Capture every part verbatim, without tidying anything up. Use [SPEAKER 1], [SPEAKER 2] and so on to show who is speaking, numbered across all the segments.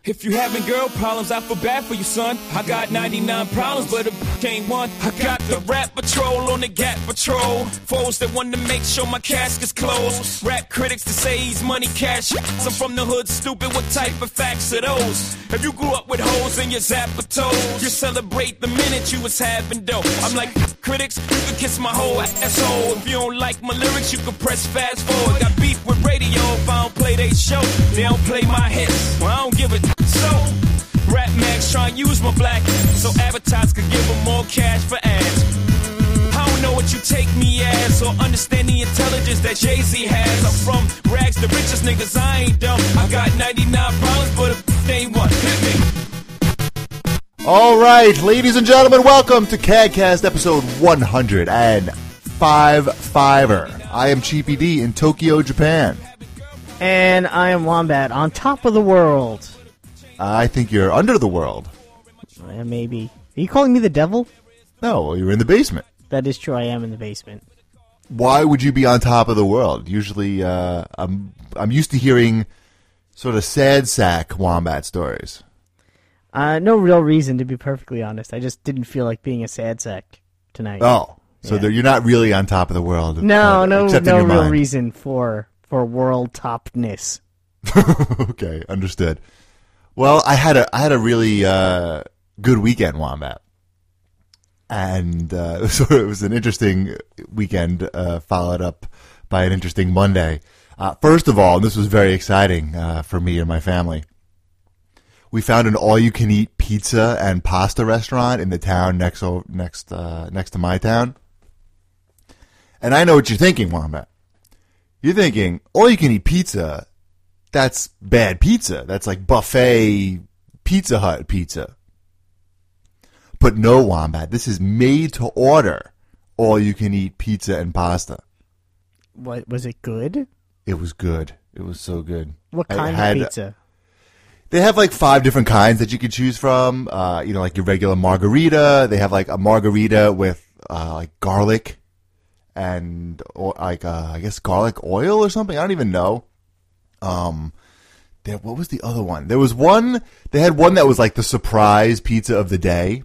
[SPEAKER 1] If you having girl problems, I feel bad for you, son. I got ninety-nine problems, but a bitch ain't one. I got the rap patrol on the Gap Patrol. Foes that want to make sure my casket's closed. Rap critics that say he's money cash. I'm from the hood, stupid, what type of facts are those? If you grew up with hoes in your zapper toes, you celebrate the minute you was having dough. I'm like, critics, you can kiss my whole asshole. If you don't like my lyrics, you can press fast forward. Got beef with radio if I don't play they show. They don't play my hits, well I don't give a so, Rap Max try and use my black so advertisers could give them more cash for ads. I don't know what you take me as or understand the intelligence that Jay-Z has. I'm from rags, the richest niggas, I ain't dumb. I got ninety-nine problems, but if they ain't one, hit me.
[SPEAKER 2] All right, ladies and gentlemen, welcome to CADcast episode one hundred five fiver. I am Chiefy D in Tokyo, Japan.
[SPEAKER 3] And I am Wombat on top of the world.
[SPEAKER 2] I think you're under the world.
[SPEAKER 3] Uh, maybe. Are you calling me the devil?
[SPEAKER 2] No, you're in the basement.
[SPEAKER 3] That is true, I am in the basement.
[SPEAKER 2] Why would you be on top of the world? Usually, uh, I'm I'm used to hearing sort of sad sack Wombat stories.
[SPEAKER 3] Uh, no real reason, to be perfectly honest. I just didn't feel like being a sad sack tonight.
[SPEAKER 2] Oh, so
[SPEAKER 3] yeah.
[SPEAKER 2] there, you're not really on top of the world.
[SPEAKER 3] No,
[SPEAKER 2] uh,
[SPEAKER 3] no,
[SPEAKER 2] except
[SPEAKER 3] no
[SPEAKER 2] in your
[SPEAKER 3] real
[SPEAKER 2] mind.
[SPEAKER 3] reason for, for world topness.
[SPEAKER 2] Okay, understood. Well, I had a I had a really uh, good weekend, Wombat, and uh, so it was an interesting weekend, uh, followed up by an interesting Monday. Uh, first of all, this was very exciting uh, for me and my family. We found an all-you-can-eat pizza and pasta restaurant in the town next next uh, next to my town, and I know what you're thinking, Wombat. You're thinking all-you-can-eat pizza. That's bad pizza. That's like buffet Pizza Hut pizza. But no, Wombat, this is made to order all-you-can-eat pizza and pasta.
[SPEAKER 3] What, was it good?
[SPEAKER 2] It was good. It was so good.
[SPEAKER 3] What
[SPEAKER 2] I
[SPEAKER 3] kind
[SPEAKER 2] had,
[SPEAKER 3] of pizza?
[SPEAKER 2] They have like five different kinds that you could choose from. Uh, you know, like your regular margarita. They have like a margarita with uh, like garlic and or like uh, I guess garlic oil or something. I don't even know. Um, there, what was the other one? There was one, they had one that was like the surprise pizza of the day.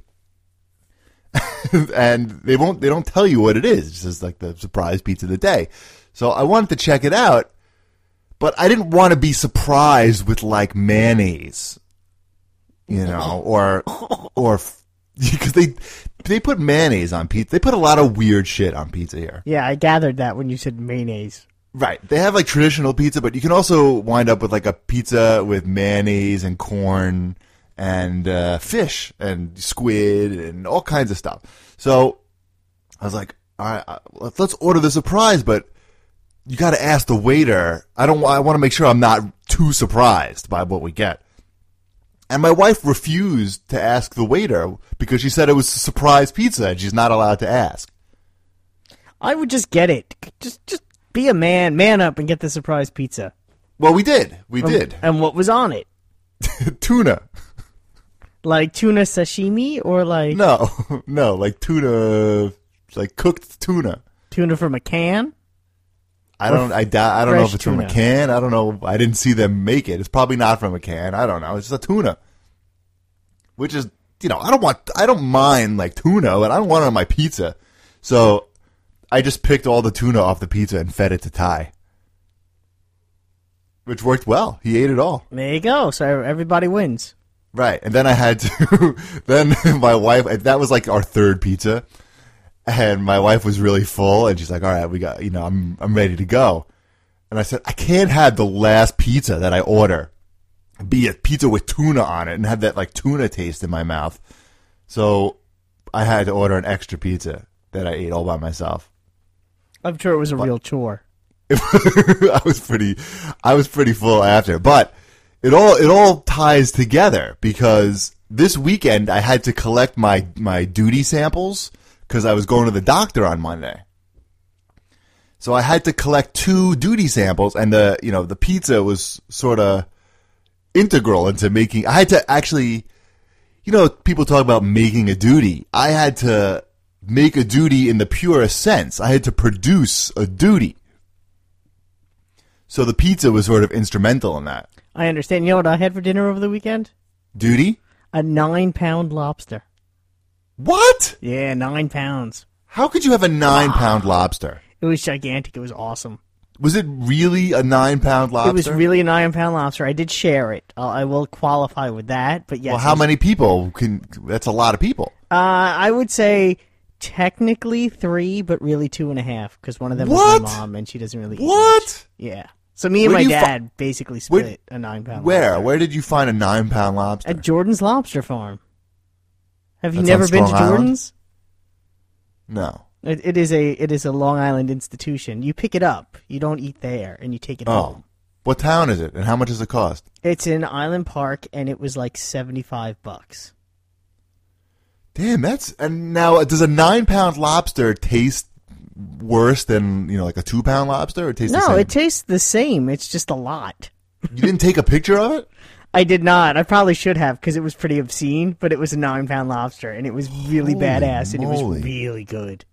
[SPEAKER 2] And they won't, they don't tell you what it is. It's just like the surprise pizza of the day. So I wanted to check it out, but I didn't want to be surprised with like mayonnaise, you know, or, or, because they, they put mayonnaise on pizza. They put a lot of weird shit on pizza here.
[SPEAKER 3] Yeah, I gathered that when you said mayonnaise.
[SPEAKER 2] Right. They have like traditional pizza, but you can also wind up with like a pizza with mayonnaise and corn and uh, fish and squid and all kinds of stuff. So I was like, all right, let's order the surprise, but you got to ask the waiter. I don't. I want to make sure I'm not too surprised by what we get. And my wife refused to ask the waiter because she said it was a surprise pizza and she's not allowed to ask.
[SPEAKER 3] I would just get it. Just, just. Be a man, man up, and get the surprise pizza.
[SPEAKER 2] Well, we did. We
[SPEAKER 3] um,
[SPEAKER 2] did.
[SPEAKER 3] And what was on it?
[SPEAKER 2] Tuna.
[SPEAKER 3] Like tuna sashimi, or like
[SPEAKER 2] no, no, like tuna, like cooked tuna.
[SPEAKER 3] Tuna from a can.
[SPEAKER 2] I don't. I doubt. I don't know if it's
[SPEAKER 3] tuna?
[SPEAKER 2] from a can. I don't know. I didn't see them make it. It's probably not from a can. I don't know. It's just a tuna, which is, you know, I don't want. I don't mind like tuna, but I don't want it on my pizza. So I just picked all the tuna off the pizza and fed it to Ty, which worked well. He ate it all.
[SPEAKER 3] There you go. So everybody wins.
[SPEAKER 2] Right. And then I had to, then my wife, that was like our third pizza. And my wife was really full and she's like, all right, we got, you know, I'm, I'm ready to go. And I said, I can't have the last pizza that I order be a pizza with tuna on it and have that like tuna taste in my mouth. So I had to order an extra pizza that I ate all by myself.
[SPEAKER 3] I'm sure it was a
[SPEAKER 2] but,
[SPEAKER 3] real chore.
[SPEAKER 2] I was pretty, I was pretty full after, but it all, it all ties together because this weekend I had to collect my, my duty samples because I was going to the doctor on Monday. So I had to collect two duty samples and the, you know, the pizza was sort of integral into making, I had to actually, you know, people talk about making a duty. I had to make a duty in the purest sense. I had to produce a duty. So the pizza was sort of instrumental in that.
[SPEAKER 3] I understand. You know what I had for dinner over the weekend?
[SPEAKER 2] Duty?
[SPEAKER 3] A nine-pound lobster.
[SPEAKER 2] What?
[SPEAKER 3] Yeah, nine pounds.
[SPEAKER 2] How could you have a nine-pound lobster?
[SPEAKER 3] It was gigantic. It was awesome.
[SPEAKER 2] Was it really a nine-pound lobster?
[SPEAKER 3] It was really a nine-pound lobster. I did share it. I'll, I will qualify with that. But yes.
[SPEAKER 2] Well, how
[SPEAKER 3] was,
[SPEAKER 2] many people can? That's a lot of people.
[SPEAKER 3] Uh, I would say technically three, but really two and a half because one of them
[SPEAKER 2] What?
[SPEAKER 3] was my mom, and she doesn't really. Eat
[SPEAKER 2] What?
[SPEAKER 3] much. Yeah. So me and
[SPEAKER 2] Where
[SPEAKER 3] my
[SPEAKER 2] do you
[SPEAKER 3] dad
[SPEAKER 2] fi-
[SPEAKER 3] basically
[SPEAKER 2] Where-
[SPEAKER 3] split a nine-pound.
[SPEAKER 2] Where?
[SPEAKER 3] lobster.
[SPEAKER 2] Where did you find a nine-pound lobster?
[SPEAKER 3] At Jordan's Lobster Farm. Have you
[SPEAKER 2] That's
[SPEAKER 3] never
[SPEAKER 2] on
[SPEAKER 3] been to
[SPEAKER 2] Strong Island?
[SPEAKER 3] Jordan's?
[SPEAKER 2] No.
[SPEAKER 3] It, it is a it is a Long Island institution. You pick it up. You don't eat there, and you take it
[SPEAKER 2] Oh.
[SPEAKER 3] home.
[SPEAKER 2] What town is it, and how much does it cost?
[SPEAKER 3] It's in Island Park, and it was like seventy-five bucks.
[SPEAKER 2] Damn, that's and now does a nine-pound lobster taste worse than you know like a two-pound lobster? Or it tastes the
[SPEAKER 3] No,
[SPEAKER 2] same?
[SPEAKER 3] it tastes the same. It's just a lot.
[SPEAKER 2] You didn't take a picture of it?
[SPEAKER 3] I did not. I probably should have because it was pretty obscene, but it was a nine-pound lobster, and it was really
[SPEAKER 2] Holy
[SPEAKER 3] badass, and it
[SPEAKER 2] moly.
[SPEAKER 3] was really good.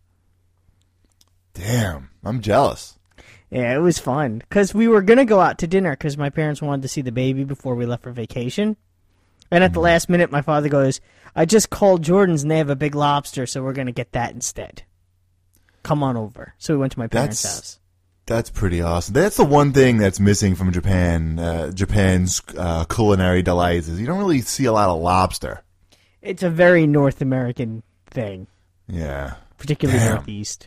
[SPEAKER 2] Damn, I'm jealous.
[SPEAKER 3] Yeah, it was fun because we were gonna go out to dinner because my parents wanted to see the baby before we left for vacation, and at the last minute, my father goes, "I just called Jordan's and they have a big lobster, so we're gonna get that instead. Come on over." So we went to my parents'
[SPEAKER 2] That's-
[SPEAKER 3] house.
[SPEAKER 2] That's pretty awesome. That's the one thing that's missing from Japan. Uh, Japan's uh, culinary delights is you don't really see a lot of lobster.
[SPEAKER 3] It's a very North American thing,
[SPEAKER 2] Yeah.
[SPEAKER 3] particularly
[SPEAKER 2] Damn.
[SPEAKER 3] Northeast.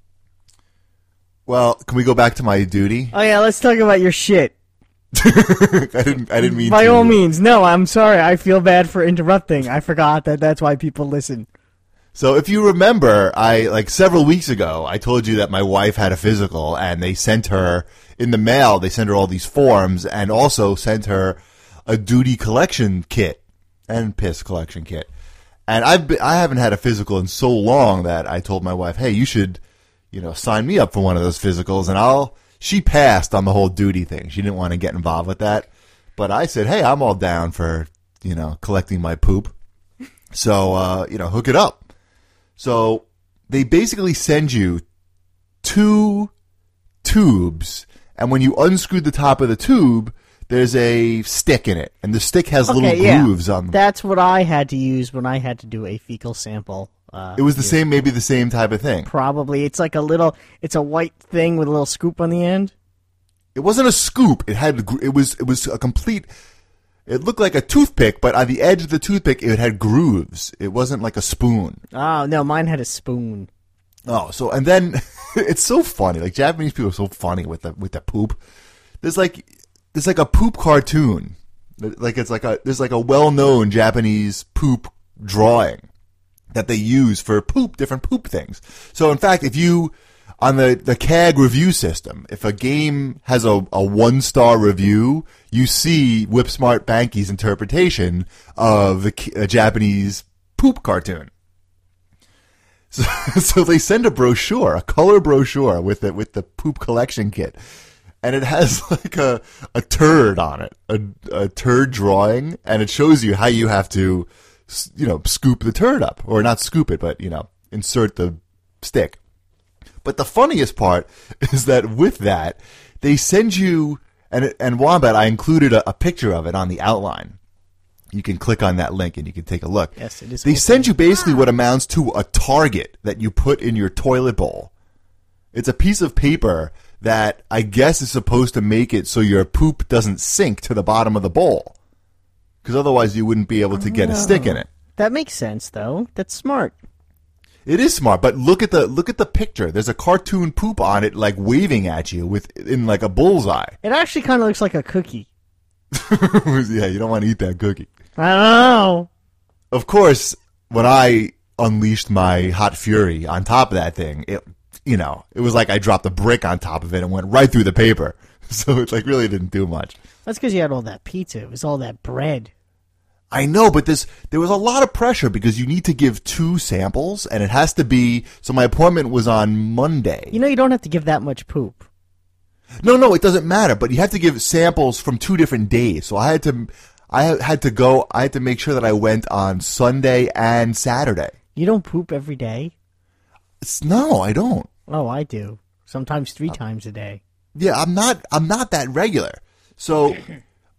[SPEAKER 2] Well, can we go back to my duty?
[SPEAKER 3] Oh yeah, let's talk about your shit.
[SPEAKER 2] I didn't. I didn't mean.
[SPEAKER 3] By
[SPEAKER 2] to.
[SPEAKER 3] all means, no. I'm sorry. I feel bad for interrupting. I forgot that that's why people listen.
[SPEAKER 2] So if you remember, I like several weeks ago, I told you that my wife had a physical, and they sent her in the mail. They sent her all these forms, and also sent her a duty collection kit and piss collection kit. And I've been, I haven't had a physical in so long that I told my wife, "Hey, you should, you know, sign me up for one of those physicals." And I'll. She passed on the whole duty thing. She didn't want to get involved with that, but I said, "Hey, I'm all down for you know collecting my poop." So uh, you know, hook it up. So they basically send you two tubes, and when you unscrew the top of the tube, there's a stick in it, and the stick has little
[SPEAKER 3] Okay, yeah.
[SPEAKER 2] grooves on them.
[SPEAKER 3] That's what I had to use when I had to do a fecal sample. Uh,
[SPEAKER 2] It was the same, maybe the same type of thing.
[SPEAKER 3] probably. It's like a little. It's a white thing with a little scoop on the end.
[SPEAKER 2] It wasn't a scoop. It had gr- it was it was a complete. It looked like a toothpick, but on the edge of the toothpick, it had grooves. It wasn't like a spoon.
[SPEAKER 3] Oh no, mine had a spoon.
[SPEAKER 2] Oh, so and then it's so funny. Like Japanese people are so funny with the with the poop. There's like there's like a poop cartoon. Like it's like a there's like a well-known Japanese poop drawing that they use for poop, different poop things. So in fact, if you on the the C A G review system, if a game has a, a one-star review, you see Whip Smart Banky's interpretation of the a Japanese poop cartoon. So, so they send a brochure, a color brochure with the with the poop collection kit, and it has like a a turd on it, a a turd drawing, and it shows you how you have to, you know, scoop the turd up, or not scoop it, but you know, insert the stick. But the funniest part is that with that, they send you, and and Wombat, I included a, a picture of it on the outline. You can click on that link and you can take a look.
[SPEAKER 3] Yes, it is.
[SPEAKER 2] They
[SPEAKER 3] open.
[SPEAKER 2] send you basically what amounts to a target that you put in your toilet bowl. It's a piece of paper that I guess is supposed to make it so your poop doesn't sink to the bottom of the bowl. Because otherwise you wouldn't be able to get a stick in it.
[SPEAKER 3] That makes sense, though. That's smart.
[SPEAKER 2] It is smart, but look at the look at the picture. There's a cartoon poop on it, like waving at you with in like a bullseye.
[SPEAKER 3] It actually kind of looks like a cookie.
[SPEAKER 2] Yeah, you don't want to eat that cookie.
[SPEAKER 3] I don't know.
[SPEAKER 2] Of course, when I unleashed my hot fury on top of that thing, it you know it was like I dropped a brick on top of it and went right through the paper. So it like really didn't do much.
[SPEAKER 3] That's because you had all that pizza. It was all that bread.
[SPEAKER 2] I know, but this there was a lot of pressure because you need to give two samples, and it has to be. So my appointment was on Monday.
[SPEAKER 3] You know, you don't have to give that much poop.
[SPEAKER 2] No, no, it doesn't matter. But you have to give samples from two different days. So I had to, I had to go. I had to make sure that I went on Sunday and Saturday.
[SPEAKER 3] You don't poop every day?
[SPEAKER 2] It's, no, I don't.
[SPEAKER 3] Oh, I do. Sometimes three times a day.
[SPEAKER 2] Yeah, I'm not. I'm not that regular. So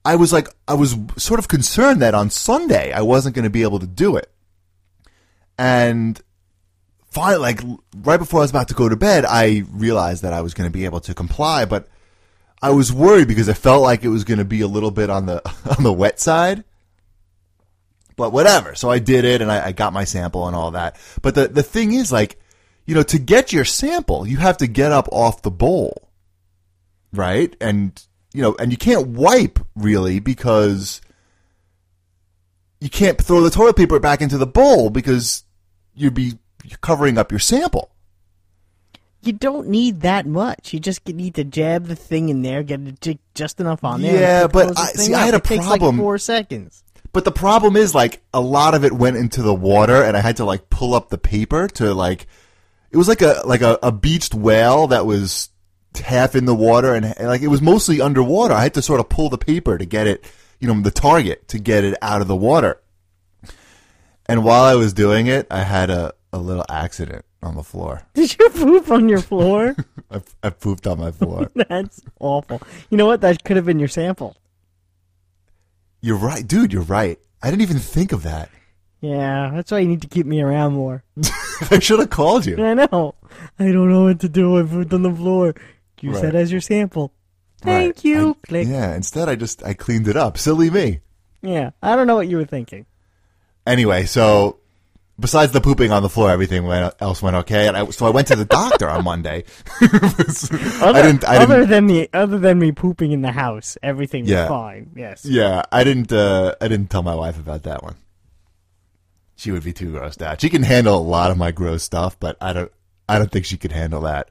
[SPEAKER 2] I was like, I was sort of concerned that on Sunday I wasn't going to be able to do it. And finally, like right before I was about to go to bed, I realized that I was going to be able to comply, but I was worried because I felt like it was going to be a little bit on the on the wet side. But whatever. So I did it, and I, I got my sample and all that. But the the thing is, like, you know, to get your sample, you have to get up off the bowl, right? And you know, and you can't wipe really because you can't throw the toilet paper back into the bowl because you'd be covering up your sample.
[SPEAKER 3] You don't need that much. You just need to jab the thing in there, get it just enough on there.
[SPEAKER 2] Yeah,
[SPEAKER 3] and
[SPEAKER 2] but
[SPEAKER 3] close the
[SPEAKER 2] I
[SPEAKER 3] thing
[SPEAKER 2] see.
[SPEAKER 3] up.
[SPEAKER 2] I had a
[SPEAKER 3] it takes
[SPEAKER 2] problem.
[SPEAKER 3] Like four seconds.
[SPEAKER 2] But the problem is, like, a lot of it went into the water, and I had to like pull up the paper to like. It was like a like a, a beached whale that was half in the water, and, and like it was mostly underwater. I had to sort of pull the paper to get it, you know, the target to get it out of the water. And while I was doing it, I had a, a little accident on the floor.
[SPEAKER 3] Did you poop on your floor?
[SPEAKER 2] I, I pooped on my floor.
[SPEAKER 3] That's awful. You know what? That could have been your sample.
[SPEAKER 2] You're right, dude. You're right. I didn't even think of that.
[SPEAKER 3] Yeah, that's why you need to keep me around more.
[SPEAKER 2] I should have called you.
[SPEAKER 3] I know. I don't know what to do. I pooped on the floor. Use
[SPEAKER 2] Right.
[SPEAKER 3] that as your sample. Thank
[SPEAKER 2] Right.
[SPEAKER 3] you.
[SPEAKER 2] I-
[SPEAKER 3] Click.
[SPEAKER 2] Yeah. Instead, I just I cleaned it up. Silly me.
[SPEAKER 3] Yeah, I don't know what you were thinking.
[SPEAKER 2] Anyway, so besides the pooping on the floor, everything went, else went okay. And I, so I went to the doctor on Monday.
[SPEAKER 3] Other,
[SPEAKER 2] I didn't. I
[SPEAKER 3] other
[SPEAKER 2] didn't.
[SPEAKER 3] than the other than me pooping in the house, everything was
[SPEAKER 2] Yeah.
[SPEAKER 3] fine. Yes.
[SPEAKER 2] Yeah, I didn't. Uh, I didn't tell my wife about that one. She would be too grossed out. She can handle a lot of my gross stuff, but I don't. I don't think she could handle that.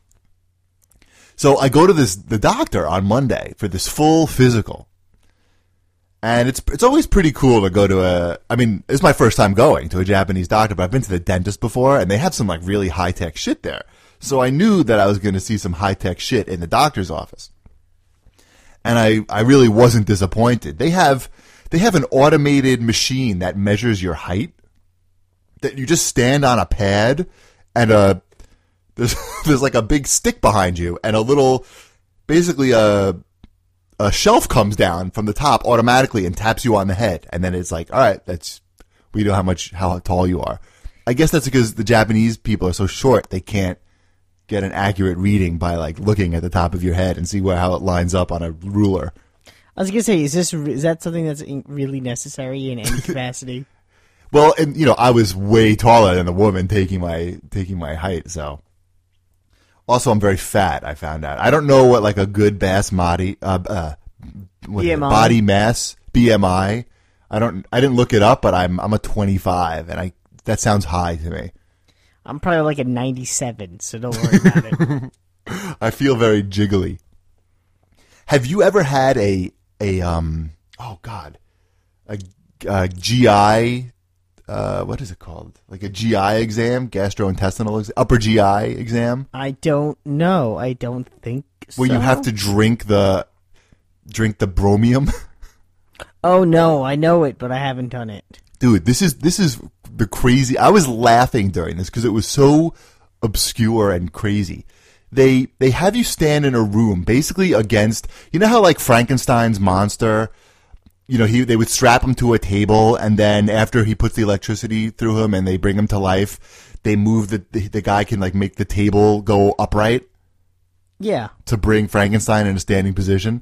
[SPEAKER 2] So I go to this the doctor on Monday for this full physical. And it's it's always pretty cool to go to a. I mean, it's my first time going to a Japanese doctor, but I've been to the dentist before, and they have some like really high tech shit there. So I knew that I was going to see some high tech shit in the doctor's office, and I I really wasn't disappointed. They have they have an automated machine that measures your height. That you just stand on a pad, and a there's there's like a big stick behind you, and a little basically a. A shelf comes down from the top automatically and taps you on the head, and then it's like, all right, that's we know how much how tall you are. I guess that's because the Japanese people are so short they can't get an accurate reading by like looking at the top of your head and see where how it lines up on a ruler.
[SPEAKER 3] I was gonna say, is this is that something that's in- really necessary in any capacity?
[SPEAKER 2] Well, and you know, I was way taller than the woman taking my taking my height, so. Also, I'm very fat, I found out. I don't know what, like, a good basmati, uh, uh, what is it,
[SPEAKER 3] B M I.
[SPEAKER 2] body mass, B M I. I don't, I didn't look it up, but I'm, I'm a twenty-five, and I, that sounds high to me.
[SPEAKER 3] I'm probably like a ninety-seven, so don't worry about it.
[SPEAKER 2] I feel very jiggly. Have you ever had a, a, um, oh God, a, a G I, uh, what is it called? Like a G I exam, gastrointestinal, ex- upper G I exam?
[SPEAKER 3] I don't know. I don't think so.
[SPEAKER 2] Where you have to drink the drink the bromium.
[SPEAKER 3] Oh no, I know it, but I haven't done it.
[SPEAKER 2] Dude, this is this is the crazy. I was laughing during this because it was so obscure and crazy. They they have you stand in a room basically against, you know how like Frankenstein's monster, you know, he they would strap him to a table, and then after he puts the electricity through him and they bring him to life, they move the the, the guy can like make the table go upright.
[SPEAKER 3] Yeah.
[SPEAKER 2] To bring Frankenstein in a standing position.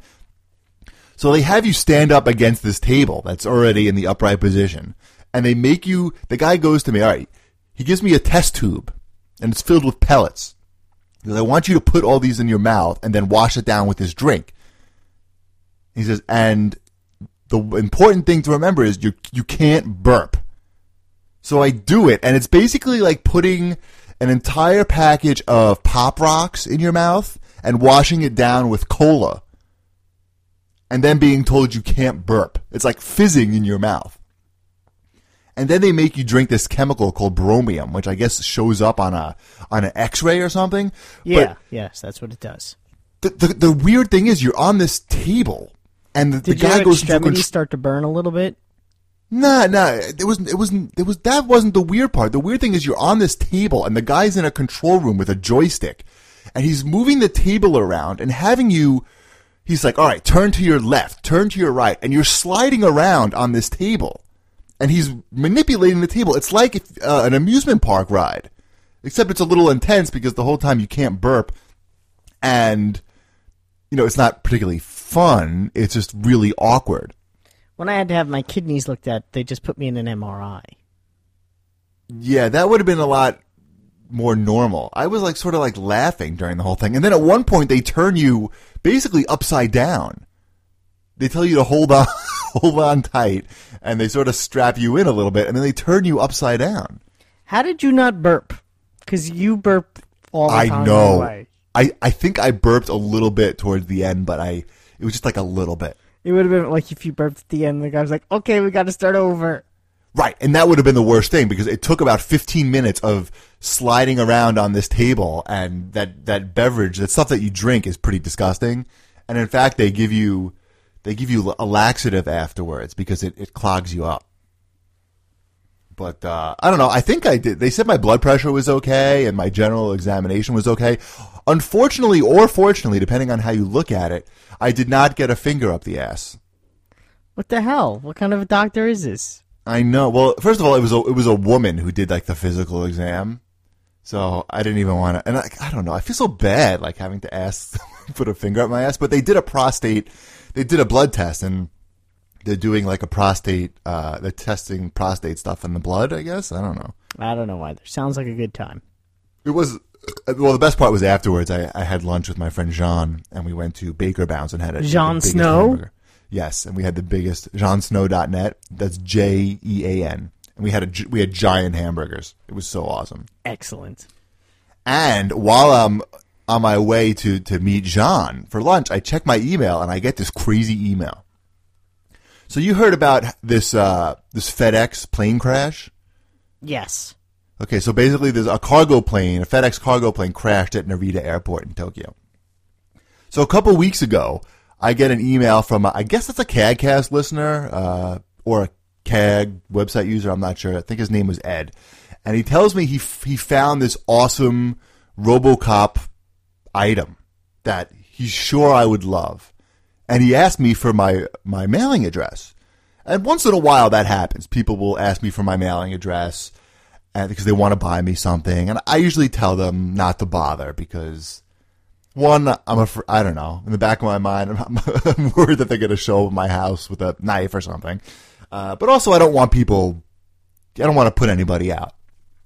[SPEAKER 2] So they have you stand up against this table that's already in the upright position. And they make you, the guy goes to me, all right, he gives me a test tube, and it's filled with pellets. He goes, I want you to put all these in your mouth and then wash it down with this drink. He says, and the important thing to remember is you you can't burp. So I do it, and it's basically like putting an entire package of Pop Rocks in your mouth and washing it down with cola, and then being told you can't burp. It's like fizzing in your mouth. And then they make you drink this chemical called bromium, which I guess shows up on a on an X-ray or something.
[SPEAKER 3] Yeah.
[SPEAKER 2] But
[SPEAKER 3] Yes, that's what it does.
[SPEAKER 2] the, the the weird thing is you're on this table, and the, the
[SPEAKER 3] Did
[SPEAKER 2] guy
[SPEAKER 3] your
[SPEAKER 2] goes into
[SPEAKER 3] extremities
[SPEAKER 2] contr-
[SPEAKER 3] start to burn a little bit?
[SPEAKER 2] Nah, nah. It wasn't. It wasn't. It was. That wasn't the weird part. The weird thing is you're on this table, and the guy's in a control room with a joystick, and he's moving the table around and having you he's like, all right, turn to your left, turn to your right, and you're sliding around on this table. And he's manipulating the table. It's like if, uh, an amusement park ride, except it's a little intense because the whole time you can't burp. And, you know, it's not particularly fun. It's just really awkward.
[SPEAKER 3] When I had to have my kidneys looked at, they just put me in an M R I.
[SPEAKER 2] Yeah, that would have been a lot more normal. I was like sort of like laughing during the whole thing. And then at one point they turn you basically upside down. They tell you to hold on, hold on tight, and they sort of strap you in a little bit, and then they turn you upside down.
[SPEAKER 3] How did you not burp? Because you burp all the
[SPEAKER 2] I
[SPEAKER 3] time.
[SPEAKER 2] know.
[SPEAKER 3] Anyway.
[SPEAKER 2] I, I think I burped a little bit towards the end, but I it was just like a little bit.
[SPEAKER 3] It would have been like if you burped at the end, the guy was like, okay, we got to start over.
[SPEAKER 2] Right, and that would have been the worst thing because it took about fifteen minutes of sliding around on this table, and that, that beverage, that stuff that you drink is pretty disgusting. And in fact, they give you they give you a laxative afterwards because it, it clogs you up. But uh, I don't know. I think I did. They said my blood pressure was okay and my general examination was okay. Unfortunately, or fortunately, depending on how you look at it, I did not get a finger up the ass.
[SPEAKER 3] What the hell? What kind of a doctor is this?
[SPEAKER 2] I know. Well, first of all, it was a it was a woman who did like the physical exam, so I didn't even want to. And I, I don't know. I feel so bad like having to ask put a finger up my ass. But they did a prostate. They did a blood test, and they're doing like a prostate. Uh, they're testing prostate stuff in the blood. I guess I don't know.
[SPEAKER 3] I don't know either. Sounds like a good time.
[SPEAKER 2] It was. Well, the best part was afterwards. I, I had lunch with my friend Jean, and we went to Baker Bounce and had a
[SPEAKER 3] Jean
[SPEAKER 2] the biggest
[SPEAKER 3] Snow.
[SPEAKER 2] hamburger. Yes, and we had the biggest jean snow dot net. That's J E A N, and we had a we had giant hamburgers. It was so awesome.
[SPEAKER 3] Excellent.
[SPEAKER 2] And while I'm on my way to to meet Jean for lunch, I check my email and I get this crazy email. So you heard about this uh, this FedEx plane crash?
[SPEAKER 3] Yes.
[SPEAKER 2] Okay, so basically there's a cargo plane, a FedEx cargo plane crashed at Narita Airport in Tokyo. So a couple weeks ago, I get an email from, a, I guess it's a CAGcast listener, uh, or a C A G website user, I'm not sure. I think his name was Ed. And he tells me he he found this awesome RoboCop item that he's sure I would love. And he asked me for my, my mailing address. And once in a while that happens. People will ask me for my mailing address and because they want to buy me something. And I usually tell them not to bother because... One, I'm afraid, I don't know. In the back of my mind, I'm, I'm worried that they're going to show up at my house with a knife or something. Uh, but also, I don't want people, I don't want to put anybody out.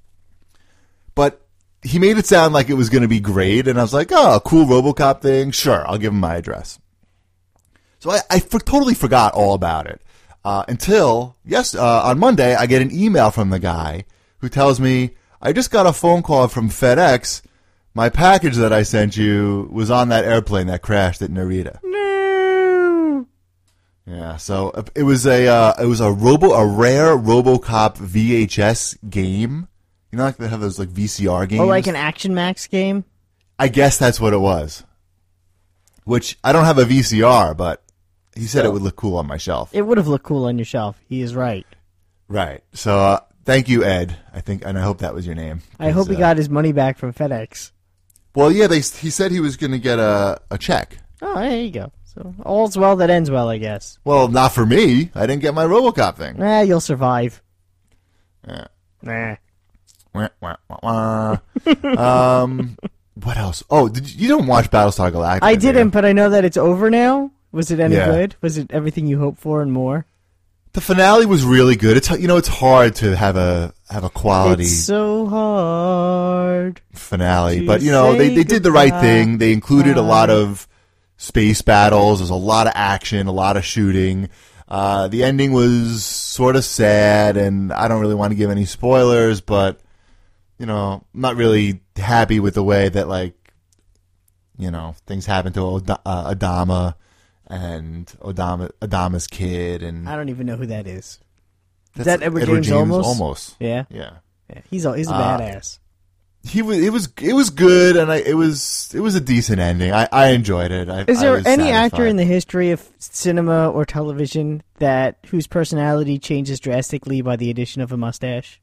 [SPEAKER 2] But he made it sound like it was going to be great, and I was like, oh, a cool RoboCop thing? Sure, I'll give him my address. So I, I for, totally forgot all about it. Uh, until, yes, uh, on Monday, I get an email from the guy who tells me, I just got a phone call from FedEx. My package that I sent you was on that airplane that crashed at Narita.
[SPEAKER 3] No.
[SPEAKER 2] Yeah, so it was a uh, it was a robo a rare RoboCop V H S game. You know, like they have those like V C R games.
[SPEAKER 3] Oh, like an Action Max game?
[SPEAKER 2] I guess that's what it was. Which I don't have a V C R, but he said
[SPEAKER 3] So,
[SPEAKER 2] it would look cool on my shelf.
[SPEAKER 3] It would have looked cool on your shelf. He is right.
[SPEAKER 2] Right. So uh, thank you, Ed. I think, and I hope that was your name.
[SPEAKER 3] I hope he
[SPEAKER 2] uh,
[SPEAKER 3] got his money back from FedEx.
[SPEAKER 2] Well, yeah, they he said he was going to get a a check.
[SPEAKER 3] Oh, there you go. So all's well that ends well, I guess.
[SPEAKER 2] Well, not for me. I didn't get my RoboCop thing.
[SPEAKER 3] Nah, you'll survive.
[SPEAKER 2] Yeah.
[SPEAKER 3] Nah.
[SPEAKER 2] Wah, wah, wah, wah. um, what else? Oh, did you, you don't watch Battlestar Galactica?
[SPEAKER 3] I
[SPEAKER 2] did you?
[SPEAKER 3] didn't, but I know that it's over now. Was it any
[SPEAKER 2] Yeah.
[SPEAKER 3] good? Was it everything you hoped for and more?
[SPEAKER 2] The finale was really good. It's you know it's hard to have a have a quality
[SPEAKER 3] It's so hard.
[SPEAKER 2] finale,
[SPEAKER 3] to
[SPEAKER 2] but you know they
[SPEAKER 3] say
[SPEAKER 2] they did the right
[SPEAKER 3] goodbye.
[SPEAKER 2] thing. They included a lot of space battles. There's a lot of action, a lot of shooting. Uh, the ending was sort of sad, and I don't really want to give any spoilers, but you know, I'm not really happy with the way that like you know things happen to Od- uh, Adama. And Odama, Adama's kid, and
[SPEAKER 3] I don't even know who that is.
[SPEAKER 2] that's
[SPEAKER 3] that Edward James Olmos?
[SPEAKER 2] Almost,
[SPEAKER 3] Yeah,
[SPEAKER 2] yeah.
[SPEAKER 3] yeah. He's a he's a
[SPEAKER 2] Uh,
[SPEAKER 3] badass.
[SPEAKER 2] He was. It was. It was good, and I. It was. It was a decent ending. I. I enjoyed it. I,
[SPEAKER 3] Is
[SPEAKER 2] I
[SPEAKER 3] there
[SPEAKER 2] was
[SPEAKER 3] any actor
[SPEAKER 2] satisfied.
[SPEAKER 3] in the history of cinema or television that whose personality changes drastically by the addition of a mustache?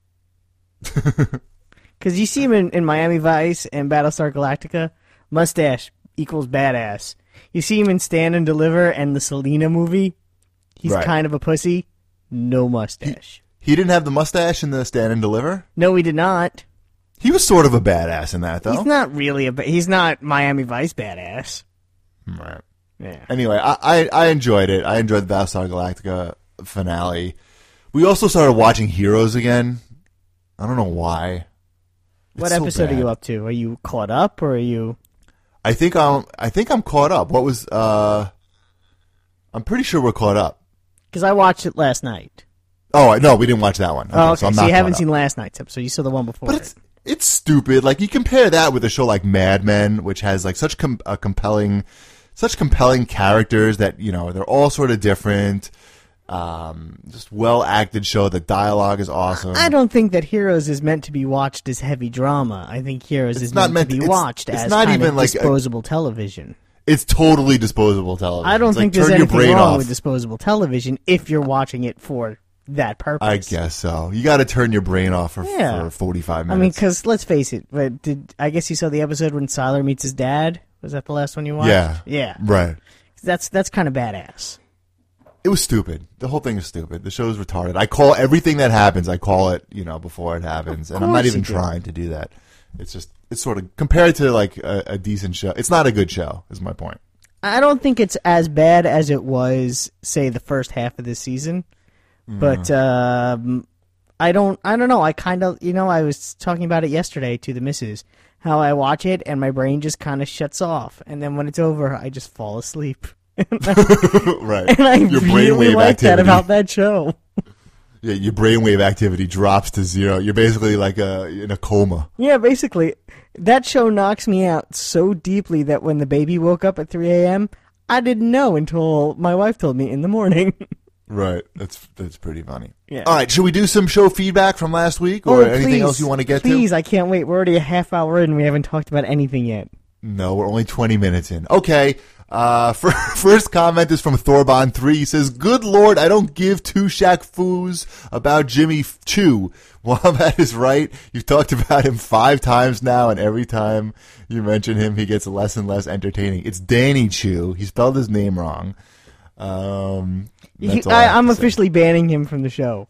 [SPEAKER 3] Because you see him in, in Miami Vice and Battlestar Galactica, mustache equals badass. You see him in Stand and Deliver and the Selena movie. He's
[SPEAKER 2] Right.
[SPEAKER 3] kind of a pussy. No mustache.
[SPEAKER 2] He didn't have the mustache in the Stand and Deliver?
[SPEAKER 3] No, he did not.
[SPEAKER 2] He was sort of a badass in that, though.
[SPEAKER 3] He's not really a. ba- He's not Miami Vice badass.
[SPEAKER 2] Right.
[SPEAKER 3] Yeah.
[SPEAKER 2] Anyway, I, I, I enjoyed it. I enjoyed the Battlestar Galactica finale. We also started watching Heroes again. I don't know why.
[SPEAKER 3] What
[SPEAKER 2] It's so
[SPEAKER 3] episode are
[SPEAKER 2] bad.
[SPEAKER 3] you up to? Are you caught up or are you?
[SPEAKER 2] I think I'm. I think I'm caught up. What was? Uh, I'm pretty sure we're caught up.
[SPEAKER 3] Because I watched it last night.
[SPEAKER 2] Oh I- no, we didn't watch that one. Okay,
[SPEAKER 3] oh, okay.
[SPEAKER 2] so, I'm
[SPEAKER 3] So,
[SPEAKER 2] not
[SPEAKER 3] you haven't
[SPEAKER 2] caught
[SPEAKER 3] seen
[SPEAKER 2] up.
[SPEAKER 3] last night's episode. You saw the one before.
[SPEAKER 2] But it's it's stupid. Like you compare that with a show like Mad Men, which has like such com- a compelling, such compelling characters that you know they're all sort of different. Um, just well acted show. The dialogue is awesome.
[SPEAKER 3] I don't think that Heroes is meant to be watched as heavy drama. I think Heroes
[SPEAKER 2] It's
[SPEAKER 3] is
[SPEAKER 2] not
[SPEAKER 3] meant,
[SPEAKER 2] meant-
[SPEAKER 3] to be
[SPEAKER 2] it's-
[SPEAKER 3] watched
[SPEAKER 2] it's
[SPEAKER 3] as
[SPEAKER 2] not
[SPEAKER 3] kind
[SPEAKER 2] even
[SPEAKER 3] of
[SPEAKER 2] like a-
[SPEAKER 3] disposable television.
[SPEAKER 2] It's totally disposable television.
[SPEAKER 3] I don't
[SPEAKER 2] It's like,
[SPEAKER 3] think there's
[SPEAKER 2] turn your
[SPEAKER 3] anything
[SPEAKER 2] brain
[SPEAKER 3] wrong
[SPEAKER 2] off.
[SPEAKER 3] with disposable television if you're watching it for that purpose.
[SPEAKER 2] I guess so. You got to turn your brain off for,
[SPEAKER 3] Yeah.
[SPEAKER 2] for forty-five
[SPEAKER 3] I mean,
[SPEAKER 2] minutes.
[SPEAKER 3] because let's face it. But did I guess you saw the episode when Siler meets his dad? Was that the last one you watched?
[SPEAKER 2] yeah,
[SPEAKER 3] Yeah.
[SPEAKER 2] right.
[SPEAKER 3] That's that's kind of badass.
[SPEAKER 2] It was stupid. The whole thing is stupid. The show is retarded. I call everything that happens. I call it, you know, before it happens, and I'm not
[SPEAKER 3] course
[SPEAKER 2] even
[SPEAKER 3] you do.
[SPEAKER 2] trying to do that. It's just, it's sort of compared to like a, a decent show. It's not a good show. Is my point.
[SPEAKER 3] I don't think it's as bad as it was, say, the first half of this season. But um, I don't. I don't know. I kind of, you know, I was talking about it yesterday to the missus. How I watch it and my brain just kind of shuts off, and then when it's over, I just fall asleep.
[SPEAKER 2] Right.
[SPEAKER 3] And I
[SPEAKER 2] Your
[SPEAKER 3] really
[SPEAKER 2] brainwave
[SPEAKER 3] like that
[SPEAKER 2] activity.
[SPEAKER 3] about that show.
[SPEAKER 2] Yeah, your brainwave activity drops to zero. You're basically like a in a coma.
[SPEAKER 3] Yeah, basically, that show knocks me out so deeply that when the baby woke up at three a.m., I didn't know until my wife told me in the morning.
[SPEAKER 2] Right. That's that's pretty funny.
[SPEAKER 3] Yeah.
[SPEAKER 2] All right. Should we do some show feedback from last week, or
[SPEAKER 3] Oh,
[SPEAKER 2] anything
[SPEAKER 3] please,
[SPEAKER 2] else you want to get
[SPEAKER 3] Please,
[SPEAKER 2] to?
[SPEAKER 3] I can't wait. We're already a half hour in and we haven't talked about anything yet.
[SPEAKER 2] No, we're only twenty minutes in. Okay. Uh, for, first comment is from Thorbon three. He says, "Good Lord, I don't give two Shaq foos about Jimmy Chu." Wombat is right. You've talked about him five times now, and every time you mention him, he gets less and less entertaining. It's Danny Chu. He spelled his name wrong. Um,
[SPEAKER 3] He,
[SPEAKER 2] that's all I
[SPEAKER 3] I,
[SPEAKER 2] have
[SPEAKER 3] I'm
[SPEAKER 2] to say.
[SPEAKER 3] officially banning him from the show.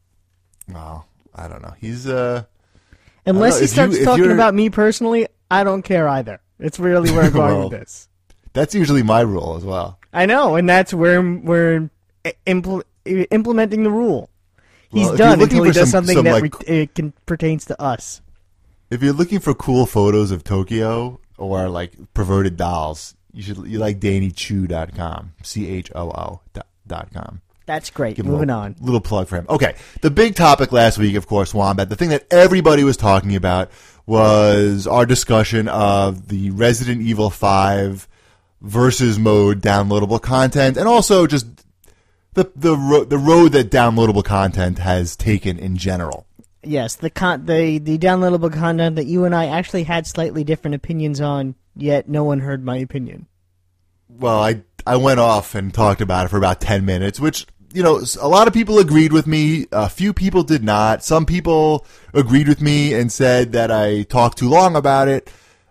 [SPEAKER 2] Oh, I don't know. He's uh.
[SPEAKER 3] Unless
[SPEAKER 2] know,
[SPEAKER 3] he
[SPEAKER 2] if you-
[SPEAKER 3] starts
[SPEAKER 2] if
[SPEAKER 3] talking
[SPEAKER 2] you're-
[SPEAKER 3] about me personally, I don't care either. It's really where I'm going
[SPEAKER 2] Well,
[SPEAKER 3] with this.
[SPEAKER 2] That's usually my rule as well.
[SPEAKER 3] I know, and that's where we're impl- implementing the rule. He's
[SPEAKER 2] Well, if you're
[SPEAKER 3] done
[SPEAKER 2] looking
[SPEAKER 3] until he
[SPEAKER 2] for
[SPEAKER 3] does
[SPEAKER 2] some-
[SPEAKER 3] something
[SPEAKER 2] some,
[SPEAKER 3] that
[SPEAKER 2] like-
[SPEAKER 3] re- it can, pertains to us.
[SPEAKER 2] If you're looking for cool photos of Tokyo or like perverted dolls, you should you like Danny Chu dot com. C H O O dot com.
[SPEAKER 3] That's great.
[SPEAKER 2] Give a
[SPEAKER 3] Moving
[SPEAKER 2] little,
[SPEAKER 3] on.
[SPEAKER 2] Little plug for him. Okay. The big topic last week, of course, Wombat, the thing that everybody was talking about was our discussion of the Resident Evil five versus mode downloadable content, and also just the the ro- the road that downloadable content has taken in general.
[SPEAKER 3] Yes, the con- the the downloadable content that you and I actually had slightly different opinions on, yet no one heard my opinion.
[SPEAKER 2] Well, I I went off and talked about it for about ten minutes, which, you know, a lot of people agreed with me. A few people did not. Some people agreed with me and said that I talked too long about it.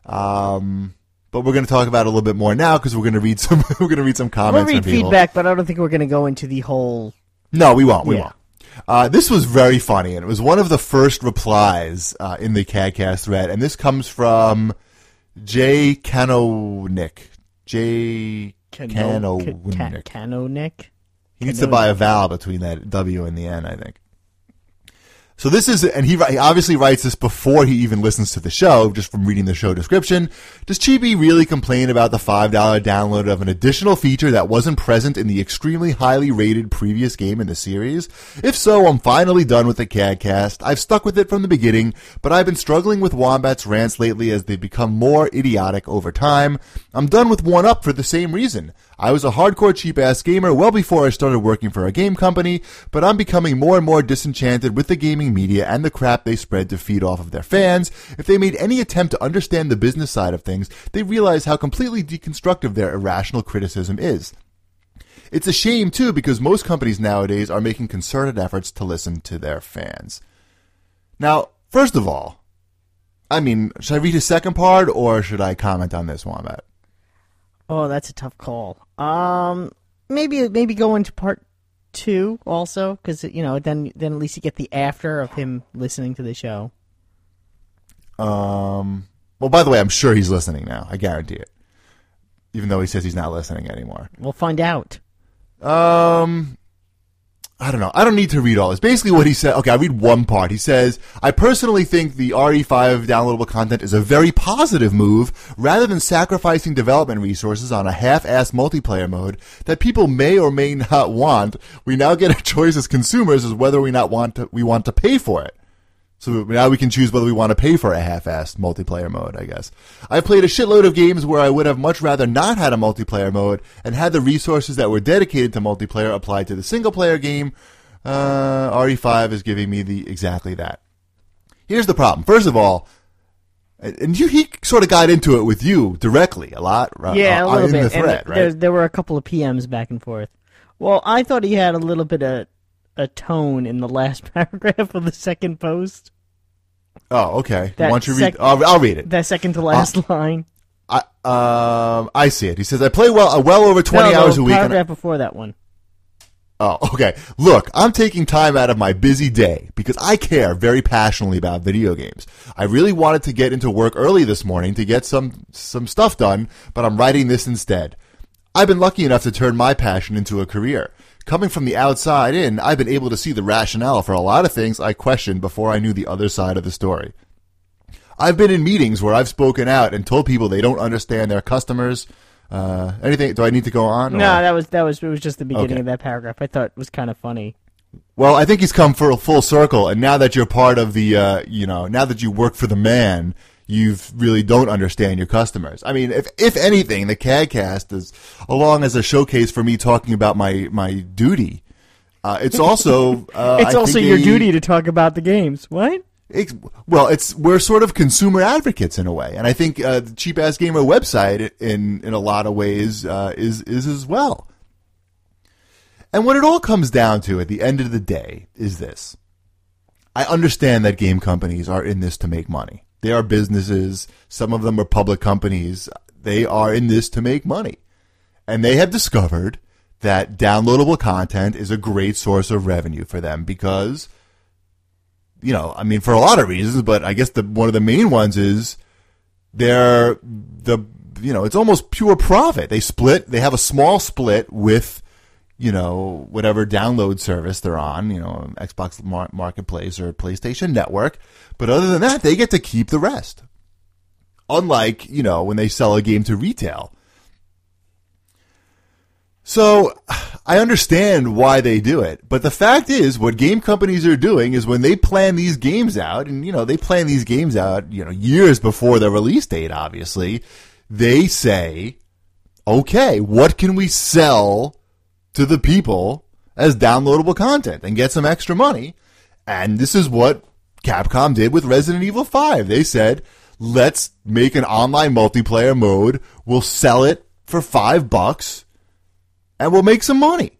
[SPEAKER 2] Um, but we're going to talk about it a little bit more now because we're going to read some we're going to read some
[SPEAKER 3] We'll
[SPEAKER 2] comments
[SPEAKER 3] read
[SPEAKER 2] from people.
[SPEAKER 3] feedback, but I don't think we're going to go into the whole.
[SPEAKER 2] No, we won't. We
[SPEAKER 3] Yeah.
[SPEAKER 2] won't. Uh, this was very funny, and it was one of the first replies uh, in the CADcast thread, and this comes from Jay Canonick. Jay
[SPEAKER 3] Cano-
[SPEAKER 2] Canonick.
[SPEAKER 3] Ca- Cano Nick.
[SPEAKER 2] He needs to buy a vowel between that W and the N, I think. So this is, and he, he obviously writes this before he even listens to the show, just from reading the show description. Does Chibi really complain about the five dollar download of an additional feature that wasn't present in the extremely highly rated previous game in the series? If so, I'm finally done with the CADcast. I've stuck with it from the beginning, but I've been struggling with Wombat's rants lately as they become more idiotic over time. I'm done with one up for the same reason. I was a hardcore cheap-ass gamer well before I started working for a game company, but I'm becoming more and more disenchanted with the gaming media and the crap they spread to feed off of their fans. If they made any attempt to understand the business side of things, they realize how completely deconstructive their irrational criticism is. It's a shame, too, because most companies nowadays are making concerted efforts to listen to their fans. Now, first of all, I mean, should I read his second part, or should I comment on this, Wombat?
[SPEAKER 3] Oh, that's a tough call. Um, maybe maybe go into part two also, because you know then then at least you get the after of him listening to the show.
[SPEAKER 2] Um. Well, by the way, I'm sure he's listening now. I guarantee it. Even though he says he's not listening anymore.
[SPEAKER 3] We'll find out.
[SPEAKER 2] Um. I don't know. I don't need to read all this. Basically what he said, okay, I'll read one part. He says, I personally think the R E five downloadable content is a very positive move. Rather than sacrificing development resources on a half-assed multiplayer mode that people may or may not want, we now get a choice as consumers as whether we not want to, we want to pay for it. So now we can choose whether we want to pay for a half-assed multiplayer mode, I guess. I've played a shitload of games where I would have much rather not had a multiplayer mode and had the resources that were dedicated to multiplayer applied to the single-player game. Uh, R E five is giving me the exactly that. Here's the problem. First of all, and you, he sort of got into it with you directly a lot.
[SPEAKER 3] Yeah,
[SPEAKER 2] uh,
[SPEAKER 3] a little
[SPEAKER 2] in
[SPEAKER 3] bit.
[SPEAKER 2] the thread,
[SPEAKER 3] and
[SPEAKER 2] right?
[SPEAKER 3] there, there were a couple of P Ms back and forth. Well, I thought he had a little bit of a tone in the last paragraph of the second post.
[SPEAKER 2] Oh, okay.
[SPEAKER 3] That
[SPEAKER 2] Why don't you
[SPEAKER 3] sec-
[SPEAKER 2] read? I'll, I'll read it.
[SPEAKER 3] That second to last
[SPEAKER 2] uh,
[SPEAKER 3] line.
[SPEAKER 2] I um I see it. He says I play well uh, well over twenty
[SPEAKER 3] no,
[SPEAKER 2] hours
[SPEAKER 3] no,
[SPEAKER 2] a week.
[SPEAKER 3] Paragraph
[SPEAKER 2] And I-
[SPEAKER 3] before that one.
[SPEAKER 2] Oh, okay. Look, I'm taking time out of my busy day because I care very passionately about video games. I really wanted to get into work early this morning to get some some stuff done, but I'm writing this instead. I've been lucky enough to turn my passion into a career. Coming from the outside in, I've been able to see the rationale for a lot of things I questioned before I knew the other side of the story. I've been in meetings where I've spoken out and told people they don't understand their customers. Uh, anything? Do I need to go on?
[SPEAKER 3] No,
[SPEAKER 2] or?
[SPEAKER 3] that was that was it was just the beginning
[SPEAKER 2] Okay.
[SPEAKER 3] of that paragraph. I thought it was kind of funny.
[SPEAKER 2] Well, I think he's come for a full circle, and now that you're part of the, uh, you know, now that you work for the man, you really don't understand your customers. I mean, if if anything, the CADcast is along as a showcase for me talking about my my duty. Uh, it's also uh,
[SPEAKER 3] It's
[SPEAKER 2] I
[SPEAKER 3] also
[SPEAKER 2] think
[SPEAKER 3] your
[SPEAKER 2] a-
[SPEAKER 3] duty to talk about the games. What?
[SPEAKER 2] It's, well, it's we're sort of consumer advocates in a way, and I think uh, the Cheap Ass Gamer website, in in a lot of ways, uh, is is as well. And what it all comes down to at the end of the day is this: I understand that game companies are in this to make money. They are businesses. Some of them are public companies. They are in this to make money, and they have discovered that downloadable content is a great source of revenue for them because. You know, I mean, for a lot of reasons, but I guess the one of the main ones is they're the you know it's almost pure profit. They split. They have a small split with you know whatever download service they're on. You know, Xbox Mar- Marketplace or PlayStation Network. But other than that, they get to keep the rest. Unlike you know when they sell a game to retail. So, I understand why they do it, but the fact is, what game companies are doing is when they plan these games out, and, you know, they plan these games out, you know, years before the release date, obviously, they say, okay, what can we sell to the people as downloadable content and get some extra money? And this is what Capcom did with Resident Evil five. They said, let's make an online multiplayer mode, we'll sell it for five bucks, and we'll make some money.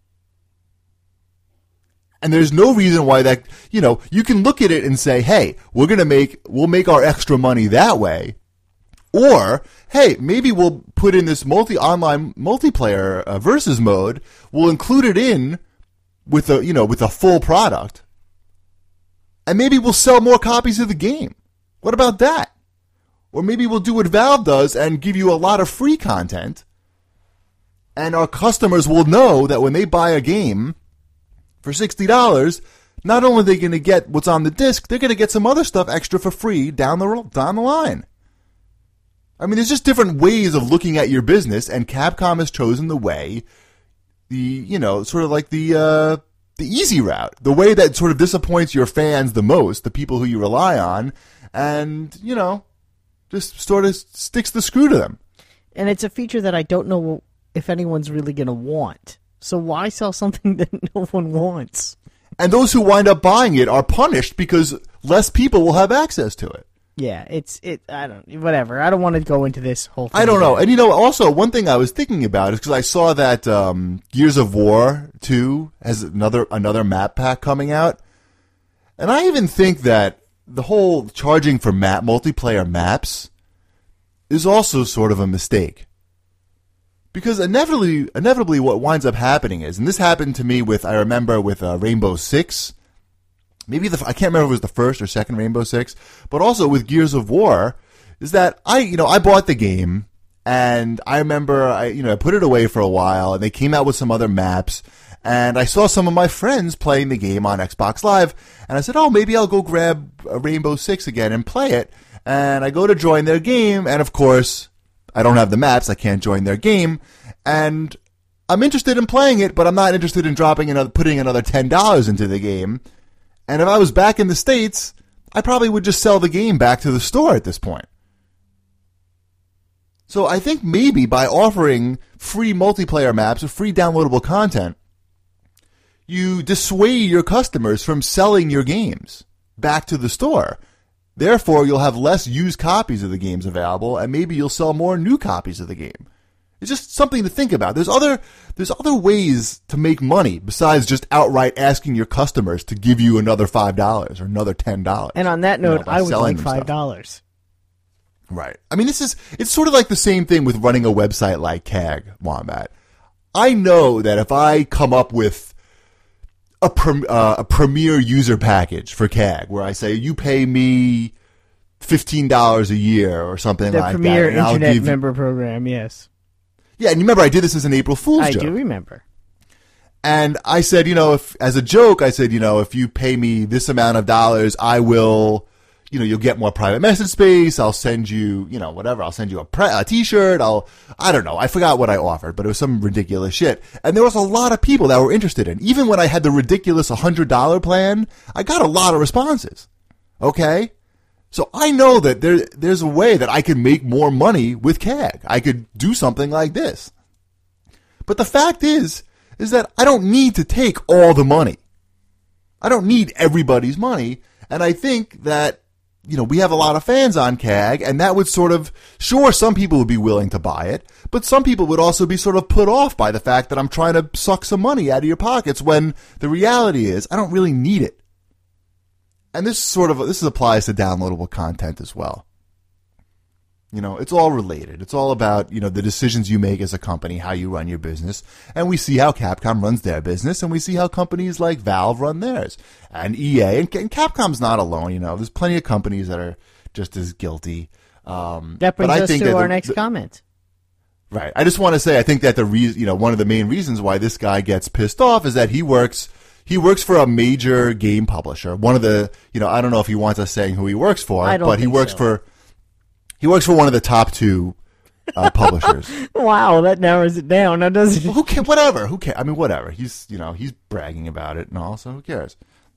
[SPEAKER 2] And there's no reason why that, you know, you can look at it and say, hey, we're going to make, we'll make our extra money that way. Or, hey, maybe we'll put in this multi-online multiplayer uh, versus mode. We'll include it in with a, you know, with a full product. And maybe we'll sell more copies of the game. What about that? Or maybe we'll do what Valve does and give you a lot of free content. And our customers will know that when they buy a game for sixty dollars, not only are they going to get what's on the disc, they're going to get some other stuff extra for free down the down the line. I mean, there's just different ways of looking at your business, and Capcom has chosen the way, the you know, sort of like the uh, the easy route, the way that sort of disappoints your fans the most, the people who you rely on, and you know, just sort of sticks the screw to them.
[SPEAKER 3] And it's a feature that I don't know if anyone's really going to want. So why sell something that no one wants?
[SPEAKER 2] And those who wind up buying it are punished because less people will have access to it.
[SPEAKER 3] Yeah, it's it. I don't. Whatever. I don't want to go into this whole thing.
[SPEAKER 2] I don't know.
[SPEAKER 3] again.
[SPEAKER 2] And you know, also one thing I was thinking about is because I saw that um, Gears of War two has another another map pack coming out, and I even think that the whole charging for map multiplayer maps is also sort of a mistake. Because inevitably, inevitably what winds up happening is, and this happened to me with, I remember with uh, Rainbow Six, maybe the, I can't remember if it was the first or second Rainbow Six, but also with Gears of War, is that I, you know, I bought the game, and I remember, I, you know, I put it away for a while, and they came out with some other maps, and I saw some of my friends playing the game on Xbox Live, and I said, oh, maybe I'll go grab a Rainbow Six again and play it, and I go to join their game, and of course, I don't have the maps, I can't join their game, and I'm interested in playing it, but I'm not interested in dropping another, putting another ten dollars into the game, and if I was back in the States, I probably would just sell the game back to the store at this point. So I think maybe by offering free multiplayer maps or free downloadable content, you dissuade your customers from selling your games back to the store. Therefore, you'll have less used copies of the games available, and maybe you'll sell more new copies of the game. It's just something to think about. There's other there's other ways to make money besides just outright asking your customers to give you another five dollars or another ten dollars.
[SPEAKER 3] And on that note,
[SPEAKER 2] you know,
[SPEAKER 3] I would
[SPEAKER 2] selling
[SPEAKER 3] like
[SPEAKER 2] them
[SPEAKER 3] five
[SPEAKER 2] stuff.
[SPEAKER 3] dollars.
[SPEAKER 2] Right. I mean, this is, it's sort of like the same thing with running a website like C A G, Wombat. I know that if I come up with a, pre, uh, a premier user package for C A G where I say, you pay me fifteen dollars a year or something
[SPEAKER 3] The
[SPEAKER 2] like that.
[SPEAKER 3] premier
[SPEAKER 2] and I'll
[SPEAKER 3] internet
[SPEAKER 2] give,
[SPEAKER 3] member program, yes.
[SPEAKER 2] Yeah, and remember I did this as an April Fool's
[SPEAKER 3] I
[SPEAKER 2] joke.
[SPEAKER 3] do remember.
[SPEAKER 2] And I said, you know, if, as a joke, I said, you know, if you pay me this amount of dollars, I will, you know, you'll get more private message space. I'll send you, you know, whatever. I'll send you a, pre- a t-shirt. I'll, I don't know. I forgot what I offered, but it was some ridiculous shit. And there was a lot of people that were interested in. Even when I had the ridiculous one hundred dollars plan, I got a lot of responses. Okay? So I know that there, there's a way that I can make more money with C A G. I could do something like this. But the fact is, is that I don't need to take all the money. I don't need everybody's money. And I think that, you know, we have a lot of fans on C A G, and that would sort of, sure, some people would be willing to buy it, but some people would also be sort of put off by the fact that I'm trying to suck some money out of your pockets when the reality is I don't really need it. And this sort of, this applies to downloadable content as well. You know, it's all related. It's all about, you know, the decisions you make as a company, how you run your business. And we see how Capcom runs their business, and we see how companies like Valve run theirs. And E A, and, and Capcom's not alone, you know. There's plenty of companies that are just as guilty. Um,
[SPEAKER 3] That brings
[SPEAKER 2] but I
[SPEAKER 3] us
[SPEAKER 2] think
[SPEAKER 3] to
[SPEAKER 2] that
[SPEAKER 3] our
[SPEAKER 2] the,
[SPEAKER 3] next
[SPEAKER 2] the,
[SPEAKER 3] comment.
[SPEAKER 2] Right. I just want to say, I think that the reason, you know, one of the main reasons why this guy gets pissed off is that he works, he works for a major game publisher. One of the, you know, I don't know if he wants us saying who he works for,
[SPEAKER 3] I don't
[SPEAKER 2] but he
[SPEAKER 3] think
[SPEAKER 2] works
[SPEAKER 3] so.
[SPEAKER 2] for, he works for one of the top two uh, publishers.
[SPEAKER 3] Wow, that narrows it down, now doesn't
[SPEAKER 2] Well,
[SPEAKER 3] it?
[SPEAKER 2] who cares? Whatever. Who cares? I mean, whatever. He's, you know, he's bragging about it and all, so who cares?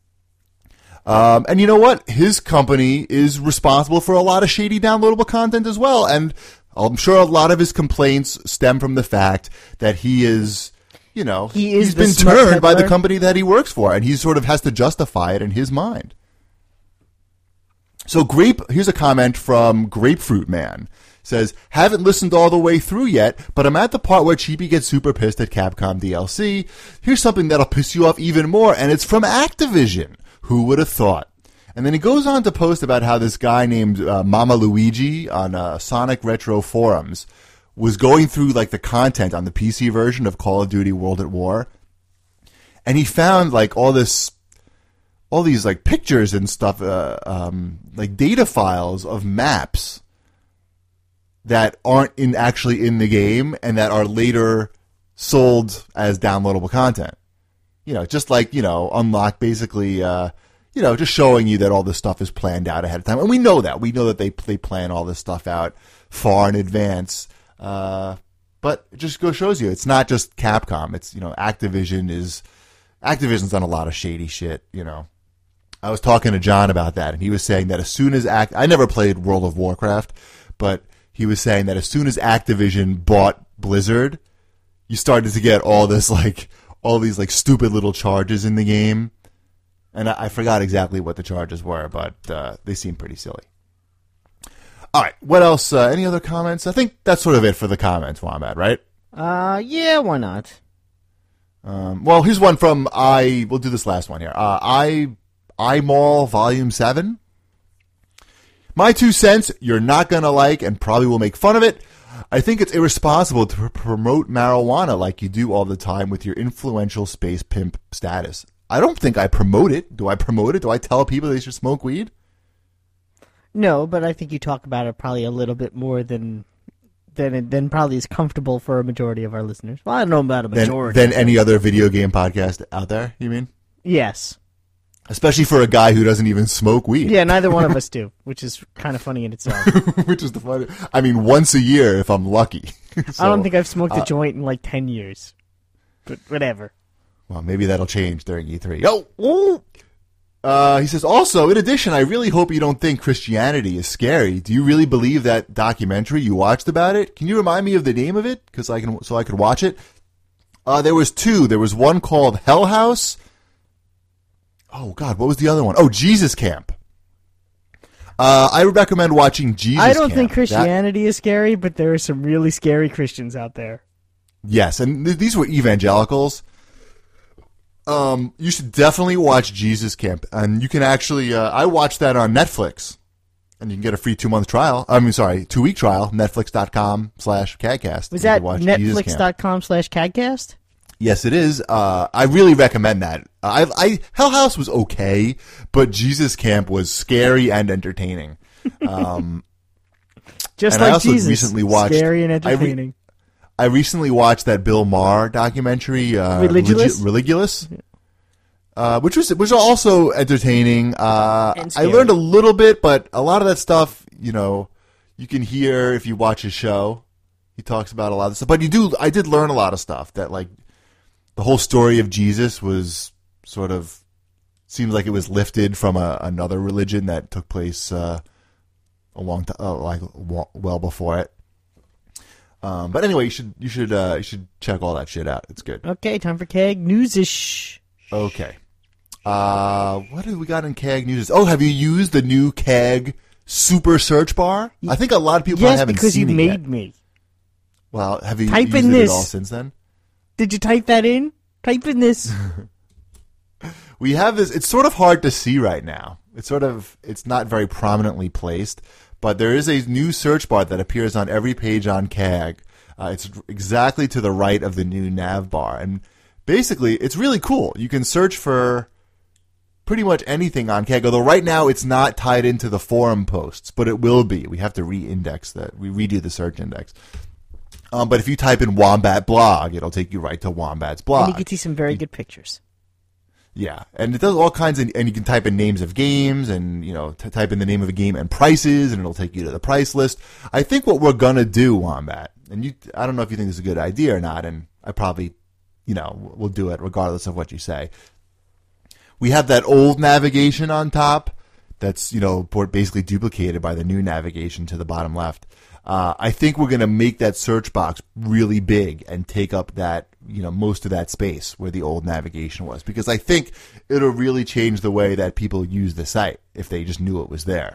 [SPEAKER 2] Um, and you know what? His company is responsible for a lot of shady downloadable content as well. And I'm sure a lot of his complaints stem from the fact that he is, you know,
[SPEAKER 3] He is
[SPEAKER 2] he's
[SPEAKER 3] the
[SPEAKER 2] been
[SPEAKER 3] smut
[SPEAKER 2] turned by the
[SPEAKER 3] peddler.
[SPEAKER 2] company that he works for, and he sort of has to justify it in his mind. So grape, here's a comment from Grapefruit Man. Says, haven't listened all the way through yet, but I'm at the part where Cheapy gets super pissed at Capcom D L C. Here's something that'll piss you off even more, and it's from Activision. Who would have thought? And then he goes on to post about how this guy named uh, Mama Luigi on uh, Sonic Retro forums was going through like the content on the P C version of Call of Duty World at War, and he found like all this, all these like pictures and stuff, uh, um, like data files of maps that aren't in actually in the game and that are later sold as downloadable content. You know, just like, you know, Unlock basically, uh, you know, just showing you that all this stuff is planned out ahead of time. And we know that. We know that they they plan all this stuff out far in advance. Uh, but it just goes shows you it's not just Capcom. It's, you know, Activision is, Activision's done a lot of shady shit, you know. I was talking to John about that, and he was saying that as soon as Act, I never played World of Warcraft, but he was saying that as soon as Activision bought Blizzard, you started to get all this like all these like stupid little charges in the game, and I, I forgot exactly what the charges were, but uh, they seem pretty silly. All right, what else? Uh, any other comments? I think that's sort of it for the comments, Wombat, right?
[SPEAKER 3] Uh, yeah, why not?
[SPEAKER 2] Um, well, here's one from I. We'll do this last one here. Uh, I iMall Volume Seven. My two cents, you're not going to like and probably will make fun of it. I think it's irresponsible to pr- promote marijuana like you do all the time with your influential space pimp status. I don't think I promote it. Do I promote it? Do I tell people they should smoke weed?
[SPEAKER 3] No, but I think you talk about it probably a little bit more than than than probably is comfortable for a majority of our listeners. Well, I don't know about a majority.
[SPEAKER 2] Than, than any other video game podcast out there, you mean?
[SPEAKER 3] Yes.
[SPEAKER 2] Especially for a guy who doesn't even smoke weed.
[SPEAKER 3] Yeah, neither one of us do, which is kind of funny in itself.
[SPEAKER 2] Which is the funny. I mean, once a year if I'm lucky. So,
[SPEAKER 3] I don't think I've smoked a
[SPEAKER 2] uh,
[SPEAKER 3] joint in like ten years. But whatever.
[SPEAKER 2] Well, maybe that'll change during E three. Oh! oh. Uh, he says, also, in addition, I really hope you don't think Christianity is scary. Do you really believe that documentary you watched about it? Can you remind me of the name of it? Cause I can, so I could watch it. Uh, there was two. There was one called Hell House. Oh, God, what was the other one? Oh, Jesus Camp. Uh, I would recommend watching Jesus Camp.
[SPEAKER 3] I don't
[SPEAKER 2] Camp.
[SPEAKER 3] think Christianity that, is scary, but there are some really scary Christians out there.
[SPEAKER 2] Yes, and th- these were evangelicals. Um, you should definitely watch Jesus Camp, and you can actually, uh, I watched that on Netflix, and you can get a free two-month trial. I mean, sorry, two-week trial, netflix.com slash cadcast.
[SPEAKER 3] Was that netflix.com slash cadcast?
[SPEAKER 2] Yes, it is. Uh, I really recommend that. I, I, Hell House was okay, but Jesus Camp was scary and entertaining. Um,
[SPEAKER 3] Just
[SPEAKER 2] and
[SPEAKER 3] like
[SPEAKER 2] I also
[SPEAKER 3] Jesus,
[SPEAKER 2] recently watched,
[SPEAKER 3] scary and entertaining.
[SPEAKER 2] I, re- I recently watched that Bill Maher documentary, uh,
[SPEAKER 3] Religulous,
[SPEAKER 2] Religulous, uh, which was was also entertaining. Uh,
[SPEAKER 3] And
[SPEAKER 2] I
[SPEAKER 3] scary.
[SPEAKER 2] learned a little bit, but a lot of that stuff, you know, you can hear if you watch his show. He talks about a lot of stuff, but you do. I did learn a lot of stuff that, like, the whole story of Jesus was sort of seems like it was lifted from a, another religion that took place uh, a long time, uh, like well before it. Um, but anyway, you should you should uh, you should check all that shit out. It's good.
[SPEAKER 3] Okay, time for Keg News-ish.
[SPEAKER 2] Okay. Uh, what do we got in Keg News? Oh, have you used the new Keg Super Search Bar? I think a lot of people
[SPEAKER 3] yes,
[SPEAKER 2] haven't
[SPEAKER 3] because
[SPEAKER 2] seen
[SPEAKER 3] you
[SPEAKER 2] it
[SPEAKER 3] made
[SPEAKER 2] yet.
[SPEAKER 3] me.
[SPEAKER 2] Well, have you
[SPEAKER 3] Type
[SPEAKER 2] used
[SPEAKER 3] in
[SPEAKER 2] it
[SPEAKER 3] this.
[SPEAKER 2] at all since then?
[SPEAKER 3] Did you type that in? Type in this.
[SPEAKER 2] We have this. It's sort of hard to see right now. It's sort of, it's not very prominently placed, but there is a new search bar that appears on every page on C A G. Uh, it's exactly to the right of the new nav bar. And basically, it's really cool. You can search for pretty much anything on C A G, although right now it's not tied into the forum posts, but it will be. We have to re-index that. We redo the search index. Um, but if you type in Wombat blog, it'll take you right to Wombat's blog.
[SPEAKER 3] And you can see some very good pictures.
[SPEAKER 2] Yeah, and it does all kinds of, and you can type in names of games, and you know, t- type in the name of a game and prices, and it'll take you to the price list. I think what we're gonna do, Wombat, and you, I don't know if you think this is a good idea or not, and I probably, you know, will do it regardless of what you say. We have that old navigation on top that's, you know, basically duplicated by the new navigation to the bottom left. Uh, I think we're going to make that search box really big and take up that, you know, most of that space where the old navigation was, because I think it'll really change the way that people use the site if they just knew it was there.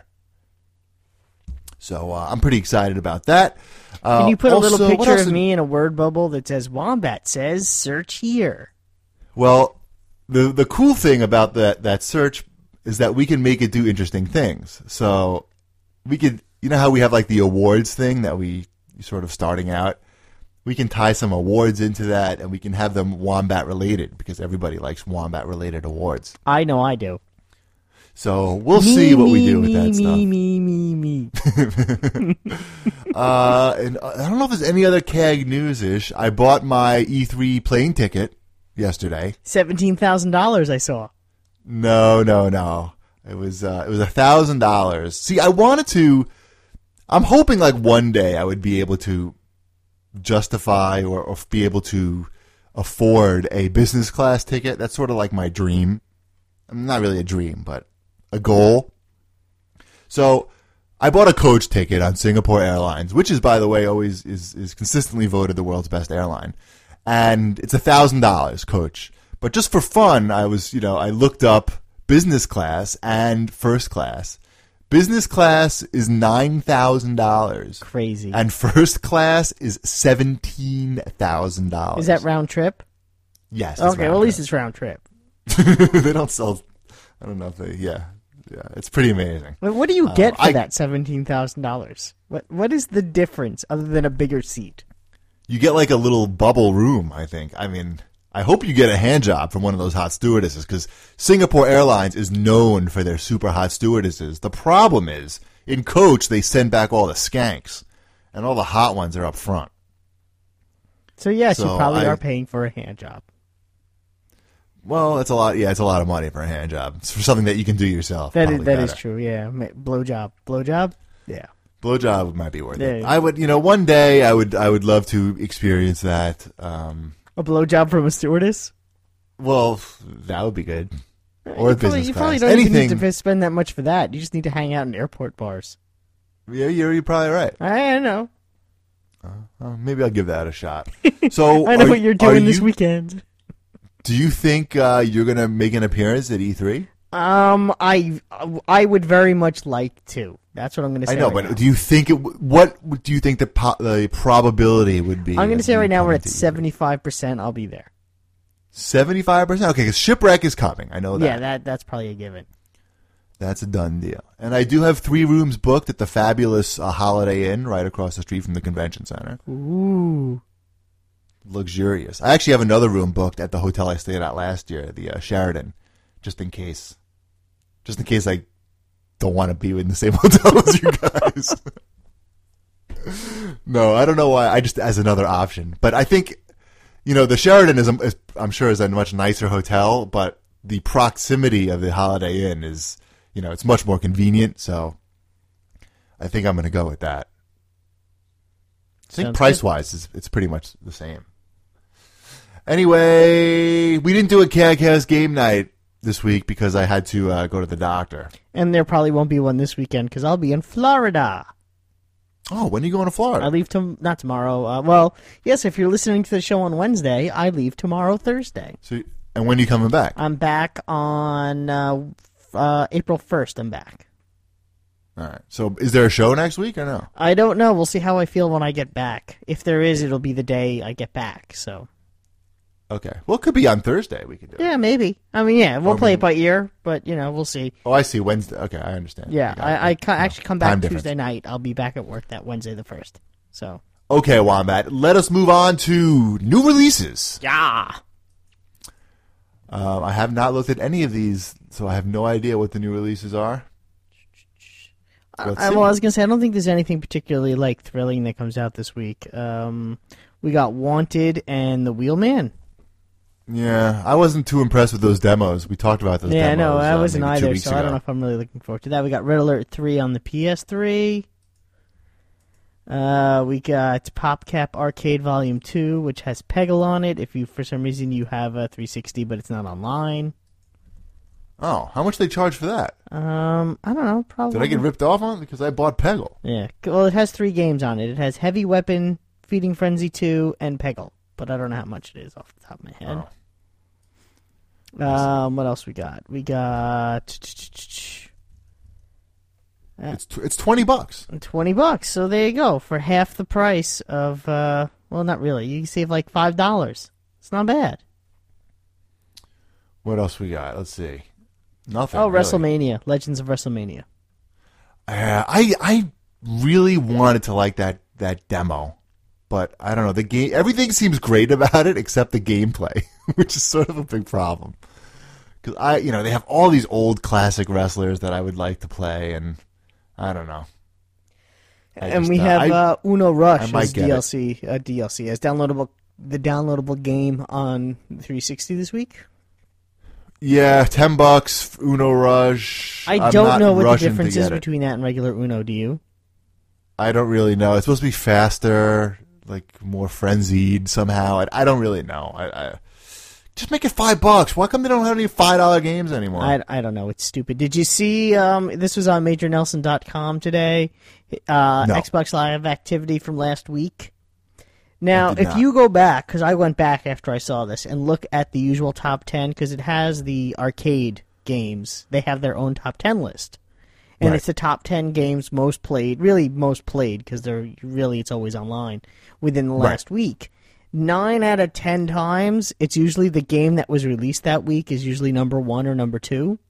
[SPEAKER 2] So uh, I'm pretty excited about that. Uh,
[SPEAKER 3] Can you put
[SPEAKER 2] also,
[SPEAKER 3] a little
[SPEAKER 2] what
[SPEAKER 3] picture
[SPEAKER 2] else
[SPEAKER 3] of
[SPEAKER 2] did-
[SPEAKER 3] me in a word bubble that says Wombat says search here?
[SPEAKER 2] Well, the the cool thing about that that search is that we can make it do interesting things. So we could, you know how we have like the awards thing that we sort of starting out? We can tie some awards into that, and we can have them Wombat related, because everybody likes Wombat related awards.
[SPEAKER 3] I know I do.
[SPEAKER 2] So we'll
[SPEAKER 3] me,
[SPEAKER 2] see what
[SPEAKER 3] me,
[SPEAKER 2] we do with
[SPEAKER 3] me,
[SPEAKER 2] that
[SPEAKER 3] me,
[SPEAKER 2] stuff.
[SPEAKER 3] Me, me, me, me.
[SPEAKER 2] uh, and I don't know if there's any other C A G news-ish. I bought my E three plane ticket yesterday.
[SPEAKER 3] seventeen thousand dollars I saw.
[SPEAKER 2] No, no, no. It was uh, it was a thousand dollars. See, I wanted to. I'm hoping like one day I would be able to justify or, or be able to afford a business class ticket. That's sort of like my dream. I mean, not really a dream, but a goal. So I bought a coach ticket on Singapore Airlines, which is, by the way, always is is consistently voted the world's best airline, and it's a thousand dollars coach. But just for fun, I was, you know, I looked up business class and first class. Business class is nine thousand dollars.
[SPEAKER 3] Crazy.
[SPEAKER 2] And first class is seventeen thousand dollars.
[SPEAKER 3] Is that round trip?
[SPEAKER 2] Yes. it's
[SPEAKER 3] Okay,
[SPEAKER 2] round
[SPEAKER 3] well, at least
[SPEAKER 2] trip.
[SPEAKER 3] it's round trip.
[SPEAKER 2] They don't sell, I don't know if they, yeah. yeah, it's pretty amazing.
[SPEAKER 3] But what do you get
[SPEAKER 2] Uh,
[SPEAKER 3] for
[SPEAKER 2] I-
[SPEAKER 3] that seventeen thousand dollars? What What is the difference other than a bigger seat?
[SPEAKER 2] You get like a little bubble room, I think. I mean, I hope you get a hand job from one of those hot stewardesses because Singapore Airlines is known for their super hot stewardesses. The problem is, in coach, they send back all the skanks, and all the hot ones are up front.
[SPEAKER 3] So yes, you
[SPEAKER 2] So
[SPEAKER 3] probably
[SPEAKER 2] I-
[SPEAKER 3] are paying for a hand job.
[SPEAKER 2] Well, it's a lot. Yeah, it's a lot of money for a hand job. It's for something that you can do yourself.
[SPEAKER 3] That is
[SPEAKER 2] probably
[SPEAKER 3] that is
[SPEAKER 2] better.
[SPEAKER 3] true. Yeah, Ma- blowjob, blowjob. Yeah.
[SPEAKER 2] Blowjob might be worth it.
[SPEAKER 3] Yeah.
[SPEAKER 2] I would, you know, one day I would, I would love to experience that. Um,
[SPEAKER 3] A blowjob from a stewardess?
[SPEAKER 2] well, that would be good. Or
[SPEAKER 3] you probably,
[SPEAKER 2] business
[SPEAKER 3] you
[SPEAKER 2] class.
[SPEAKER 3] probably don't
[SPEAKER 2] Anything.
[SPEAKER 3] even need to spend that much for that. You just need to hang out in airport bars.
[SPEAKER 2] Yeah, you're, you're probably right.
[SPEAKER 3] I, I know.
[SPEAKER 2] Uh, maybe I'll give that a shot. So,
[SPEAKER 3] I know
[SPEAKER 2] are-
[SPEAKER 3] what you're
[SPEAKER 2] are
[SPEAKER 3] doing this
[SPEAKER 2] you-
[SPEAKER 3] weekend.
[SPEAKER 2] Do you think uh, you're going to make an appearance at E three?
[SPEAKER 3] Um, I I would very much like to. That's what I'm going to say.
[SPEAKER 2] I know,
[SPEAKER 3] right
[SPEAKER 2] but
[SPEAKER 3] now.
[SPEAKER 2] do you think it? w- What do you think the po- the probability would be?
[SPEAKER 3] I'm going to
[SPEAKER 2] of
[SPEAKER 3] say
[SPEAKER 2] you
[SPEAKER 3] right now we're
[SPEAKER 2] coming
[SPEAKER 3] at
[SPEAKER 2] to E three?
[SPEAKER 3] seventy-five percent. I'll be there.
[SPEAKER 2] seventy-five percent? Okay, because Shipwreck is coming. I know that.
[SPEAKER 3] Yeah, that that's probably a given.
[SPEAKER 2] That's a done deal. And I do have three rooms booked at the fabulous uh, Holiday Inn right across the street from the convention center.
[SPEAKER 3] Ooh.
[SPEAKER 2] Luxurious. I actually have another room booked at the hotel I stayed at last year, the uh, Sheraton, just in case. Just in case I don't want to be in the same hotel as you guys. No, I don't know why. I just as another option. But I think, you know, the Sheraton is, a, is I'm sure, is a much nicer hotel, but the proximity of the Holiday Inn is, you know, it's much more convenient. So I think I'm going to go with that. I think
[SPEAKER 3] Sounds
[SPEAKER 2] price wise, it's, it's pretty much the same. Anyway, we didn't do a CADcast game night this week because I had to uh, go to the doctor.
[SPEAKER 3] And there probably won't be one this weekend because I'll be in Florida.
[SPEAKER 2] Oh, when are you going to Florida?
[SPEAKER 3] I leave to not tomorrow. Uh, well, yes, if you're listening to the show on Wednesday, I leave tomorrow, Thursday.
[SPEAKER 2] So, and when are you coming back?
[SPEAKER 3] I'm back on uh, f- uh, April first. I'm back.
[SPEAKER 2] All right. So, is there a show next week or no?
[SPEAKER 3] I don't know. We'll see how I feel when I get back. If there is, it'll be the day I get back. So
[SPEAKER 2] Okay. Well, it could be on Thursday. We could do it.
[SPEAKER 3] yeah, maybe. I mean, yeah, we'll
[SPEAKER 2] Or
[SPEAKER 3] play
[SPEAKER 2] we-
[SPEAKER 3] it by ear, but you know, we'll see.
[SPEAKER 2] Oh, I see. Wednesday. Okay, I understand.
[SPEAKER 3] Yeah,
[SPEAKER 2] You got
[SPEAKER 3] I, I
[SPEAKER 2] it.
[SPEAKER 3] ca-
[SPEAKER 2] No,
[SPEAKER 3] actually come
[SPEAKER 2] time
[SPEAKER 3] back
[SPEAKER 2] difference.
[SPEAKER 3] Tuesday night. I'll be back at work that Wednesday the first. So
[SPEAKER 2] Okay, Wombat. Let us move on to new releases.
[SPEAKER 3] yeah.
[SPEAKER 2] Um, I have not looked at any of these, so I have no idea what the new releases are. Let's
[SPEAKER 3] I,
[SPEAKER 2] see.
[SPEAKER 3] well, I was gonna say I don't think there's anything particularly like thrilling that comes out this week. Um, we got Wanted and The Wheelman.
[SPEAKER 2] Yeah, I wasn't too impressed with those demos. We talked about those
[SPEAKER 3] Yeah,
[SPEAKER 2] demos.
[SPEAKER 3] no, I
[SPEAKER 2] uh,
[SPEAKER 3] wasn't
[SPEAKER 2] maybe two
[SPEAKER 3] either.
[SPEAKER 2] weeks
[SPEAKER 3] So I
[SPEAKER 2] ago.
[SPEAKER 3] don't know if I'm really looking forward to that. We got Red Alert three on the P S three. Uh, we got PopCap Arcade Volume two, which has Peggle on it. If you, for some reason, you have a three sixty, but it's not online.
[SPEAKER 2] Oh, how much they charge for that?
[SPEAKER 3] Um, I don't know. Probably.
[SPEAKER 2] Did I get ripped off on it? Because I bought Peggle.
[SPEAKER 3] Yeah. Well, it has three games on it. It has Heavy Weapon, Feeding Frenzy two, and Peggle. But I don't know how much it is off the top of my head.
[SPEAKER 2] Oh.
[SPEAKER 3] Um, what else we got? We got
[SPEAKER 2] It's tw- it's twenty bucks.
[SPEAKER 3] twenty bucks. So there you go. For half the price of, uh, well, not really. You can save like five dollars. It's not bad.
[SPEAKER 2] What else we got? Let's see. Nothing.
[SPEAKER 3] Oh,
[SPEAKER 2] really.
[SPEAKER 3] WrestleMania. Legends of WrestleMania.
[SPEAKER 2] Uh, I I really wanted to like that that demo, but I don't know. The game, everything seems great about it except the gameplay, which is sort of a big problem. Because I, you know, they have all these old classic wrestlers that I would like to play, and I don't know. I
[SPEAKER 3] and
[SPEAKER 2] just,
[SPEAKER 3] we
[SPEAKER 2] uh,
[SPEAKER 3] have
[SPEAKER 2] I-
[SPEAKER 3] uh, Uno Rush
[SPEAKER 2] I might
[SPEAKER 3] as
[SPEAKER 2] get
[SPEAKER 3] D L C. Uh, D L C as downloadable. The downloadable game on three sixty this week.
[SPEAKER 2] Yeah, ten bucks. Uno Rush.
[SPEAKER 3] I
[SPEAKER 2] I'm
[SPEAKER 3] don't
[SPEAKER 2] not
[SPEAKER 3] know what the
[SPEAKER 2] rushing to
[SPEAKER 3] difference is
[SPEAKER 2] get it.
[SPEAKER 3] between that and regular Uno. Do you?
[SPEAKER 2] I don't really know. It's supposed to be faster, like more frenzied somehow. I, I don't really know. I, I just make it five bucks. Why come they don't have any five dollar games anymore?
[SPEAKER 3] I, I don't know. It's stupid. Did you see? Um, this was on Major Nelson dot com today. Uh,
[SPEAKER 2] No.
[SPEAKER 3] Xbox Live activity from last week. Now,
[SPEAKER 2] I did
[SPEAKER 3] if
[SPEAKER 2] not.
[SPEAKER 3] you go back, because I went back after I saw this, and look at the usual top ten, because it has the arcade games. They have their own top ten list. And
[SPEAKER 2] Right.
[SPEAKER 3] it's the top ten games most played, really most played, because they're really, it's always online, within the
[SPEAKER 2] Right.
[SPEAKER 3] last week. Nine out of ten times, it's usually the game that was released that week is usually number one or number two.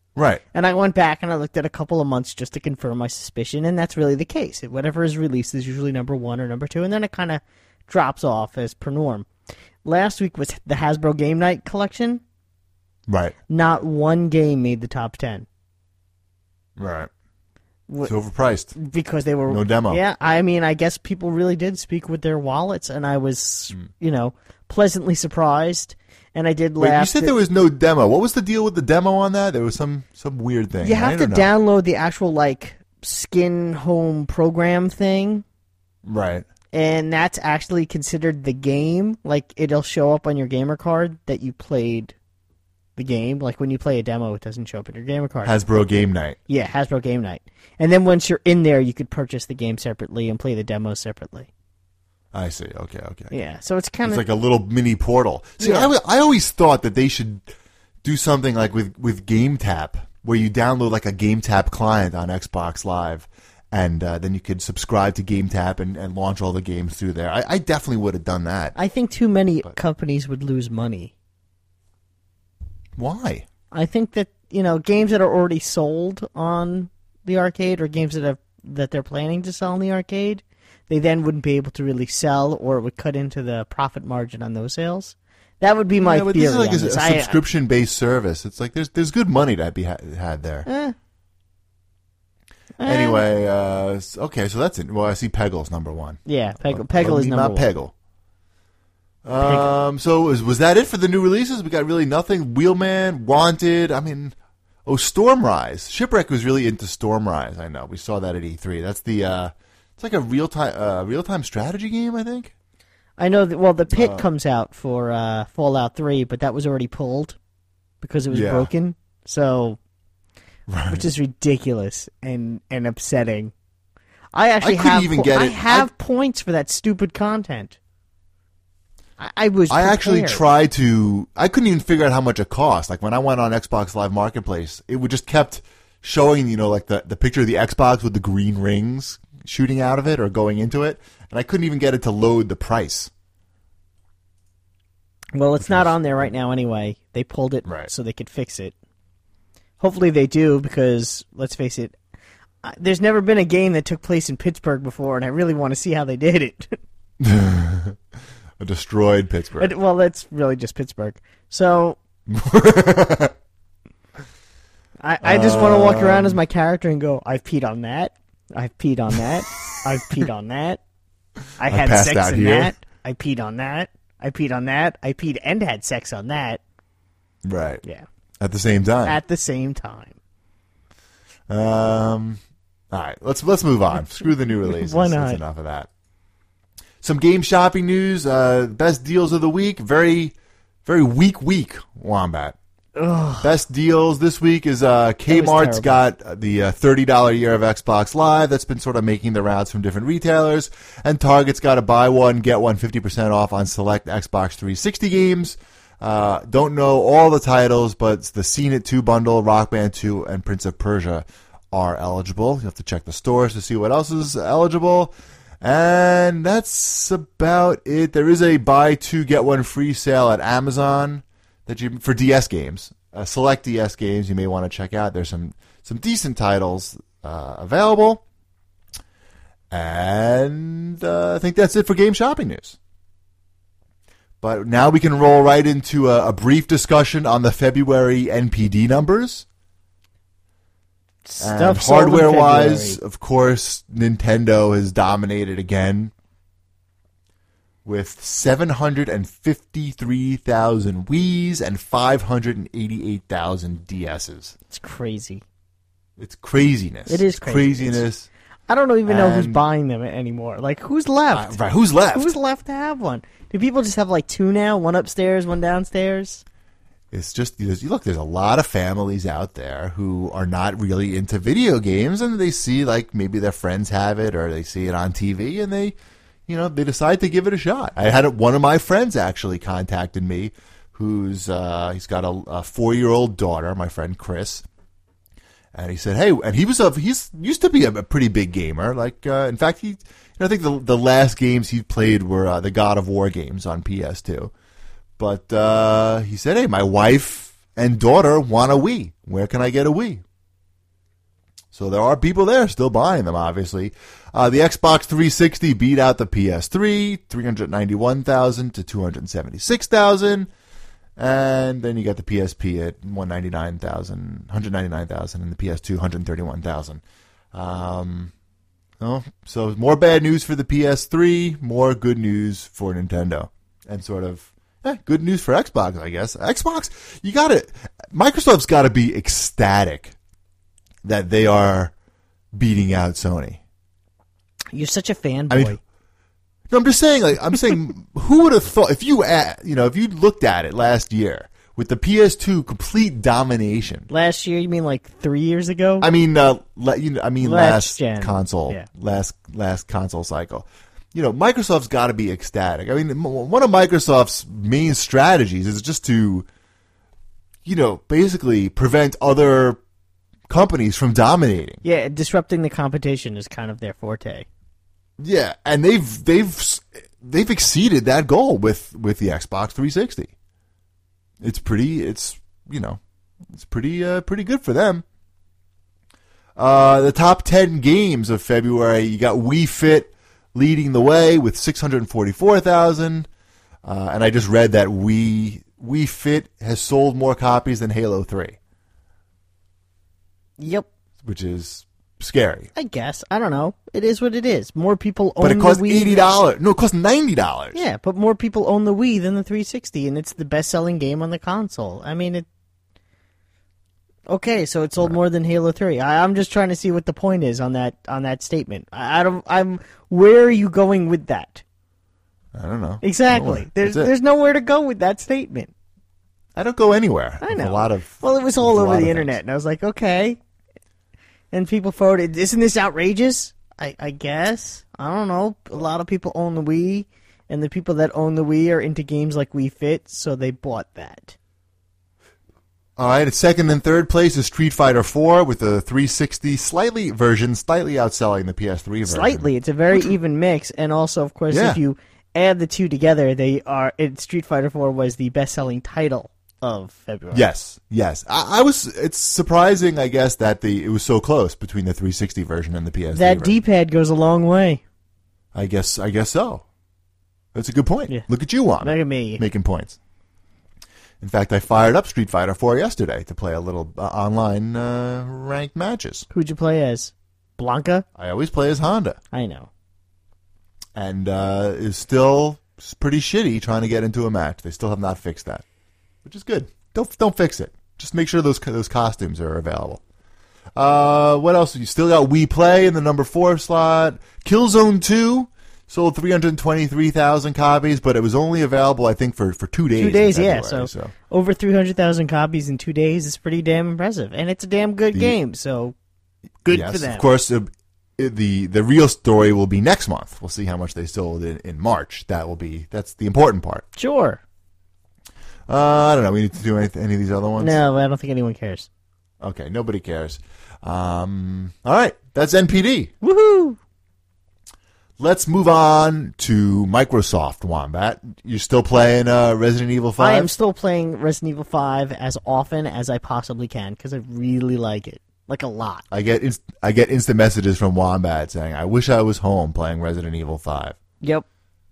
[SPEAKER 2] Right.
[SPEAKER 3] And I went back and I looked at a couple of months just to confirm my suspicion, and that's really the case. Whatever is released is usually number one or number two, and then it kind of drops off as per norm. Last week was the Hasbro Game Night collection.
[SPEAKER 2] Right.
[SPEAKER 3] Not one game made the top ten.
[SPEAKER 2] Right. It's overpriced.
[SPEAKER 3] Because they were...
[SPEAKER 2] No demo.
[SPEAKER 3] Yeah, I mean, I guess people really did speak with their wallets, and I was, mm. you know, pleasantly surprised. And I did
[SPEAKER 2] Wait,
[SPEAKER 3] laugh.
[SPEAKER 2] You said there was no demo. What was the deal with the demo on that? There was some, some weird thing.
[SPEAKER 3] You have to
[SPEAKER 2] know.
[SPEAKER 3] download the actual, like, Skin Home program thing.
[SPEAKER 2] Right.
[SPEAKER 3] And that's actually considered the game. Like, it'll show up on your gamer card that you played the game. Like, when you play a demo, it doesn't show up on your gamer card.
[SPEAKER 2] Hasbro Game Night.
[SPEAKER 3] Yeah, Hasbro Game Night. And then once you're in there, you could purchase the game separately and play the demo separately.
[SPEAKER 2] I see. Okay, okay.
[SPEAKER 3] Yeah, so it's kind of...
[SPEAKER 2] It's like a little mini portal. See,
[SPEAKER 3] yeah.
[SPEAKER 2] I, I always thought that they should do something like with, with GameTap, where you download like a GameTap client on Xbox Live, and uh, then you could subscribe to GameTap and, and launch all the games through there. I, I definitely would have done that.
[SPEAKER 3] I think too many
[SPEAKER 2] but,
[SPEAKER 3] companies would lose money.
[SPEAKER 2] Why?
[SPEAKER 3] I think that, you know, games that are already sold on the arcade or games that have that they're planning to sell in the arcade, they then wouldn't be able to really sell, or it would cut into the profit margin on those sales. That would be my
[SPEAKER 2] yeah, but
[SPEAKER 3] theory.
[SPEAKER 2] This is like
[SPEAKER 3] on
[SPEAKER 2] a,
[SPEAKER 3] this.
[SPEAKER 2] a
[SPEAKER 3] I,
[SPEAKER 2] subscription-based service. It's like there's there's good money to be ha- had there.
[SPEAKER 3] Eh.
[SPEAKER 2] Anyway, uh, okay, so that's it. Well, I see Peggle's number one.
[SPEAKER 3] Yeah, Peggle, Peggle is number
[SPEAKER 2] not
[SPEAKER 3] one.
[SPEAKER 2] Peggle. Um, so was was that it for the new releases? We got really nothing. Wheelman, Wanted. I mean, oh, Stormrise. Shipwreck was really into Stormrise. I know we saw that at E three. That's the uh, it's like a real time uh, real time strategy game. I think.
[SPEAKER 3] I know that. Well, the Pit
[SPEAKER 2] Uh,
[SPEAKER 3] comes out for uh, Fallout three, but that was already pulled because it was
[SPEAKER 2] Yeah.
[SPEAKER 3] broken. So,
[SPEAKER 2] Right.
[SPEAKER 3] which is ridiculous and, and upsetting. I actually
[SPEAKER 2] couldn't
[SPEAKER 3] have
[SPEAKER 2] even
[SPEAKER 3] po-
[SPEAKER 2] get
[SPEAKER 3] I
[SPEAKER 2] it.
[SPEAKER 3] have
[SPEAKER 2] I-
[SPEAKER 3] points for that stupid content. I, I was.
[SPEAKER 2] I actually
[SPEAKER 3] prepared.
[SPEAKER 2] tried to. I couldn't even figure out how much it cost. Like when I went on Xbox Live Marketplace, it would just kept showing, you know, like the the picture of the Xbox with the green rings shooting out of it or going into it, and I couldn't even get it to load the price.
[SPEAKER 3] Well, it's not on there right now anyway. They pulled it
[SPEAKER 2] Right.
[SPEAKER 3] so they could fix it. Hopefully they do, because let's face it, uh, there's never been a game that took place in Pittsburgh before, and I really want to see how they did it.
[SPEAKER 2] A destroyed Pittsburgh.
[SPEAKER 3] But, well, that's really just Pittsburgh. So I, I just want to walk around as my character and go, I've peed on that. I've peed on that. I've peed on that. I had
[SPEAKER 2] passed
[SPEAKER 3] sex
[SPEAKER 2] out
[SPEAKER 3] in
[SPEAKER 2] here.
[SPEAKER 3] that. I peed on that. I peed on that. I peed and had sex on that.
[SPEAKER 2] Right.
[SPEAKER 3] Yeah.
[SPEAKER 2] At the same time.
[SPEAKER 3] At the same time.
[SPEAKER 2] Um. All right. Let's let's move on. Screw the new releases.
[SPEAKER 3] Why not?
[SPEAKER 2] That's enough of that. Some game shopping news. Uh, best deals of the week. Very, very weak week. Wombat.
[SPEAKER 3] Ugh.
[SPEAKER 2] Best deals this week is uh, Kmart's
[SPEAKER 3] terrible.
[SPEAKER 2] got the uh, thirty dollars a year of Xbox Live. That's been sort of making the rounds from different retailers. And Target's got a buy one, get one fifty percent off on select Xbox three sixty games. Uh, don't know all the titles, but the Scene It two bundle, Rock Band two, and Prince of Persia are eligible. You have to check the stores to see what else is eligible. And that's about it. There is a buy two, get one free sale at Amazon that you for D S games. Uh, select D S games you may want to check out. There's some, some decent titles uh, available. And uh, I think that's it for game shopping news. But now we can roll right into a, a brief discussion on the February N P D numbers. And
[SPEAKER 3] Stuff sold in
[SPEAKER 2] hardware-wise,
[SPEAKER 3] February.
[SPEAKER 2] of course, Nintendo has dominated again with seven hundred fifty-three thousand Wiis and five hundred eighty-eight thousand D S's.
[SPEAKER 3] It's crazy.
[SPEAKER 2] It's craziness.
[SPEAKER 3] It is
[SPEAKER 2] It's
[SPEAKER 3] crazy.
[SPEAKER 2] craziness.
[SPEAKER 3] I don't even know who's
[SPEAKER 2] And-
[SPEAKER 3] buying them anymore. Like, who's
[SPEAKER 2] Uh,
[SPEAKER 3] left?
[SPEAKER 2] right, who's left?
[SPEAKER 3] Who's left to have one? Do people just have like two now? One upstairs, one downstairs?
[SPEAKER 2] It's just, there's- look, there's a lot of families out there who are not really into video games, and they see, like, maybe their friends have it, or they see it on T V, and they, you know, they decide to give it a shot. I had one of my friends actually contacted me, who's, uh, he's got a, a four-year-old daughter, my friend Chris, and he said, hey, and he was a, he's used to be a, a pretty big gamer, like, uh, in fact, he, you know, I think the, the last games he played were uh, the God of War games on P S two. But uh, he said, hey, my wife and daughter want a Wii. where can I get a Wii? So there are people there still buying them, obviously. Uh, the Xbox three sixty beat out the P S three, three hundred ninety-one thousand to two hundred seventy-six thousand. And then you got the P S P at one hundred ninety-nine thousand, one hundred ninety-nine thousand, and the P S two, one hundred thirty-one thousand. Um, oh, so more bad news for the P S three, more good news for Nintendo. And sort of eh, good news for Xbox, I guess. Xbox, you got to, Microsoft's got to be ecstatic that they are beating out Sony.
[SPEAKER 3] You're such a fanboy.
[SPEAKER 2] I mean, no, I'm just saying, like, I'm saying, who would have thought, if you, at, you know, if you looked at it last year with the P S two complete domination.
[SPEAKER 3] Last year, you mean like three years ago?
[SPEAKER 2] I mean, uh, le, you know, I mean,
[SPEAKER 3] last,
[SPEAKER 2] last
[SPEAKER 3] gen.
[SPEAKER 2] console,
[SPEAKER 3] yeah.
[SPEAKER 2] last, last console cycle. You know, Microsoft's got to be ecstatic. I mean, one of Microsoft's main strategies is just to, you know, basically prevent other companies from dominating.
[SPEAKER 3] Yeah, disrupting the competition is kind of their forte.
[SPEAKER 2] Yeah, and they've they've they've exceeded that goal with, with the Xbox three sixty. It's pretty. It's you know, it's pretty uh, pretty good for them. Uh, the top ten games of February, you got Wii Fit leading the way with six hundred forty-four thousand, uh, and I just read that Wii Wii Fit has sold more copies than Halo three.
[SPEAKER 3] Yep.
[SPEAKER 2] Which is scary.
[SPEAKER 3] I guess. I don't know. It is what it is. More people own
[SPEAKER 2] But it costs
[SPEAKER 3] the Wii.
[SPEAKER 2] eighty dollars. No, it costs ninety dollars.
[SPEAKER 3] Yeah, but more people own the Wii than the three sixty, and it's the best-selling game on the console. I mean, it... Okay, so it sold more than Halo three. I, I'm just trying to see what the point is on that on that statement. I, I don't... I'm... Where are you going with that?
[SPEAKER 2] I don't know.
[SPEAKER 3] Exactly.
[SPEAKER 2] Nowhere.
[SPEAKER 3] There's
[SPEAKER 2] That's it.
[SPEAKER 3] there's nowhere to go with that statement.
[SPEAKER 2] I don't go anywhere.
[SPEAKER 3] I know.
[SPEAKER 2] A lot of
[SPEAKER 3] well, it was all
[SPEAKER 2] a
[SPEAKER 3] over
[SPEAKER 2] lot
[SPEAKER 3] the
[SPEAKER 2] of
[SPEAKER 3] internet,
[SPEAKER 2] things.
[SPEAKER 3] and I was like, okay. And people forwarded, isn't this outrageous? I, I guess. I don't know. A lot of people own the Wii, and the people that own the Wii are into games like Wii Fit, so they bought that.
[SPEAKER 2] All right, at second and third place is Street Fighter four with the three sixty slightly version, slightly outselling the P S three version.
[SPEAKER 3] Slightly. It's a very even mix, and also, of course,
[SPEAKER 2] Yeah.
[SPEAKER 3] if you add the two together, they are. It, Street Fighter four was the best-selling title of February.
[SPEAKER 2] Yes, yes. I, I was. It's surprising, I guess, that the it was so close between the three sixty version and the P S three
[SPEAKER 3] That
[SPEAKER 2] version.
[SPEAKER 3] D-pad goes a long way.
[SPEAKER 2] I guess. I guess so. That's a good point.
[SPEAKER 3] Yeah.
[SPEAKER 2] Look at you, Juan.
[SPEAKER 3] Look at me.
[SPEAKER 2] Making points. In fact, I fired up Street Fighter four yesterday to play a little uh, online uh, ranked matches.
[SPEAKER 3] Who'd you play as? Blanca?
[SPEAKER 2] I always play as Honda,
[SPEAKER 3] I know.
[SPEAKER 2] and uh, is still pretty shitty trying to get into a match. They still have not fixed that, which is good. Don't don't fix it. Just make sure those those costumes are available. Uh, what else? You still got Wii Play in the number four slot. Killzone two sold three hundred twenty-three thousand copies, but it was only available, I think, for, for two days.
[SPEAKER 3] Two days,
[SPEAKER 2] in
[SPEAKER 3] yeah.
[SPEAKER 2] February,
[SPEAKER 3] So,
[SPEAKER 2] so.
[SPEAKER 3] over three hundred thousand copies in two days is pretty damn impressive. And it's a damn good
[SPEAKER 2] The-
[SPEAKER 3] game, so good
[SPEAKER 2] yes,
[SPEAKER 3] for them.
[SPEAKER 2] Of course, uh, the the real story will be next month. We'll see how much they sold in, in March. That will be that's the important part.
[SPEAKER 3] Sure.
[SPEAKER 2] Uh, I don't know. We need to do any, any of these other ones.
[SPEAKER 3] No, I don't think anyone cares.
[SPEAKER 2] Okay, nobody cares. Um, all right, that's N P D.
[SPEAKER 3] Woohoo!
[SPEAKER 2] Let's move on to Microsoft, Wombat. You're still playing uh, Resident Evil five?
[SPEAKER 3] I am still playing Resident Evil five as often as I possibly can because I really like it. Like a lot.
[SPEAKER 2] I get inst- I get instant messages from Wombat saying, I wish I was home playing Resident Evil five.
[SPEAKER 3] Yep.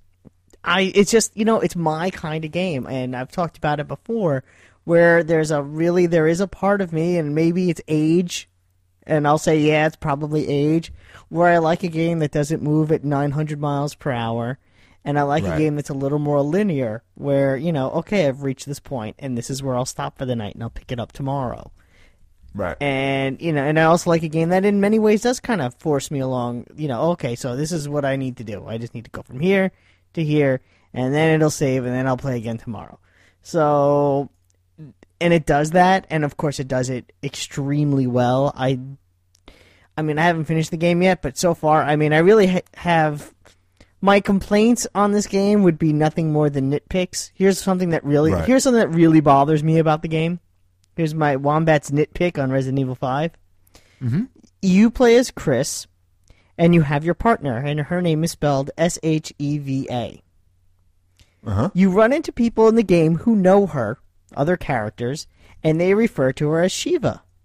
[SPEAKER 3] I it's just, you know, it's my kind of game, and I've talked about it before, where there's a really there is a part of me, and maybe it's age, and I'll say yeah, it's probably age, where I like a game that doesn't move at nine hundred miles per hour, and I like
[SPEAKER 2] Right.
[SPEAKER 3] a game that's a little more linear, where, you know, okay, I've reached this point, and this is where I'll stop for the night, and I'll pick it up tomorrow.
[SPEAKER 2] Right.
[SPEAKER 3] And, you know, and I also like a game that in many ways does kind of force me along, you know, okay, so this is what I need to do. I just need to go from here to here, and then it'll save, and then I'll play again tomorrow. So, and it does that, and of course it does it extremely well. I, I mean, I haven't finished the game yet, but so far, I mean, I really ha- have, my complaints on this game would be nothing more than nitpicks. Here's something that really,
[SPEAKER 2] Right.
[SPEAKER 3] here's something that really bothers me about the game. Here's my Wombat's nitpick on Resident Evil five.
[SPEAKER 2] Mm-hmm.
[SPEAKER 3] You play as Chris, and you have your partner, and her name is spelled S H E V A.
[SPEAKER 2] Uh-huh.
[SPEAKER 3] You run into people in the game who know her, other characters, and they refer to her as Shiva.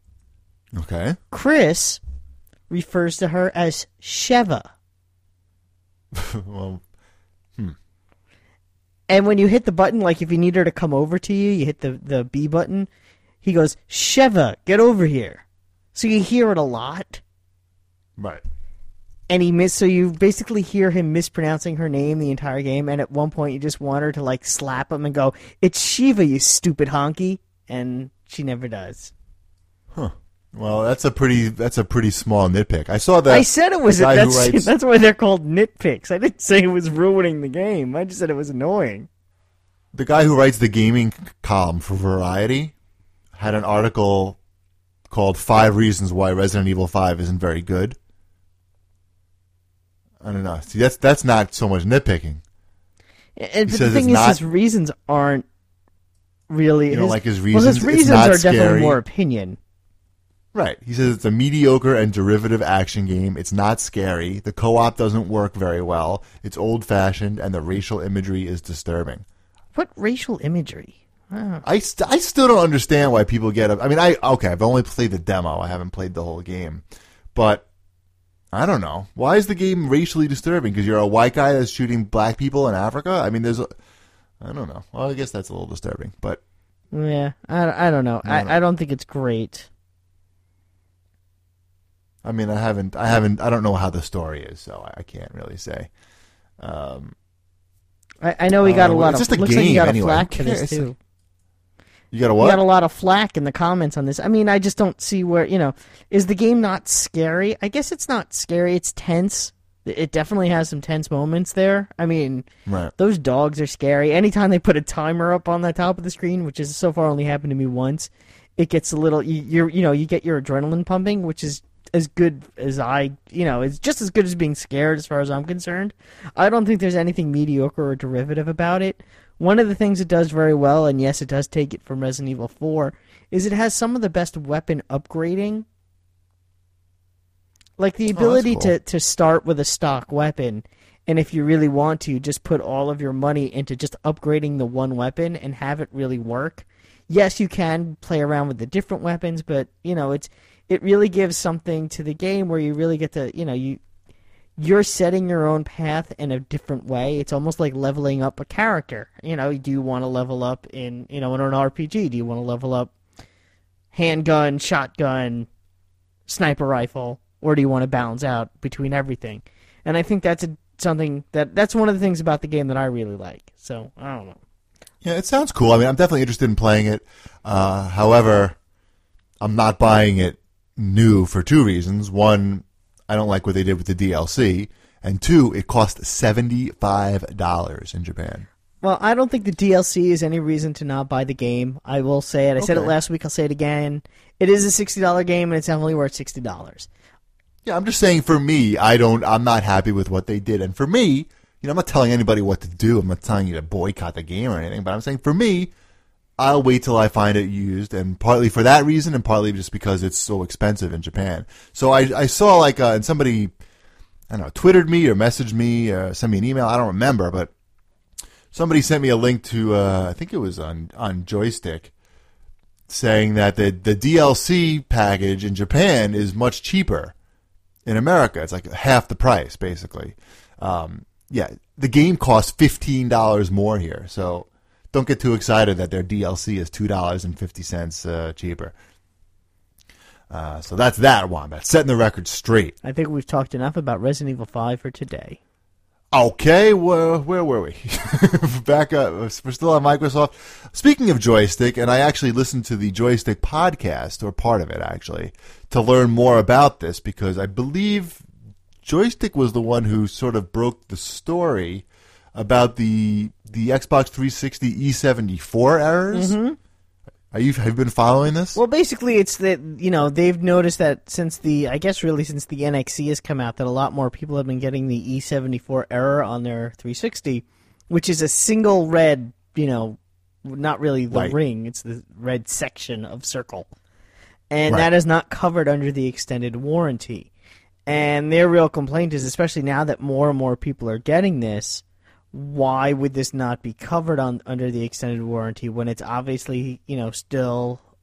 [SPEAKER 2] Okay.
[SPEAKER 3] Chris refers to her as Sheva.
[SPEAKER 2] Well,
[SPEAKER 3] and when you hit the button, like if you need her to come over to you, you hit the, the B button, he goes, Sheva, get over here. So you hear it a lot.
[SPEAKER 2] right.
[SPEAKER 3] And he miss, so you basically hear him mispronouncing her name the entire game, and at one point you just want her to like slap him and go, "It's Shiva, you stupid honky," and she never does.
[SPEAKER 2] Huh. Well, that's a pretty that's a pretty small nitpick. I saw that.
[SPEAKER 3] I said it was
[SPEAKER 2] the guy
[SPEAKER 3] that's,
[SPEAKER 2] who writes,
[SPEAKER 3] that's why they're called nitpicks. I didn't say it was ruining the game. I just said it was annoying.
[SPEAKER 2] the guy who writes the gaming column for Variety had an article called Five Reasons Why Resident Evil five Isn't Very Good. I don't know. See, that's that's not so much nitpicking.
[SPEAKER 3] And, but the
[SPEAKER 2] says
[SPEAKER 3] thing
[SPEAKER 2] it's
[SPEAKER 3] is,
[SPEAKER 2] not-
[SPEAKER 3] his reasons aren't really.
[SPEAKER 2] You don't
[SPEAKER 3] his,
[SPEAKER 2] like his
[SPEAKER 3] Well,
[SPEAKER 2] reasons?
[SPEAKER 3] his
[SPEAKER 2] It's
[SPEAKER 3] reasons
[SPEAKER 2] not
[SPEAKER 3] are definitely
[SPEAKER 2] scary.
[SPEAKER 3] more opinion.
[SPEAKER 2] Right. He says it's a mediocre and derivative action game. It's not scary. The co-op doesn't work very well. It's old-fashioned, and the racial imagery is disturbing.
[SPEAKER 3] What racial imagery? Oh.
[SPEAKER 2] I, st- I still don't understand why people get up. I mean, I okay, I've only played the demo. I haven't played the whole game. But I don't know. Why is the game racially disturbing? Because you're a white guy that's shooting black people in Africa? I mean, there's a... I don't know. Well, I guess that's a little disturbing. But
[SPEAKER 3] Yeah, I, I don't know.
[SPEAKER 2] I don't know.
[SPEAKER 3] I, I don't think it's great.
[SPEAKER 2] I mean, I haven't, I haven't, I don't know how the story is, so I can't really say. Um,
[SPEAKER 3] I, I know we got
[SPEAKER 2] Uh,
[SPEAKER 3] a
[SPEAKER 2] well,
[SPEAKER 3] lot
[SPEAKER 2] it's
[SPEAKER 3] of.
[SPEAKER 2] just a
[SPEAKER 3] looks like you
[SPEAKER 2] game
[SPEAKER 3] got a
[SPEAKER 2] anyway.
[SPEAKER 3] flack
[SPEAKER 2] Who
[SPEAKER 3] for this
[SPEAKER 2] cares?
[SPEAKER 3] too.
[SPEAKER 2] you got a
[SPEAKER 3] We
[SPEAKER 2] what?
[SPEAKER 3] got a lot of flack in the comments on this. I mean, I just don't see where, you know, is the game not scary? I guess it's not scary. It's tense. It definitely has some tense moments there. I mean,
[SPEAKER 2] Right.
[SPEAKER 3] those dogs are scary. Anytime they put a timer up on the top of the screen, which has so far only happened to me once, it gets a little, you, you're, you know, you get your adrenaline pumping, which is as good as I, you know, it's just as good as being scared as far as I'm concerned. I don't think there's anything mediocre or derivative about it. One of the things it does very well, and yes, it does take it from Resident Evil four, is it has some of the best weapon upgrading. Like the ability
[SPEAKER 2] cool.
[SPEAKER 3] to, to start with a stock weapon, and if you really want to, just put all of your money into just upgrading the one weapon and have it really work. Yes, you can play around with the different weapons, but, you know, it's it really gives something to the game where you really get to, you know, you you're setting your own path in a different way. It's almost like leveling up a character. You know, do you want to level up in, you know, in an R P G? Do you want to level up handgun, shotgun, sniper rifle, or do you want to balance out between everything? And I think that's a, something that that's one of the things about the game that I really like. So, I don't know.
[SPEAKER 2] Yeah, it sounds cool. I mean, I'm definitely interested in playing it. Uh, however, I'm not buying it new for two reasons. One, I don't like what they did with the D L C. And two, it cost seventy-five dollars in Japan.
[SPEAKER 3] Well, I don't think the D L C is any reason to not buy the game. I will say it. I said it
[SPEAKER 2] Okay.
[SPEAKER 3] last week. I'll say it again. It is a sixty dollars game, and it's definitely worth sixty dollars.
[SPEAKER 2] Yeah, I'm just saying for me, I don't, I'm not happy with what they did. And for me, you know, I'm not telling anybody what to do. I'm not telling you to boycott the game or anything, but I'm saying for me, I'll wait till I find it used, and partly for that reason, and partly just because it's so expensive in Japan. So I, I saw like, uh, and somebody, I don't know, twittered me or messaged me, or sent me an email. I don't remember, but somebody sent me a link to, uh, I think it was on on Joystick, saying that the the D L C package in Japan is much cheaper. In America, it's like half the price, basically. Um, yeah, the game costs fifteen dollars more here, so don't get too excited that their D L C is two dollars and fifty cents uh, cheaper. Uh, so that's that, Wombat. Setting the record straight.
[SPEAKER 3] I think we've talked enough about Resident Evil five for today.
[SPEAKER 2] Okay, where, where were we? Back up. We're still on Microsoft. Speaking of Joystick, and I actually listened to the Joystick podcast, or part of it actually, to learn more about this, because I believe Joystick was the one who sort of broke the story about the the Xbox three sixty E seventy-four errors.
[SPEAKER 3] Mm-hmm.
[SPEAKER 2] Are you have you been following this?
[SPEAKER 3] Well, basically, it's that, you know, they've noticed that since the, I guess really since the N X E has come out, that a lot more people have been getting the E seventy-four error on their three sixty, which is a single red, you know, not really the
[SPEAKER 2] Right.
[SPEAKER 3] ring, it's the red section of circle. And
[SPEAKER 2] Right.
[SPEAKER 3] that is not covered under the extended warranty. And their real complaint is, especially now that more and more people are getting this, why would this not be covered on under the extended warranty when it's obviously, you know, still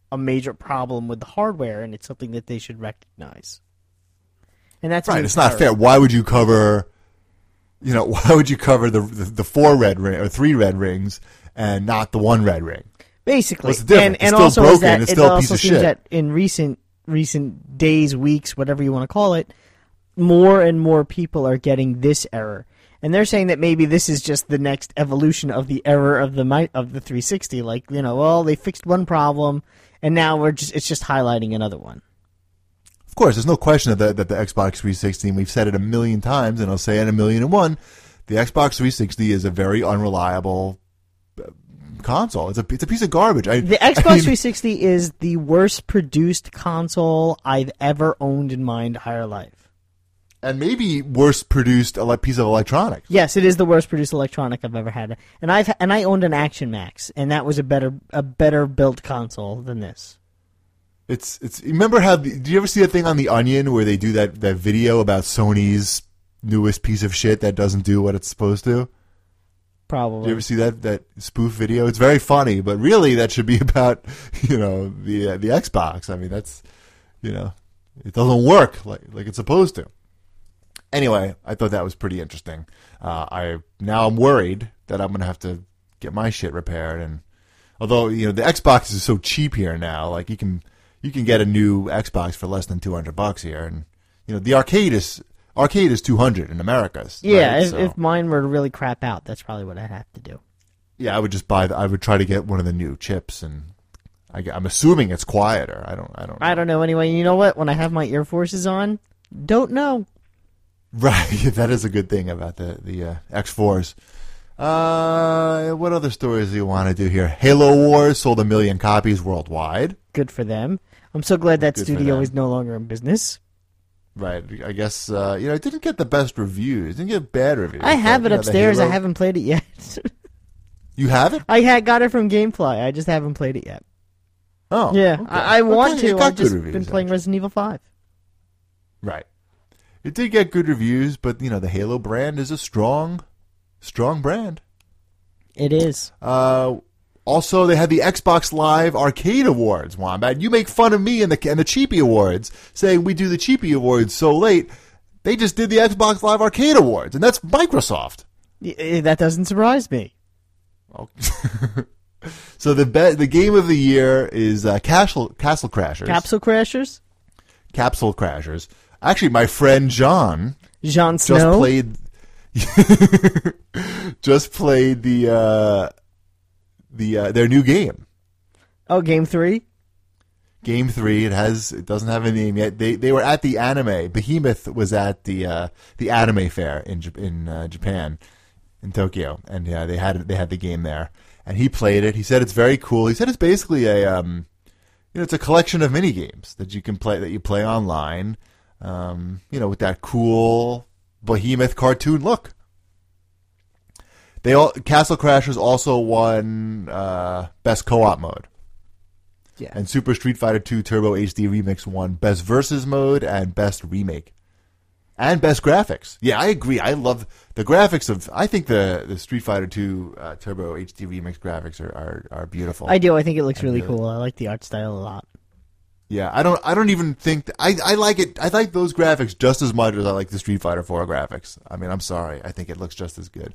[SPEAKER 3] a major problem with the hardware, and it's something that they should recognize. And that's
[SPEAKER 2] right. It's not fair. Why would you cover, you know, why would you cover the the, the four red ring or three red rings and not the one red ring?
[SPEAKER 3] Basically,
[SPEAKER 2] What's the difference?
[SPEAKER 3] and,
[SPEAKER 2] It's
[SPEAKER 3] and
[SPEAKER 2] still
[SPEAKER 3] also
[SPEAKER 2] broken.
[SPEAKER 3] is that
[SPEAKER 2] It's
[SPEAKER 3] it
[SPEAKER 2] still a
[SPEAKER 3] also
[SPEAKER 2] piece of
[SPEAKER 3] seems
[SPEAKER 2] shit.
[SPEAKER 3] that in recent recent days, weeks, whatever you want to call it, more and more people are getting this error, and they're saying that maybe this is just the next evolution of the error of the mi- of the three sixty. Like, you know, well, they fixed one problem, and now we're just it's just highlighting another one.
[SPEAKER 2] Of course, there's no question that the, that the Xbox three sixty, and we've said it a million times, and I'll say it a million and one, the Xbox three sixty is a very unreliable uh, console. It's a it's a piece of garbage. I,
[SPEAKER 3] The
[SPEAKER 2] I
[SPEAKER 3] Xbox
[SPEAKER 2] mean,
[SPEAKER 3] three sixty is the worst produced console I've ever owned in my entire life.
[SPEAKER 2] and maybe worst produced ele- piece of electronics.
[SPEAKER 3] Yes, it is the worst produced electronic I've ever had, and I've and I owned an Action Max, and that was a better a better built console than this.
[SPEAKER 2] It's it's. Remember how? The, do you ever see a thing on the Onion where they do that that video about Sony's newest piece of shit that doesn't do what it's supposed to?
[SPEAKER 3] Probably.
[SPEAKER 2] Did you ever see that that spoof video? It's very funny, but really that should be about, you know, the uh, the Xbox. I mean, that's, you know, it doesn't work like like it's supposed to. Anyway, I thought that was pretty interesting. Uh, I now I'm worried that I'm gonna have to get my shit repaired, and although, you know, the Xbox is so cheap here now, like you can you can get a new Xbox for less than two hundred bucks here, and you know the arcade is arcade is two hundred in America.
[SPEAKER 3] Yeah,
[SPEAKER 2] right?
[SPEAKER 3] if,
[SPEAKER 2] So,
[SPEAKER 3] if mine were to really crap out, that's probably what I'd have to do.
[SPEAKER 2] yeah, I would just buy. The, I would try to get one of the new chips, and I, I'm assuming it's quieter. I don't. I don't. Know.
[SPEAKER 3] I don't know anyway. You know what? When I have my Air Forces on, don't know.
[SPEAKER 2] Right, that is a good thing about the the uh, X fours. Uh, what other stories do you want to do here? Halo Wars sold a million copies worldwide.
[SPEAKER 3] Good for them. I'm so glad that
[SPEAKER 2] Good for
[SPEAKER 3] studio
[SPEAKER 2] them.
[SPEAKER 3] is no longer in business.
[SPEAKER 2] Right, I guess uh, you know it didn't get the best reviews. It didn't get bad reviews.
[SPEAKER 3] I have
[SPEAKER 2] but,
[SPEAKER 3] it
[SPEAKER 2] you know, the
[SPEAKER 3] upstairs. I
[SPEAKER 2] Halo-
[SPEAKER 3] haven't played it yet.
[SPEAKER 2] You have it?
[SPEAKER 3] I had got it from GameFly. I just haven't played it yet.
[SPEAKER 2] Oh,
[SPEAKER 3] Yeah,
[SPEAKER 2] okay.
[SPEAKER 3] I, I
[SPEAKER 2] Okay,
[SPEAKER 3] want
[SPEAKER 2] it
[SPEAKER 3] to.
[SPEAKER 2] got
[SPEAKER 3] I've
[SPEAKER 2] good
[SPEAKER 3] just
[SPEAKER 2] reviews,
[SPEAKER 3] been playing
[SPEAKER 2] actually.
[SPEAKER 3] Resident Evil five.
[SPEAKER 2] Right. It did get good reviews, but you know the Halo brand is a strong, strong brand.
[SPEAKER 3] It is.
[SPEAKER 2] Uh, also, they had the Xbox Live Arcade Awards. Wombat, you make fun of me and the and the Cheapy Awards, saying we do the Cheapy Awards so late. They just did the Xbox Live Arcade Awards, and that's Microsoft.
[SPEAKER 3] Y- eh, That doesn't surprise me.
[SPEAKER 2] Oh. So the be- the game of the year is uh, Castle Castle Crashers.
[SPEAKER 3] Capsule Crashers?
[SPEAKER 2] Capsule Crashers. Actually, my friend John
[SPEAKER 3] Jon
[SPEAKER 2] just
[SPEAKER 3] Snow?
[SPEAKER 2] played just played the uh, the uh, their new game.
[SPEAKER 3] Oh, Game three?
[SPEAKER 2] Game three. It has. It doesn't have a name yet. They they were at the anime. Behemoth was at the uh, the anime fair in Jap- in uh, Japan, in Tokyo, and yeah, they had they had the game there, and he played it. He said it's very cool. He said it's basically a um, you know, it's a collection of mini games that you can play that you play online. Um, you know, with that cool Behemoth cartoon look. They all Castle Crashers also won uh, best co-op mode.
[SPEAKER 3] Yeah.
[SPEAKER 2] And Super Street Fighter two Turbo H D Remix won Best Versus Mode and Best Remake. And Best Graphics. Yeah, I agree. I love the graphics of... I think the, the Street Fighter two uh, Turbo H D Remix graphics are, are, are beautiful.
[SPEAKER 3] I do. I think it looks really
[SPEAKER 2] really-
[SPEAKER 3] cool. I like the art style a lot.
[SPEAKER 2] Yeah, I don't I don't even think... Th- I, I like it. I like those graphics just as much as I like the Street Fighter four graphics. I mean, I'm sorry. I think it looks just as good.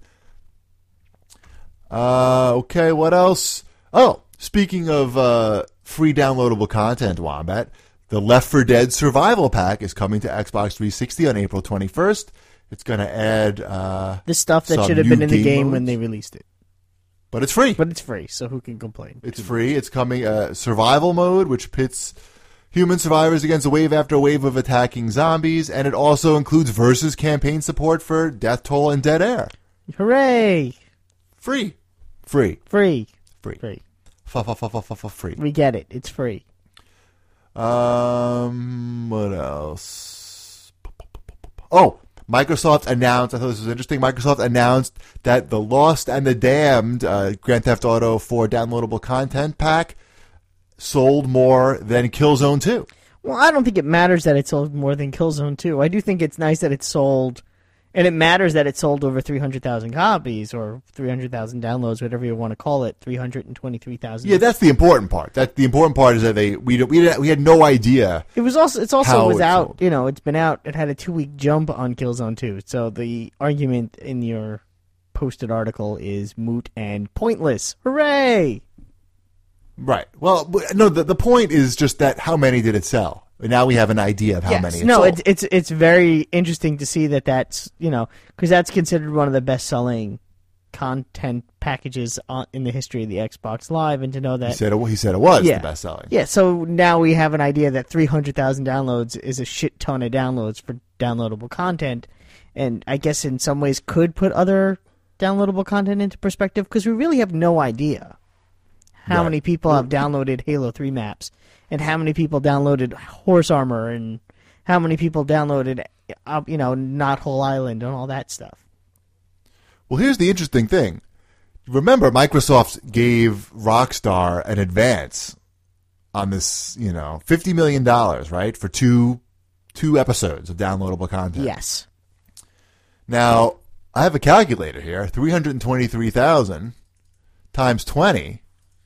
[SPEAKER 2] Uh, okay, what else? Oh, speaking of uh, free downloadable content, Wombat, the Left four Dead Survival Pack is coming to Xbox three sixty on April twenty-first. It's going to add... Uh,
[SPEAKER 3] The stuff that
[SPEAKER 2] some
[SPEAKER 3] should have
[SPEAKER 2] new
[SPEAKER 3] been in the
[SPEAKER 2] game
[SPEAKER 3] game when
[SPEAKER 2] modes.
[SPEAKER 3] they released it.
[SPEAKER 2] But it's free.
[SPEAKER 3] But it's free, so who can complain?
[SPEAKER 2] It's free. It's coming uh, survival mode, which pits human survivors against a wave after wave of attacking zombies, and it also includes versus campaign support for Death Toll and Dead Air.
[SPEAKER 3] Hooray!
[SPEAKER 2] Free. Free.
[SPEAKER 3] Free.
[SPEAKER 2] Free.
[SPEAKER 3] Free.
[SPEAKER 2] F-f-f-f-f- free.
[SPEAKER 3] We get it. It's free.
[SPEAKER 2] Um, what else? Oh, Microsoft announced, I thought this was interesting, Microsoft announced that the Lost and the Damned uh, Grand Theft Auto four downloadable content pack sold more than Killzone two.
[SPEAKER 3] Well, I don't think it matters that it sold more than Killzone two. I do think it's nice that it sold And it matters that it sold over three hundred thousand copies or three hundred thousand downloads, whatever you want to call it, three hundred twenty-three thousand.
[SPEAKER 2] Yeah, that's the important part. That the important part is that they we we we had no idea.
[SPEAKER 3] It was also it's also
[SPEAKER 2] how
[SPEAKER 3] was
[SPEAKER 2] it
[SPEAKER 3] out,
[SPEAKER 2] sold.
[SPEAKER 3] you know, it's been out. It had a two-week jump on Killzone two. So the argument in your posted article is moot and pointless. Hooray!
[SPEAKER 2] Right. Well, w- no, the the point is just that how many did it sell? Now we have an idea of how
[SPEAKER 3] yes.
[SPEAKER 2] many it
[SPEAKER 3] no,
[SPEAKER 2] sold.
[SPEAKER 3] it's it's it's very interesting to see that that's, you know, because that's considered one of the best-selling content packages on, in the history of the Xbox Live, and to know that
[SPEAKER 2] He said it, he said it was
[SPEAKER 3] Yeah.
[SPEAKER 2] the best selling.
[SPEAKER 3] yeah, so now we have an idea that three hundred thousand downloads is a shit ton of downloads for downloadable content, and I guess in some ways could put other downloadable content into perspective, because we really have no idea how
[SPEAKER 2] Right.
[SPEAKER 3] many people have downloaded Halo three maps, and how many people downloaded Horse Armor, and how many people downloaded, uh, you know, Not Whole Island, and all that stuff.
[SPEAKER 2] Well, here's the interesting thing. Remember, Microsoft gave Rockstar an advance on this, you know, fifty million dollars, right, for two two episodes of downloadable content.
[SPEAKER 3] Yes.
[SPEAKER 2] Now, I have a calculator here. three hundred twenty-three thousand times twenty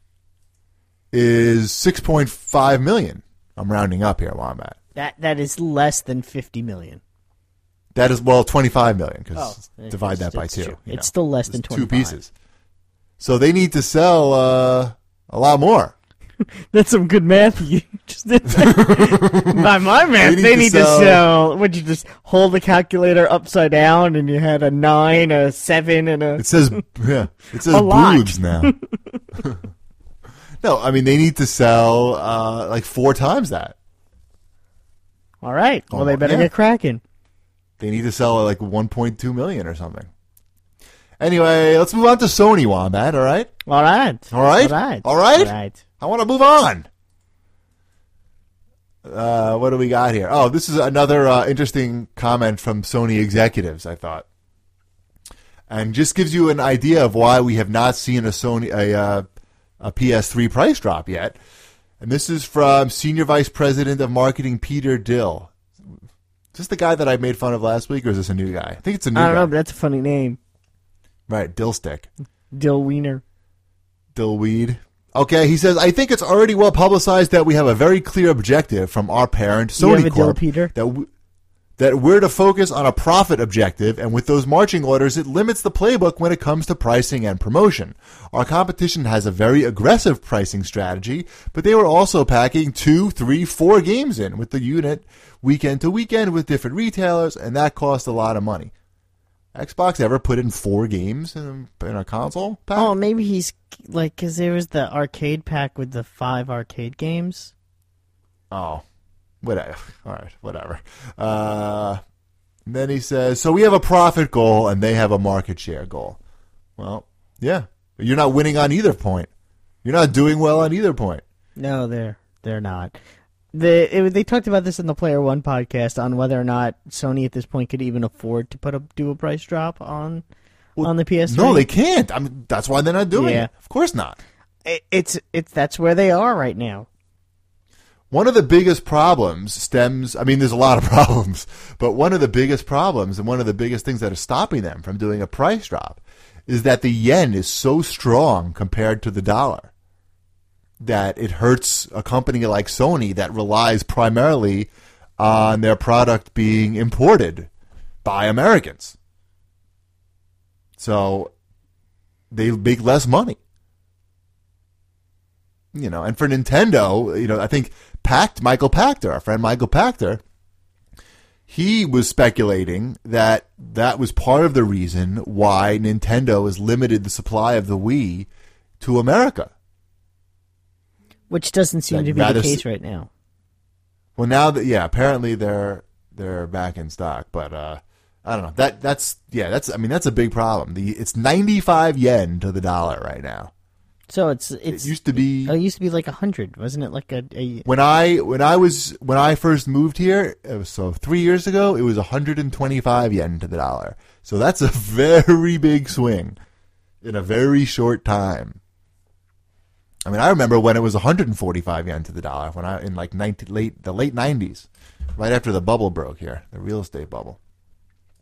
[SPEAKER 2] is six point five million. I'm rounding up here, Wombat.
[SPEAKER 3] That That is less than fifty million.
[SPEAKER 2] That is, well, twenty-five million, because
[SPEAKER 3] Oh,
[SPEAKER 2] divide
[SPEAKER 3] it's-
[SPEAKER 2] that by
[SPEAKER 3] it's
[SPEAKER 2] two.
[SPEAKER 3] true.
[SPEAKER 2] you
[SPEAKER 3] It's
[SPEAKER 2] know.
[SPEAKER 3] still less
[SPEAKER 2] It's
[SPEAKER 3] than
[SPEAKER 2] two
[SPEAKER 3] twenty-five.
[SPEAKER 2] pieces. So they need to sell uh, a lot more.
[SPEAKER 3] That's some good math you just did. By my math,
[SPEAKER 2] They
[SPEAKER 3] they
[SPEAKER 2] need
[SPEAKER 3] need,
[SPEAKER 2] to
[SPEAKER 3] to
[SPEAKER 2] sell-
[SPEAKER 3] sell. Would you just hold the calculator upside down and you had a nine, a seven, and a.
[SPEAKER 2] It says, yeah, it says
[SPEAKER 3] A lot.
[SPEAKER 2] boobs now. No, I mean, they need to sell uh, like four times that.
[SPEAKER 3] All right. Well,
[SPEAKER 2] Oh,
[SPEAKER 3] they better
[SPEAKER 2] yeah.
[SPEAKER 3] get cracking.
[SPEAKER 2] They need to sell like one point two million or something. Anyway, let's move on to Sony, Wombat, all right?
[SPEAKER 3] All right.
[SPEAKER 2] All right?
[SPEAKER 3] All right.
[SPEAKER 2] All right?
[SPEAKER 3] All right.
[SPEAKER 2] I want to move on. Uh, what do we got here? Oh, this is another uh, interesting comment from Sony executives, I thought. And just gives you an idea of why we have not seen a Sony a, uh, a P S three price drop yet. And this is from Senior Vice President of Marketing Peter Dill. Is this the guy that I made fun of last week, or is this a new guy? I think it's a new
[SPEAKER 3] I don't
[SPEAKER 2] guy.
[SPEAKER 3] know, but that's a funny name.
[SPEAKER 2] Right, Dillstick.
[SPEAKER 3] Dill Wiener.
[SPEAKER 2] Dillweed. Okay, he says, I think it's already well publicized that we have a very clear objective from our parent,
[SPEAKER 3] You have
[SPEAKER 2] Sony
[SPEAKER 3] a Dill
[SPEAKER 2] Corp,
[SPEAKER 3] Peter?
[SPEAKER 2] that, w- that we're to focus on a profit objective, and with those marching orders, it limits the playbook when it comes to pricing and promotion. Our competition has a very aggressive pricing strategy, but they were also packing two, three, four games in with the unit weekend to weekend with different retailers, and that cost a lot of money. Xbox ever put in four games in, in a console pack?
[SPEAKER 3] Oh, maybe he's like, because there was the arcade pack with the five arcade games.
[SPEAKER 2] Oh, whatever. All right, whatever. Uh, and then he says, so we have a profit goal and they have a market share goal. Well, yeah. You're not winning on either point. You're not doing well on either point.
[SPEAKER 3] No, they're they're not. The it, they talked about this in the Player One podcast on whether or not Sony at this point could even afford to put a do a price drop on
[SPEAKER 2] Well,
[SPEAKER 3] on the P S three.
[SPEAKER 2] No, they can't. I mean, that's why they're not doing
[SPEAKER 3] Yeah.
[SPEAKER 2] it. Of course not.
[SPEAKER 3] It, it's it's that's where they are right now.
[SPEAKER 2] One of the biggest problems stems, I mean, there's a lot of problems, but one of the biggest problems and one of the biggest things that are stopping them from doing a price drop is that the yen is so strong compared to the dollar that it hurts a company like Sony that relies primarily on their product being imported by Americans. So they make less money. You know, and for Nintendo, you know, I think Pact, Michael Pachter, our friend Michael Pachter, he was speculating that that was part of the reason why Nintendo has limited the supply of the Wii to America.
[SPEAKER 3] Which doesn't seem
[SPEAKER 2] I'd
[SPEAKER 3] to be
[SPEAKER 2] rather
[SPEAKER 3] the
[SPEAKER 2] s-
[SPEAKER 3] case right now.
[SPEAKER 2] Well, now that yeah, apparently they're they're back in stock, but uh, I don't know. That that's yeah, that's I mean that's a big problem. The it's ninety-five yen to the dollar right now.
[SPEAKER 3] So it's it's
[SPEAKER 2] It used to be
[SPEAKER 3] oh, it used to be like a hundred, wasn't it? Like a, a
[SPEAKER 2] when I when I was when I first moved here, it was, so three years ago, it was one hundred twenty-five yen to the dollar. So that's a very big swing in a very short time. I mean, I remember when it was one hundred forty-five yen to the dollar when I in like nineteen, late the late nineties, right after the bubble broke here, the real estate bubble.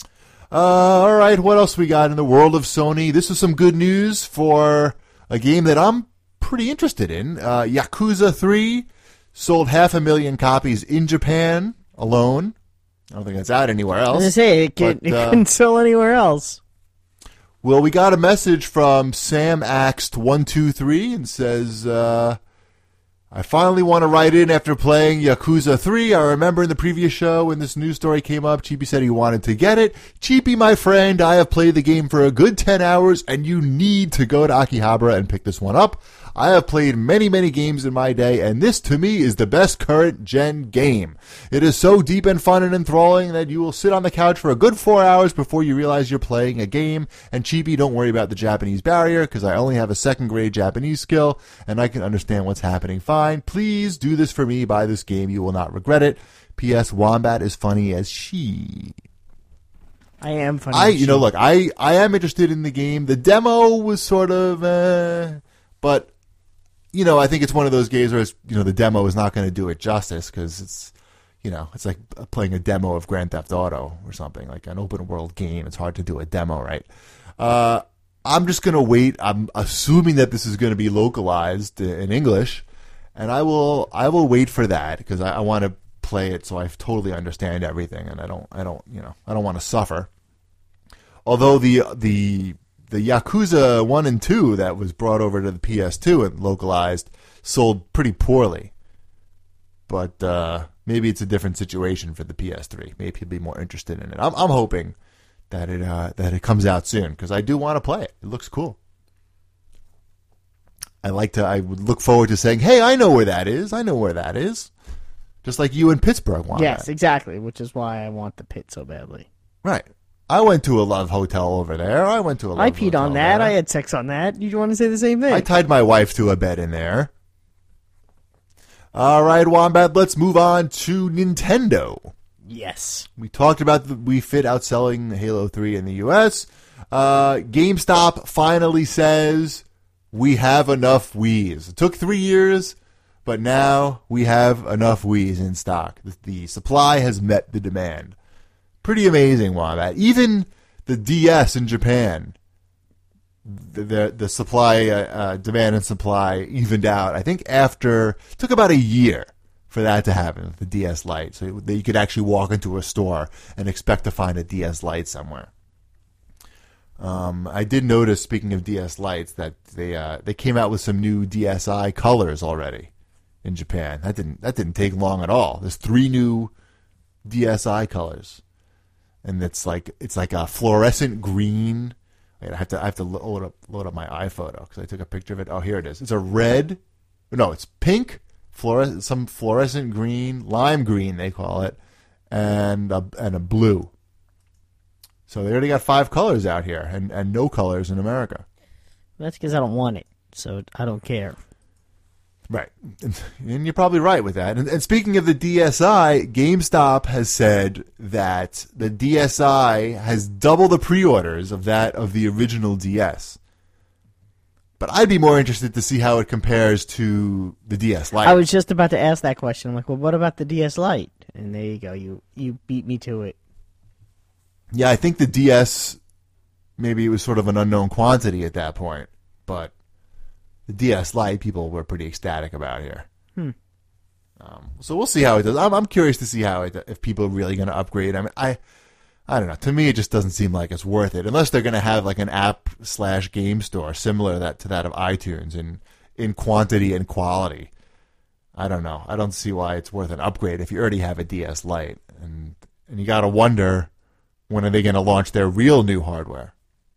[SPEAKER 2] Uh, all right, what else we got in the world of Sony? This is some good news for a game that I'm pretty interested in. Uh, Yakuza three sold half a million copies in Japan alone. I don't think that's out anywhere else.
[SPEAKER 3] I was going to say, it, can,
[SPEAKER 2] but,
[SPEAKER 3] it
[SPEAKER 2] uh,
[SPEAKER 3] couldn't sell anywhere else.
[SPEAKER 2] Well, we got a message from Sam Axt one two three and says, uh, I finally want to write in after playing Yakuza three. I remember in the previous show when this news story came up, Cheapy said he wanted to get it. Cheapy, my friend, I have played the game for a good ten hours, and you need to go to Akihabara and pick this one up. I have played many, many games in my day, and this, to me, is the best current-gen game. It is so deep and fun and enthralling that you will sit on the couch for a good four hours before you realize you're playing a game. And Cheapy, don't worry about the Japanese barrier, because I only have a second-grade Japanese skill, and I can understand what's happening fine. Please do this for me. Buy this game. You will not regret it. P S. Wombat is funny as she.
[SPEAKER 3] I am funny.
[SPEAKER 2] I,
[SPEAKER 3] as
[SPEAKER 2] you know,
[SPEAKER 3] shit.
[SPEAKER 2] look, I, I am interested in the game. The demo was sort of, uh, but... You know, I think it's one of those games where, it's, you know, the demo is not going to do it justice because it's, you know, it's like playing a demo of Grand Theft Auto or something, like an open world game. It's hard to do a demo, right? Uh, I'm just going to wait. I'm assuming that this is going to be localized in English, and I will I will wait for that because I, I want to play it so I totally understand everything, and I don't I don't you know I don't want to suffer. Although the the The Yakuza one and two that was brought over to the P S two and localized sold pretty poorly. But uh, maybe it's a different situation for the P S three. Maybe he'll be more interested in it. I'm, I'm hoping that it uh, that it comes out soon because I do want to play it. It looks cool. I like to. I would look forward to saying, "Hey, I know where that is. I know where that is." Just like you in Pittsburgh want
[SPEAKER 3] Yes,
[SPEAKER 2] that.
[SPEAKER 3] exactly, which is why I want the pit so badly.
[SPEAKER 2] Right. I went to a Love Hotel over there. I went to a Love
[SPEAKER 3] I peed
[SPEAKER 2] Hotel
[SPEAKER 3] on that.
[SPEAKER 2] there.
[SPEAKER 3] I had sex on that. You want to say the same thing?
[SPEAKER 2] I tied my wife to a bed in there. All right, Wombat, let's move on to Nintendo.
[SPEAKER 3] Yes.
[SPEAKER 2] We talked about the Wii Fit outselling Halo three in the U S. Uh, GameStop finally says we have enough Wiis. It took three years, but now we have enough Wiis in stock. The, the supply has met the demand. Pretty amazing, Wombat. Even the D S in Japan, the the, the supply, uh, uh, demand and supply evened out. I think after, it took about a year for that to happen, the D S Lite. So that you could actually walk into a store and expect to find a D S Lite somewhere. Um, I did notice, speaking of D S Lites, that they uh, they came out with some new D S i colors already in Japan. That didn't that didn't take long at all. There's three new D S i colors. And it's like it's like a fluorescent green. Wait, I have to I have to load up load up my iPhoto because I took a picture of it. Oh, here it is. It's a red. No, it's pink, fluores, some fluorescent green, lime green they call it, and a, and a blue. So they already got five colors out here, and, and no colors in America.
[SPEAKER 3] That's because I don't want it, so I don't care.
[SPEAKER 2] Right. And you're probably right with that. And, and speaking of the D S i, GameStop has said that the D S i has double the pre-orders of that of the original D S. But I'd be more interested to see how it compares to the D S Lite.
[SPEAKER 3] I was just about to ask that question. I'm like, well, what about the D S Lite? And there you go. You you beat me to it.
[SPEAKER 2] Yeah, I think the D S, maybe it was sort of an unknown quantity at that point. But the D S Lite, people were pretty ecstatic about here.
[SPEAKER 3] Hmm.
[SPEAKER 2] Um, so we'll see how it does. I'm, I'm curious to see how it, if people are really going to upgrade. I mean, I, I don't know. To me, it just doesn't seem like it's worth it, unless they're going to have like an app slash game store similar that to that of iTunes in in quantity and quality. I don't know. I don't see why it's worth an upgrade if you already have a D S Lite, and and you got to wonder, when are they going to launch their real new hardware?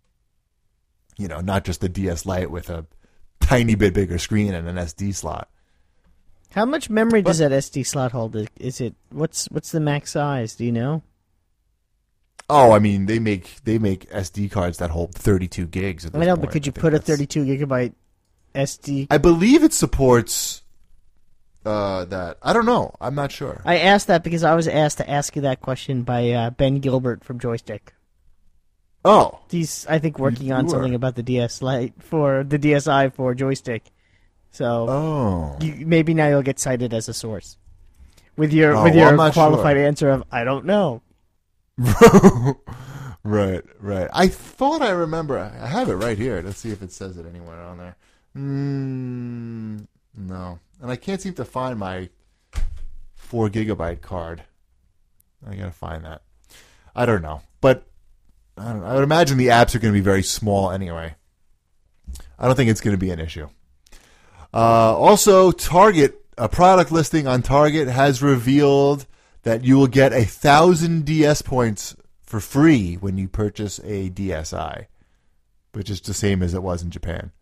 [SPEAKER 2] You know, not just the D S Lite with a tiny bit bigger screen and an S D slot.
[SPEAKER 3] How much memory
[SPEAKER 2] But-
[SPEAKER 3] does that S D slot hold? Is it what's what's the max size? Do you know?
[SPEAKER 2] Oh, I mean, they make they make S D cards that hold thirty-two gigs. At
[SPEAKER 3] I
[SPEAKER 2] this
[SPEAKER 3] know,
[SPEAKER 2] point.
[SPEAKER 3] but could you
[SPEAKER 2] I think
[SPEAKER 3] put a
[SPEAKER 2] that's-
[SPEAKER 3] thirty-two gigabyte S D?
[SPEAKER 2] I believe it supports uh, that. I don't know. I'm not sure.
[SPEAKER 3] I asked that because I was asked to ask you that question by uh, Ben Gilbert from Joystick.
[SPEAKER 2] Oh,
[SPEAKER 3] He's, I think, working on
[SPEAKER 2] you
[SPEAKER 3] something
[SPEAKER 2] are.
[SPEAKER 3] about the D S Lite for the D S i for Joystick. So
[SPEAKER 2] oh,
[SPEAKER 3] you, maybe now you'll get cited as a source with your
[SPEAKER 2] Oh,
[SPEAKER 3] with
[SPEAKER 2] well,
[SPEAKER 3] your
[SPEAKER 2] I'm not
[SPEAKER 3] qualified
[SPEAKER 2] sure.
[SPEAKER 3] answer of I don't know.
[SPEAKER 2] Right, right. I thought I remember. I have it right here. Let's see if it says it anywhere on there. Mm, no. And I can't seem to find my four gigabyte card. I gotta find that. I don't know. But I don't know. I would imagine the apps are going to be very small anyway. I don't think it's going to be an issue. Uh, also, Target, a product listing on Target has revealed that you will get a thousand D S points for free when you purchase a D S I, which is the same as it was in Japan.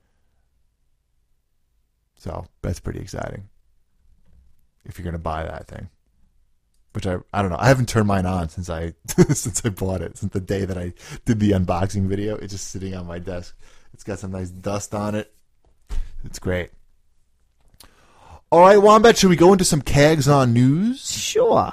[SPEAKER 2] So that's pretty exciting if you're going to buy that thing. Which I I don't know. I haven't turned mine on since I since I bought it. Since the day that I did the unboxing video, it's just sitting on my desk. It's got some nice dust on it. It's great. All right, Wombat, should we go into some Kags on News?
[SPEAKER 3] Sure.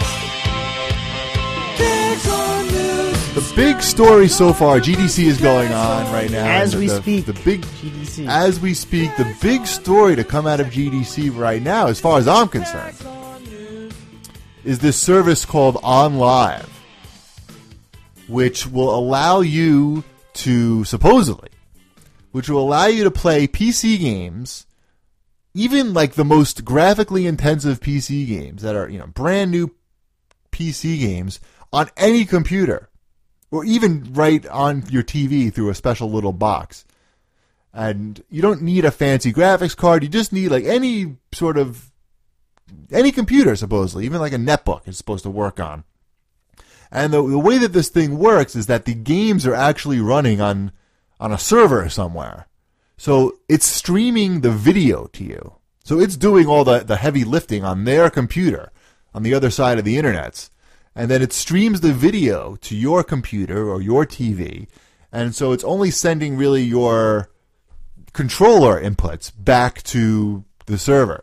[SPEAKER 2] The big story so far, G D C is going on right now.
[SPEAKER 3] As
[SPEAKER 2] the,
[SPEAKER 3] we
[SPEAKER 2] the,
[SPEAKER 3] speak,
[SPEAKER 2] the big
[SPEAKER 3] G D C.
[SPEAKER 2] As we speak, the big story to come out of G D C right now, as far as I'm concerned, is this service called OnLive, which will allow you to, supposedly, which will allow you to play P C games, even like the most graphically intensive P C games that are, you know, brand new P C games on any computer, or even right on your T V through a special little box. And you don't need a fancy graphics card. You just need like any sort of any computer, supposedly, even like a netbook is supposed to work on. And the, the way that this thing works is that the games are actually running on on a server somewhere. So it's streaming the video to you. So it's doing all the, the heavy lifting on their computer on the other side of the internet. And then it streams the video to your computer or your T V. And so it's only sending really your controller inputs back to the server.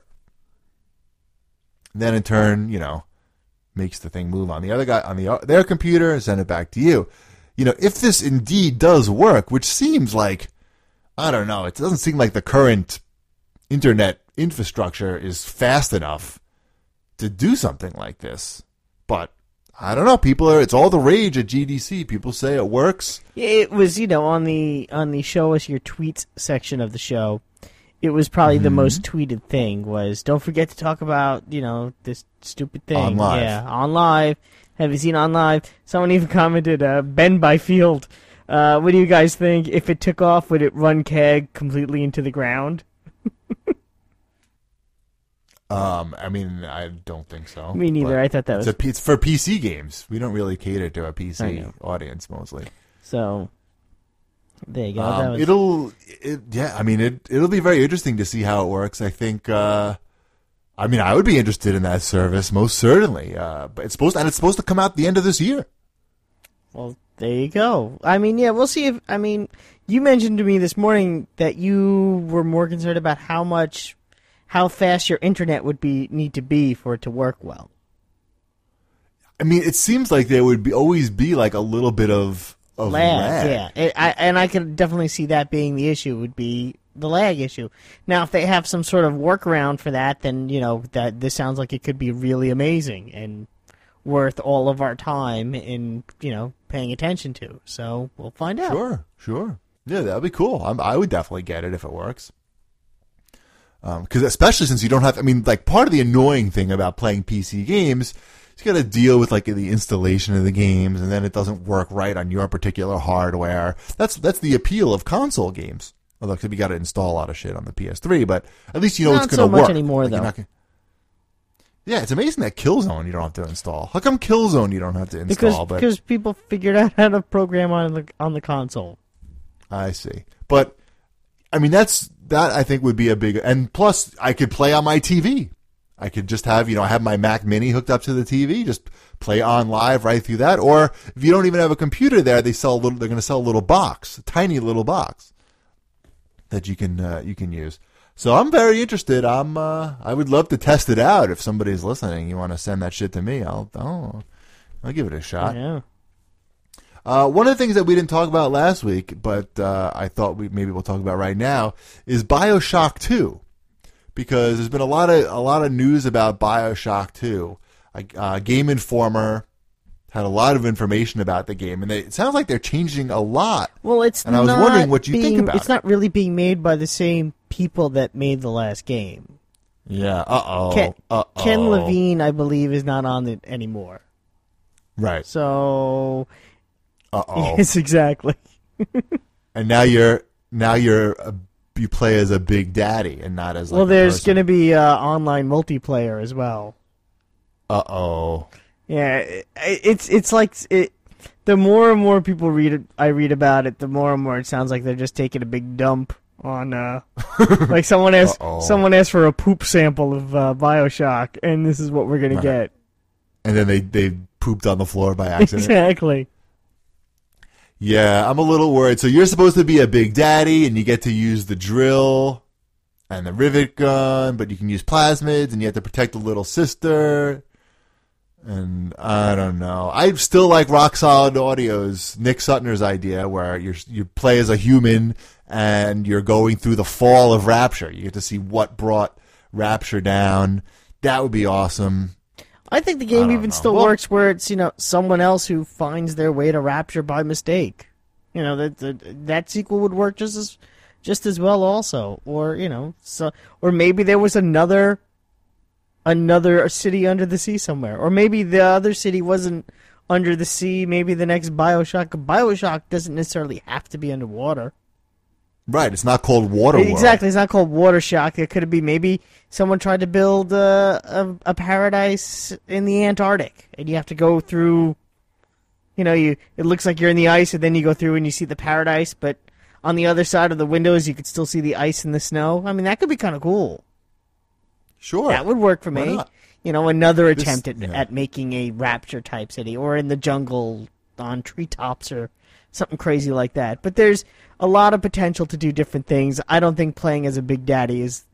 [SPEAKER 2] Then in turn, you know, makes the thing move on the other guy on the their computer and send it back to you. You know, if this indeed does work, which seems like, I don't know, it doesn't seem like the current internet infrastructure is fast enough to do something like this. But I don't know. People are. It's all the rage at G D C. People say it works.
[SPEAKER 3] It was, you know, on the on the show us your tweets section of the show. It was probably mm-hmm. the most tweeted thing was, don't forget to talk about, you know, this stupid thing.
[SPEAKER 2] OnLive.
[SPEAKER 3] Yeah, OnLive. Have you seen OnLive? Someone even commented, uh, Ben Byfield. Uh, what do you guys think? If it took off, would it run K A G completely into the ground?
[SPEAKER 2] um, I mean, I don't think so.
[SPEAKER 3] Me neither. I thought that was...
[SPEAKER 2] It's, a, it's for P C games. We don't really cater to a P C audience, mostly.
[SPEAKER 3] So... There you go.
[SPEAKER 2] Um,
[SPEAKER 3] that was...
[SPEAKER 2] It'll, it, yeah. I mean, it it'll be very interesting to see how it works. I think. Uh, I mean, I would be interested in that service most certainly. Uh, but it's supposed to, and it's supposed to come out the end of this year.
[SPEAKER 3] Well, there you go. I mean, yeah, we'll see if. I mean, you mentioned to me this morning that you were more concerned about how much, how fast your internet would be need to be for it to work well.
[SPEAKER 2] I mean, it seems like there would be always be like a little bit of. Of
[SPEAKER 3] lag,
[SPEAKER 2] lag.
[SPEAKER 3] yeah, it, I, and I can definitely see that being the issue. Would be the lag issue. Now, if they have some sort of workaround for that, then you know that this sounds like it could be really amazing and worth all of our time in you know paying attention to. So we'll find out.
[SPEAKER 2] Sure, sure, yeah, that'd be cool. I'm, I would definitely get it if it works. Because um, especially since you don't have, I mean, like part of the annoying thing about playing P C games. You got to deal with like the installation of the games, and then it doesn't work right on your particular hardware. That's that's the appeal of console games. Although you got to install a lot of shit on the P S three, but at least you know
[SPEAKER 3] not
[SPEAKER 2] it's going to
[SPEAKER 3] so much
[SPEAKER 2] work
[SPEAKER 3] anymore,
[SPEAKER 2] like,
[SPEAKER 3] though.
[SPEAKER 2] Gonna... Yeah, it's amazing that Killzone you don't have to install. How come Killzone you don't have to install?
[SPEAKER 3] Because
[SPEAKER 2] but...
[SPEAKER 3] because people figured out how to program on the on the console.
[SPEAKER 2] I see, but I mean that's that I think would be a big, and plus I could play on my T V. I could just have, you know, I have my Mac Mini hooked up to the T V, just play OnLive right through that. Or if you don't even have a computer there, they sell a little. They're going to sell a little box, a tiny little box that you can uh, you can use. So I'm very interested. I'm uh, I would love to test it out. If somebody's listening, you want to send that shit to me, I'll I'll, I'll give it a shot.
[SPEAKER 3] Yeah.
[SPEAKER 2] Uh, one of the things that we didn't talk about last week, but uh, I thought we maybe we'll talk about right now, is BioShock two. Because there's been a lot of a lot of news about BioShock two. Uh, Game Informer had a lot of information about the game, and they, it sounds like they're changing a lot.
[SPEAKER 3] Well, it's
[SPEAKER 2] and I was
[SPEAKER 3] not
[SPEAKER 2] wondering what you
[SPEAKER 3] being,
[SPEAKER 2] think about
[SPEAKER 3] It's
[SPEAKER 2] it.
[SPEAKER 3] not really being made by the same people that made the last game.
[SPEAKER 2] Yeah. Uh oh.
[SPEAKER 3] Ken,
[SPEAKER 2] Uh oh.
[SPEAKER 3] Ken Levine, I believe, is not on it anymore.
[SPEAKER 2] Right.
[SPEAKER 3] So.
[SPEAKER 2] Uh oh.
[SPEAKER 3] Yes, exactly.
[SPEAKER 2] And now you're now you're a, you play as a big daddy and not as like
[SPEAKER 3] Well,
[SPEAKER 2] a
[SPEAKER 3] there's
[SPEAKER 2] person.
[SPEAKER 3] going to be uh, online multiplayer as well.
[SPEAKER 2] Uh oh.
[SPEAKER 3] Yeah, it, it's it's like it. The more and more people read it, I read about it, the more and more it sounds like they're just taking a big dump on. Uh, like someone asked,
[SPEAKER 2] Uh-oh.
[SPEAKER 3] someone asked for a poop sample of uh, BioShock, and this is what we're gonna
[SPEAKER 2] Right.
[SPEAKER 3] get.
[SPEAKER 2] And then they they pooped on the floor by accident.
[SPEAKER 3] Exactly.
[SPEAKER 2] Yeah, I'm a little worried. So you're supposed to be a big daddy, and you get to use the drill and the rivet gun, but you can use plasmids, and you have to protect the little sister. And I don't know. I still like Rock Solid Audio's Nick Sutner's idea, where you you play as a human and you're going through the fall of Rapture. You get to see what brought Rapture down. That would be awesome.
[SPEAKER 3] I think the
[SPEAKER 2] I
[SPEAKER 3] game
[SPEAKER 2] don't
[SPEAKER 3] even
[SPEAKER 2] know.
[SPEAKER 3] still
[SPEAKER 2] Well-
[SPEAKER 3] works where it's, you know, someone else who finds their way to Rapture by mistake. You know, that that, that sequel would work just as just as well also. Or, you know, so or maybe there was another another city under the sea somewhere. Or maybe the other city wasn't under the sea. Maybe the next BioShock BioShock doesn't necessarily have to be underwater.
[SPEAKER 2] Right, it's not called Waterworld.
[SPEAKER 3] Exactly, it's not called Water Shock. It could be maybe someone tried to build uh, a, a paradise in the Antarctic, and you have to go through. You know, you it looks like you're in the ice, and then you go through and you see the paradise, but on the other side of the windows, you could still see the ice and the snow. I mean, that could be kind of cool.
[SPEAKER 2] Sure.
[SPEAKER 3] That would work for
[SPEAKER 2] Why
[SPEAKER 3] me.
[SPEAKER 2] not?
[SPEAKER 3] You know, another
[SPEAKER 2] This-
[SPEAKER 3] attempt at,
[SPEAKER 2] yeah.
[SPEAKER 3] at making a Rapture type city, or in the jungle on treetops, or something crazy like that. But there's a lot of potential to do different things. I don't think playing as a Big Daddy is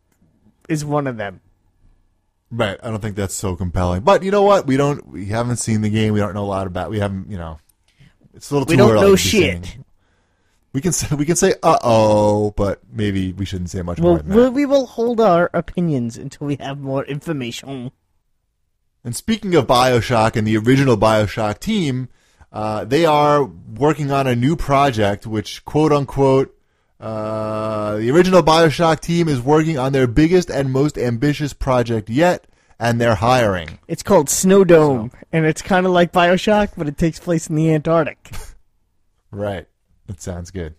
[SPEAKER 3] is one of them.
[SPEAKER 2] Right, I don't think that's so compelling. But you know what? We don't. We haven't seen the game. We don't know a lot about. We haven't. You know, it's a little too
[SPEAKER 3] We don't
[SPEAKER 2] early
[SPEAKER 3] know
[SPEAKER 2] to be
[SPEAKER 3] shit.
[SPEAKER 2] saying- We can say we can say uh oh, but maybe we shouldn't say much
[SPEAKER 3] Well,
[SPEAKER 2] more than that.
[SPEAKER 3] we'll we will hold our opinions until we have more information.
[SPEAKER 2] And speaking of BioShock and the original BioShock team, uh, they are working on a new project, which quote unquote. Uh, the original BioShock team is working on their biggest and most ambitious project yet, and they're hiring.
[SPEAKER 3] It's called Snow Dome, and it's kind of like BioShock, but it takes place in the Antarctic.
[SPEAKER 2] Right. That sounds good.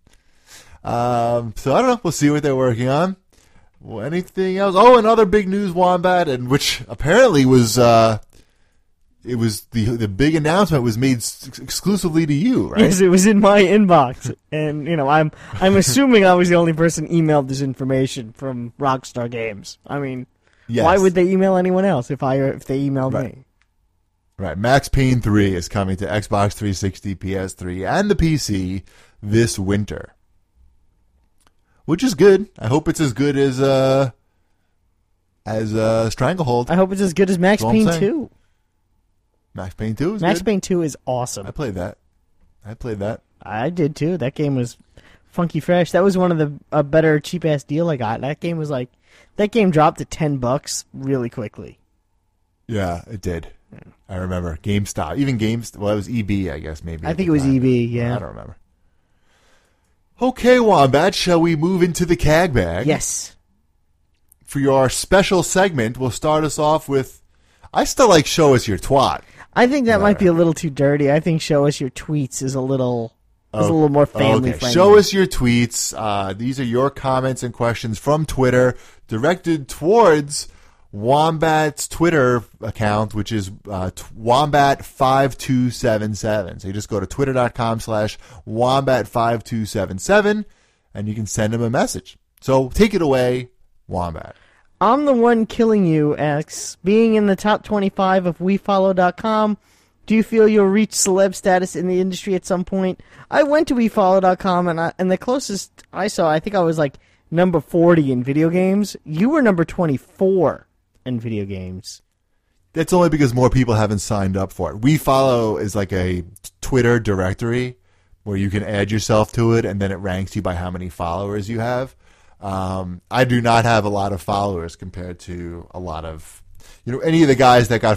[SPEAKER 2] Um, so I don't know. We'll see what they're working on. Well, anything else? Oh, another big news, Wombat, and which apparently was uh, it was the the big announcement was made s- exclusively to you, right?
[SPEAKER 3] Yes, it was in my inbox, and you know, I'm I'm assuming I was the only person emailed this information from Rockstar Games. I mean,
[SPEAKER 2] Yes.
[SPEAKER 3] why would they email anyone else if I if they emailed
[SPEAKER 2] Right.
[SPEAKER 3] me?
[SPEAKER 2] Right. Max Payne three is coming to Xbox three sixty, P S three, and the P C this winter. Which is good. I hope it's as good as uh as uh Stranglehold.
[SPEAKER 3] I hope it's as good as Max
[SPEAKER 2] That's all I'm
[SPEAKER 3] Payne
[SPEAKER 2] saying.
[SPEAKER 3] two.
[SPEAKER 2] Max Payne two is
[SPEAKER 3] Max
[SPEAKER 2] good.
[SPEAKER 3] Payne two is awesome.
[SPEAKER 2] I played that. I played that.
[SPEAKER 3] I did too. That game was funky fresh. That was one of the a better cheap ass deal I got. That game was like that game dropped to ten bucks really quickly.
[SPEAKER 2] Yeah, it did. I remember GameStop, even GameStop. Well, it was E B, I guess maybe.
[SPEAKER 3] I
[SPEAKER 2] at
[SPEAKER 3] think
[SPEAKER 2] the
[SPEAKER 3] it was
[SPEAKER 2] time.
[SPEAKER 3] E B. Yeah.
[SPEAKER 2] I don't remember. Okay, Wombat, shall we move into the CAG bag?
[SPEAKER 3] Yes.
[SPEAKER 2] For your special segment, we'll start us off with. I still like Show Us Your Twat.
[SPEAKER 3] I think that might be a little too dirty. I think show us your tweets is a little is a little more family
[SPEAKER 2] Okay,
[SPEAKER 3] friendly.
[SPEAKER 2] show us your tweets. Uh, these are your comments and questions from Twitter directed towards Wombat's Twitter account, which is uh, t- Wombat five two seven seven. So you just go to twitter.com slash Wombat five two seven seven and you can send him a message. So take it away, Wombat.
[SPEAKER 3] I'm the one killing you asks, being in the top twenty-five of we follow dot com, do you feel you'll reach celeb status in the industry at some point? I went to we follow dot com, and, I, and the closest I saw, I think I was like number forty in video games. You were number twenty-four in video games.
[SPEAKER 2] That's only because more people haven't signed up for it. We Follow is like a Twitter directory where you can add yourself to it, and then it ranks you by how many followers you have. Um, I do not have a lot of followers compared to a lot of, you know, any of the guys that got f-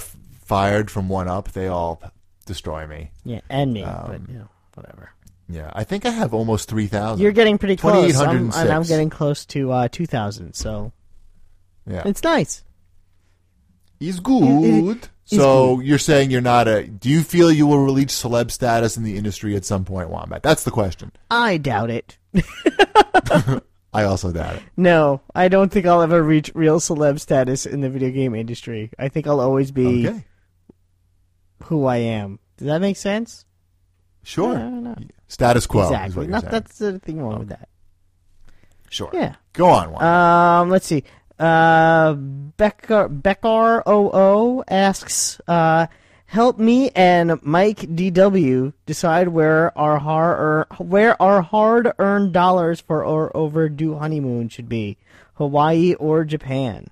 [SPEAKER 2] fired from one up, they all destroy me.
[SPEAKER 3] Yeah, and me,
[SPEAKER 2] Um,
[SPEAKER 3] but you know, whatever.
[SPEAKER 2] Yeah, I think I have almost three thousand.
[SPEAKER 3] You're getting pretty close. I'm,
[SPEAKER 2] twenty-eight hundred six.
[SPEAKER 3] and I'm getting close to uh, two thousand, so
[SPEAKER 2] Yeah.
[SPEAKER 3] it's nice.
[SPEAKER 2] He's good.
[SPEAKER 3] It- He's
[SPEAKER 2] so you're saying you're not a... Do you feel you will reach celeb status in the industry at some point, Wombat? That's the question.
[SPEAKER 3] I doubt it.
[SPEAKER 2] I also doubt it.
[SPEAKER 3] No, I don't think I'll ever reach real celeb status in the video game industry. I think I'll always be
[SPEAKER 2] Okay.
[SPEAKER 3] who I am. Does that make sense?
[SPEAKER 2] Sure.
[SPEAKER 3] I don't know.
[SPEAKER 2] Status quo is
[SPEAKER 3] Exactly.
[SPEAKER 2] what you're
[SPEAKER 3] Not,
[SPEAKER 2] saying.
[SPEAKER 3] that's the thing wrong with that.
[SPEAKER 2] Sure.
[SPEAKER 3] Yeah.
[SPEAKER 2] Go on, Wombat.
[SPEAKER 3] Um, let's see. Uh, Becker Beckar O O asks, uh, help me and Mike D W decide where our hard where our hard-earned dollars for our overdue honeymoon should be, Hawaii or Japan.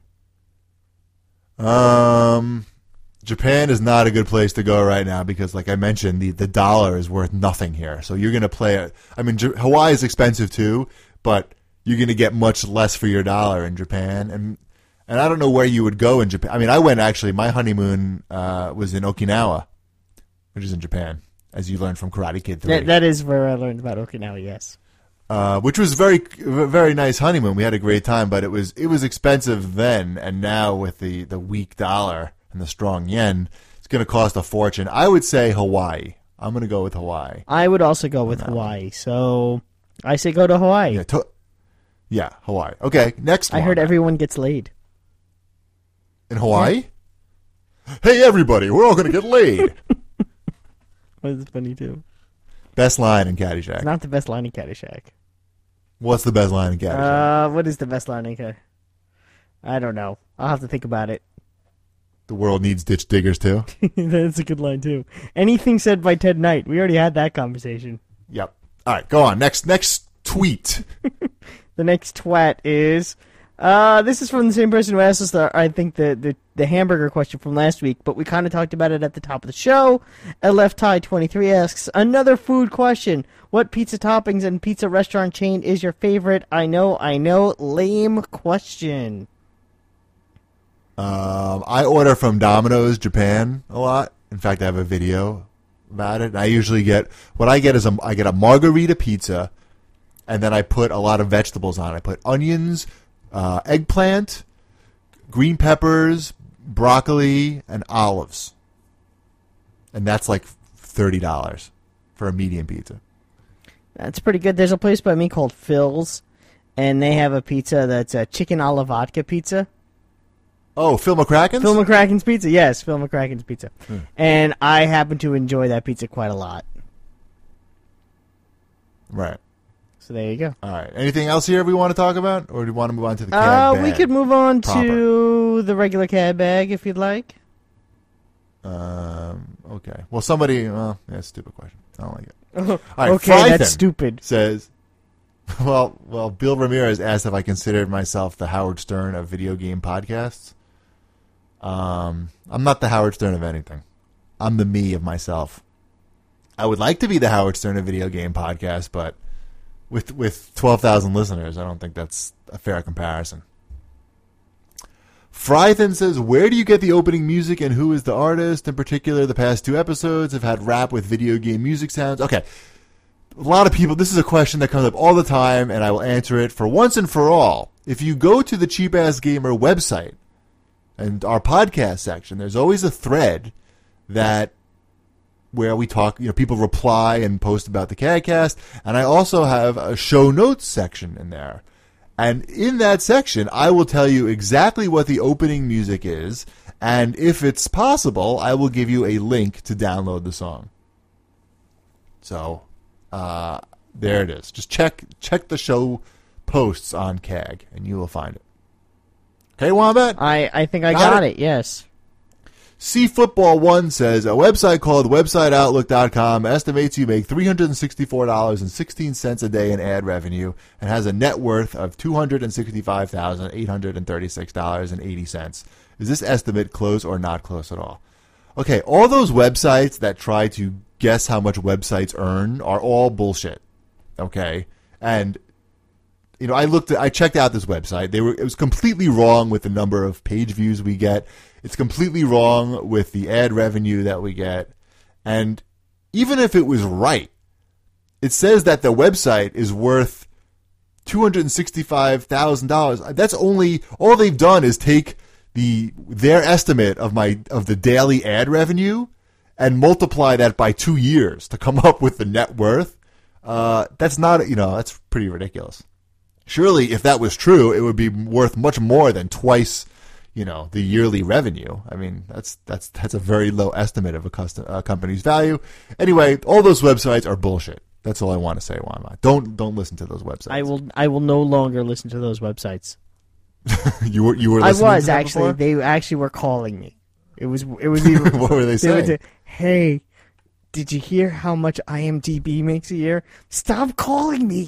[SPEAKER 2] Um, Japan is not a good place to go right now because, like I mentioned, the, the dollar is worth nothing here. So you're going to play it. I mean, J- Hawaii is expensive too, but you're going to get much less for your dollar in Japan. And and I don't know where you would go in Japan. I mean, I went actually, my honeymoon uh, was in Okinawa, which is in Japan, as you learned from Karate Kid three.
[SPEAKER 3] That, that is where I learned about Okinawa, yes.
[SPEAKER 2] Uh, which was very, very nice honeymoon. We had a great time, but it was it was expensive then, and now with the, the weak dollar and the strong yen, it's going to cost a fortune. I would say Hawaii. I'm going to go with Hawaii.
[SPEAKER 3] I would also go with Hawaii, so I say go to Hawaii.
[SPEAKER 2] Yeah, to- yeah, Hawaii. Okay, next
[SPEAKER 3] I
[SPEAKER 2] one.
[SPEAKER 3] heard everyone gets laid.
[SPEAKER 2] In Hawaii? Hey, everybody, we're all going to get laid.
[SPEAKER 3] That's funny, too.
[SPEAKER 2] Best line in Caddyshack.
[SPEAKER 3] It's not the best line in Caddyshack.
[SPEAKER 2] What's the best line in Caddyshack?
[SPEAKER 3] Uh, what is the best line in Caddyshack? I don't know. I'll have to think about it.
[SPEAKER 2] The world needs ditch diggers, too?
[SPEAKER 3] That's a good line, too. Anything said by Ted Knight. We already had that conversation.
[SPEAKER 2] Yep. All right, go on. Next, next tweet.
[SPEAKER 3] The next twat is... Uh, this is from the same person who asked us, the, I think, the, the, the hamburger question from last week, but we kind of talked about it at the top of the show. L F Tie twenty-three asks, another food question. What pizza toppings and pizza restaurant chain is your favorite? I know, I know, lame question.
[SPEAKER 2] Um, I order from Domino's Japan a lot. In fact, I have a video about it. I usually get what I get is a I get a margarita pizza, and then I put a lot of vegetables on it. I put onions, uh, eggplant, green peppers, broccoli, and olives, and that's like thirty dollars for a medium pizza.
[SPEAKER 3] That's pretty good. There's a place by me called Phil's, and they have a pizza that's a chicken a la vodka pizza.
[SPEAKER 2] Oh, Phil McCracken's?
[SPEAKER 3] Phil McCracken's Pizza, yes, Phil McCracken's Pizza.
[SPEAKER 2] Hmm.
[SPEAKER 3] And I happen to enjoy that pizza quite a lot.
[SPEAKER 2] Right.
[SPEAKER 3] So there you go.
[SPEAKER 2] All right. Anything else here we want to talk about, or do you want to move on to the cab
[SPEAKER 3] Uh,
[SPEAKER 2] bag?
[SPEAKER 3] we could move on
[SPEAKER 2] proper?
[SPEAKER 3] to the regular cab bag if you'd like.
[SPEAKER 2] Um. Okay. Well, somebody. Well, that's a stupid question. I don't like it. All right.
[SPEAKER 3] Okay,
[SPEAKER 2] Frythen
[SPEAKER 3] that's stupid.
[SPEAKER 2] Says, well, well, Bill Ramirez asked if I considered myself the Howard Stern of video game podcasts. Um, I'm not the Howard Stern of anything. I'm the me of myself. I would like to be the Howard Stern of video game podcast, but with with twelve thousand listeners, I don't think that's a fair comparison. Frythen says, where do you get the opening music and who is the artist? In particular, the past two episodes have had rap with video game music sounds. Okay. A lot of people, this is a question that comes up all the time, and I will answer it for once and for all. If you go to the Cheap Ass Gamer website and our podcast section, there's always a thread that where we talk, you know, people reply and post about the CADcast, and I also have a show notes section in there. And in that section, I will tell you exactly what the opening music is, and if it's possible, I will give you a link to download the song. So, uh, there it is. Just check check the show posts on C A G, and you will find it. Okay, Wombat?
[SPEAKER 3] I, I think I
[SPEAKER 2] Got
[SPEAKER 3] got,
[SPEAKER 2] it?
[SPEAKER 3] it, yes.
[SPEAKER 2] C Football One says, a website called website outlook dot com estimates you make three hundred sixty-four dollars and sixteen cents a day in ad revenue and has a net worth of two hundred sixty-five thousand eight hundred thirty-six dollars and eighty cents. Is this estimate close or not close at all? Okay, all those websites that try to guess how much websites earn are all bullshit. Okay? And you know, I looked at, I checked out this website. They were, it was completely wrong with the number of page views we get. It's completely wrong with the ad revenue that we get. And even if it was right, it says that the website is worth two hundred sixty-five thousand dollars. That's only, all they've done is take the, their estimate of my, of the daily ad revenue and multiply that by two years to come up with the net worth. Uh, that's not, you know, that's pretty ridiculous. Surely, if that was true, it would be worth much more than twice, you know, the yearly revenue. I mean, that's that's that's a very low estimate of a custom, uh, company's value. Anyway, all those websites are bullshit. That's all I want to say, Juanma. Don't don't listen to those websites.
[SPEAKER 3] I will I will no longer listen to those websites.
[SPEAKER 2] you were you were.
[SPEAKER 3] I
[SPEAKER 2] Listening
[SPEAKER 3] was
[SPEAKER 2] to them
[SPEAKER 3] actually.
[SPEAKER 2] before?
[SPEAKER 3] They actually were calling me. It was it was even.
[SPEAKER 2] What were they saying?
[SPEAKER 3] would say, hey, did you hear how much I M D B makes a year? Stop calling me.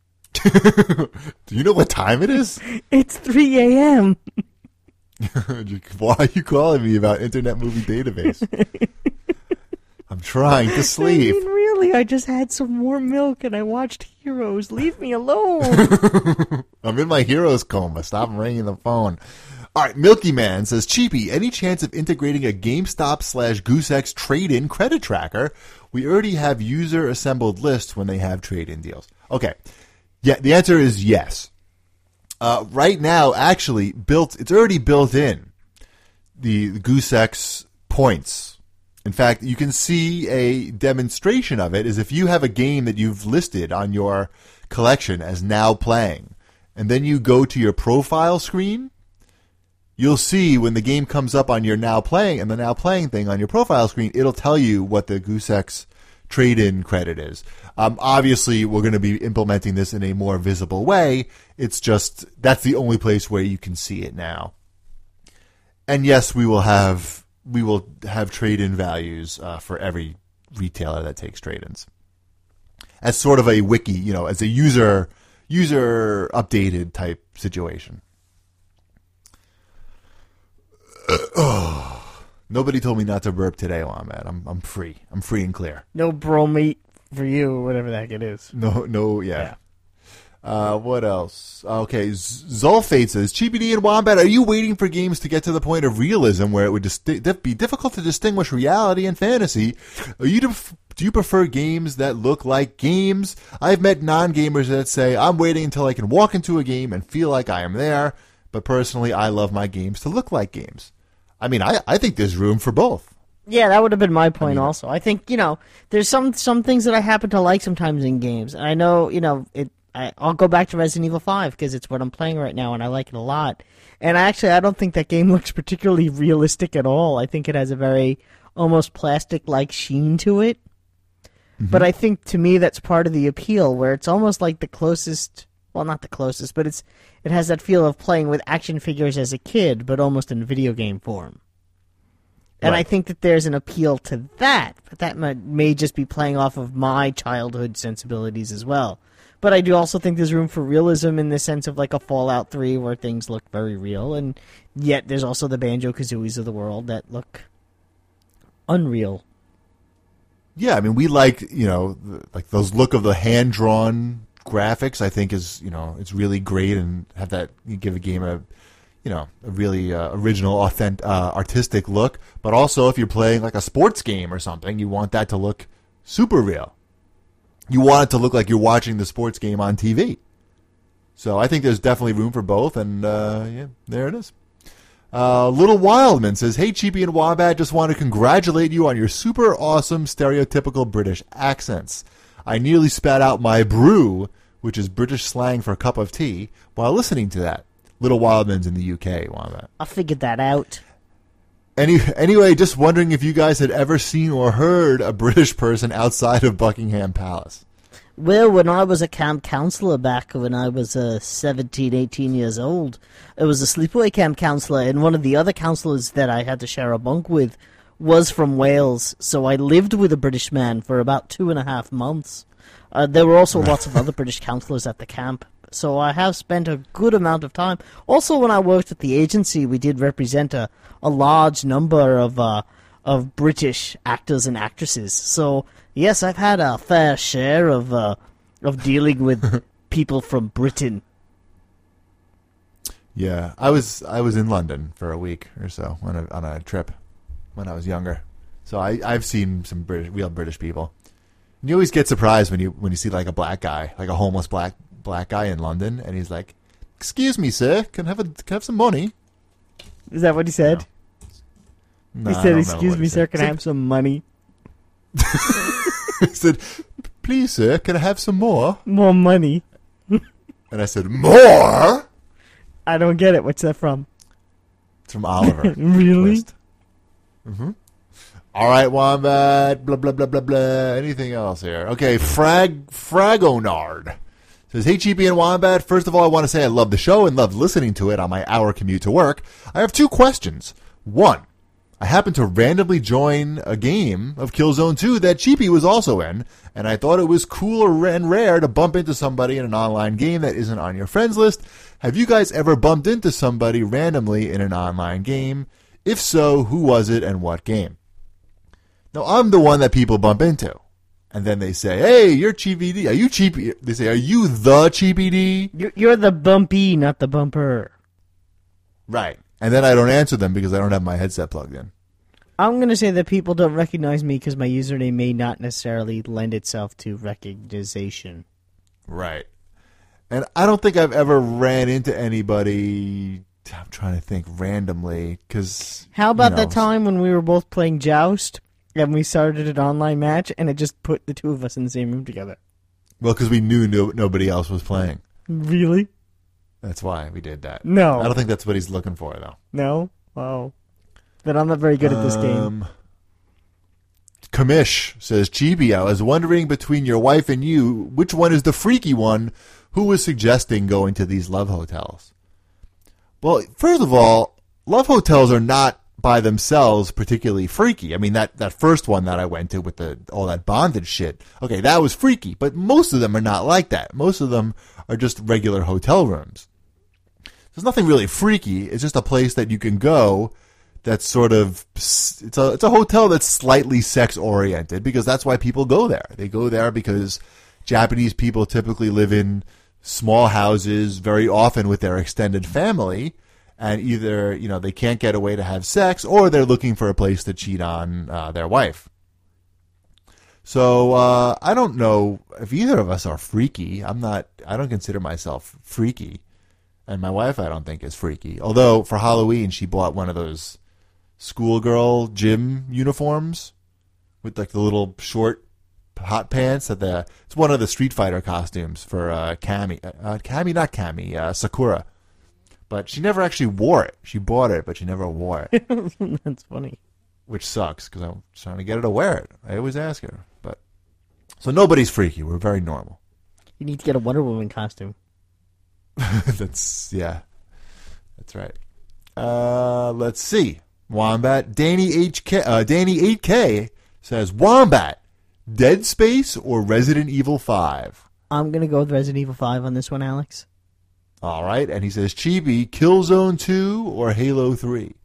[SPEAKER 2] Do you know what time it is?
[SPEAKER 3] It's three a.m.
[SPEAKER 2] Why are you calling me about Internet Movie Database? I'm trying to sleep.
[SPEAKER 3] I mean, really, I just had some warm milk and I watched Heroes. Leave me alone.
[SPEAKER 2] I'm in my Heroes coma. Stop ringing the phone. All right, Milky Man says, Cheapy, any chance of integrating a GameStop slash GooseX trade-in credit tracker? We already have user-assembled lists when they have trade-in deals. Okay. Yeah, the answer is yes. Uh, right now, actually, built it's already built in, the, the GooseX points. In fact, you can see a demonstration of it is if you have a game that you've listed on your collection as now playing, and then you go to your profile screen, you'll see when the game comes up on your now playing and the now playing thing on your profile screen, it'll tell you what the GooseX trade-in credit is. Um, obviously, we're going to be implementing this in a more visible way. It's just that's the only place where you can see it now. And yes, we will have we will have trade-in values uh, for every retailer that takes trade-ins. As sort of a wiki, you know, as a user user updated type situation. Uh, oh. Nobody told me not to burp today, Wombat. I'm I'm free. I'm free and clear.
[SPEAKER 3] No bromate for you, or whatever the heck it is.
[SPEAKER 2] No, no, yeah. yeah. Uh, what else? Okay, Zolfate says, Cheapy D and Wombat, are you waiting for games to get to the point of realism where it would dis- be difficult to distinguish reality and fantasy? Are you def- do you prefer games that look like games? I've met non-gamers that say, I'm waiting until I can walk into a game and feel like I am there, but personally, I love my games to look like games. I mean, I, I think there's room for both.
[SPEAKER 3] Yeah, that would have been my point
[SPEAKER 2] I mean,
[SPEAKER 3] also. I think, you know, there's some some things that I happen to like sometimes in games. And I know, you know, it. I, I'll go back to Resident Evil five because it's what I'm playing right now and I like it a lot. And actually, I don't think that game looks particularly realistic at all. I think it has a very almost plastic-like sheen to it. Mm-hmm. But I think, to me, that's part of the appeal, where it's almost like the closest... Well, not the closest, but it's it has that feel of playing with action figures as a kid, but almost in video game form. And right. I think that there's an appeal to that, but that may, may just be playing off of my childhood sensibilities as well. But I do also think there's room for realism in the sense of like a Fallout three where things look very real, and yet there's also the Banjo-Kazooies of the world that look unreal.
[SPEAKER 2] Yeah, I mean, we like, you know, like those look of the hand-drawn graphics, I think is, you know, it's really great and have that, you give a game a, you know, a really uh, original, authentic, uh, artistic look. But also if you're playing like a sports game or something, you want that to look super real. You want it to look like you're watching the sports game on T V. So I think there's definitely room for both, and uh, yeah, there it is. Uh, Little Wildman says, hey, Cheapy and Wombat, just want to congratulate you on your super awesome stereotypical British accents. I nearly spat out my brew, which is British slang for a cup of tea, while listening to that. Little Wildman's in the U K, Wombat.
[SPEAKER 3] I figured that out.
[SPEAKER 2] Any, anyway, just wondering if you guys had ever seen or heard a British person outside of Buckingham Palace.
[SPEAKER 3] Well, when I was a camp counselor back when I was uh, seventeen, eighteen years old, it was a sleepaway camp counselor, and one of the other counselors that I had to share a bunk with was from Wales, so I lived with a British man for about two and a half months. Uh, there were also lots of other British counselors at the camp, so I have spent a good amount of time. Also, when I worked at the agency, we did represent a, a large number of uh, of British actors and actresses. So, yes, I've had a fair share of uh, of dealing with people from Britain.
[SPEAKER 2] Yeah, I was I was in London for a week or so on a on a trip when I was younger. So I I've seen some British, real British people. And you always get surprised when you when you see like a black guy, like a homeless black black guy in London, and he's like, "Excuse me, sir, can I have a can I have some money?"
[SPEAKER 3] Is that what he said?
[SPEAKER 2] No,
[SPEAKER 3] he
[SPEAKER 2] I
[SPEAKER 3] said,
[SPEAKER 2] don't
[SPEAKER 3] "Excuse
[SPEAKER 2] remember what
[SPEAKER 3] me,
[SPEAKER 2] he
[SPEAKER 3] sir,
[SPEAKER 2] said.
[SPEAKER 3] can
[SPEAKER 2] He
[SPEAKER 3] I have some money?
[SPEAKER 2] He said, "Please, sir, can I have some more?"
[SPEAKER 3] More money."
[SPEAKER 2] And I said, "More?"
[SPEAKER 3] I don't get it. What's that from?
[SPEAKER 2] It's from Oliver.
[SPEAKER 3] Really?
[SPEAKER 2] Twist. Mm-hmm. All right, Wombat. Blah blah blah blah blah. Anything else here? Okay, Frag Fragonard says, "Hey, Cheapy and Wombat. First of all, I want to say I love the show and love listening to it on my hour commute to work. I have two questions. One, I happened to randomly join a game of Killzone two that Cheapy was also in, and I thought it was cool and rare to bump into somebody in an online game that isn't on your friends list. Have you guys ever bumped into somebody randomly in an online game? If so, who was it and what game?" Now, I'm the one that people bump into. And then they say, "Hey, you're Cheapy. Are you Cheapy?" They say, "Are you the Cheapy D?"
[SPEAKER 3] You're, you're the bumpy, not the bumper.
[SPEAKER 2] Right. And then I don't answer them because I don't have my headset plugged in.
[SPEAKER 3] I'm going to say that people don't recognize me because my username may not necessarily lend itself to recognition.
[SPEAKER 2] Right. And I don't think I've ever ran into anybody, I'm trying to think, randomly. Cause,
[SPEAKER 3] How about
[SPEAKER 2] you know,
[SPEAKER 3] that time when we were both playing Joust and we started an online match and it just put the two of us in the same room together?
[SPEAKER 2] Well, because we knew no, nobody else was playing.
[SPEAKER 3] Really?
[SPEAKER 2] That's why we did that.
[SPEAKER 3] No.
[SPEAKER 2] I don't think that's what he's looking for, though.
[SPEAKER 3] No? Oh. Then I'm not very good at this game.
[SPEAKER 2] Um, Kamish says, "Chibi, I was wondering between your wife and you, which one is the freaky one who was suggesting going to these love hotels?" Well, first of all, love hotels are not by themselves particularly freaky. I mean, that, that first one that I went to with the all that bondage shit, okay, that was freaky, but most of them are not like that. Most of them are just regular hotel rooms. There's nothing really freaky. It's just a place that you can go that's sort of, it's a, it's a hotel that's slightly sex oriented because that's why people go there. They go there because Japanese people typically live in small houses very often with their extended family, and either, you know, they can't get away to have sex or they're looking for a place to cheat on uh, their wife. So uh, I don't know if either of us are freaky. I'm not, I don't consider myself freaky. And my wife, I don't think, is freaky. Although for Halloween, she bought one of those schoolgirl gym uniforms with like the little short hot pants. That the it's one of the Street Fighter costumes for uh, Cammy, uh, Cammy, not Cammy, uh, Sakura. But she never actually wore it. She bought it, but she never wore it.
[SPEAKER 3] That's funny.
[SPEAKER 2] Which sucks because I'm trying to get her to wear it. I always ask her, but so nobody's freaky. We're very normal.
[SPEAKER 3] You need to get a Wonder Woman costume.
[SPEAKER 2] That's yeah, that's right. Uh, let's see. Wombat Danny H K uh, Danny eight K says, "Wombat, Dead Space or Resident Evil five?"
[SPEAKER 3] I'm gonna go with Resident Evil five on this one, Alex.
[SPEAKER 2] All right, and he says, "Chibi, Killzone two or Halo three?"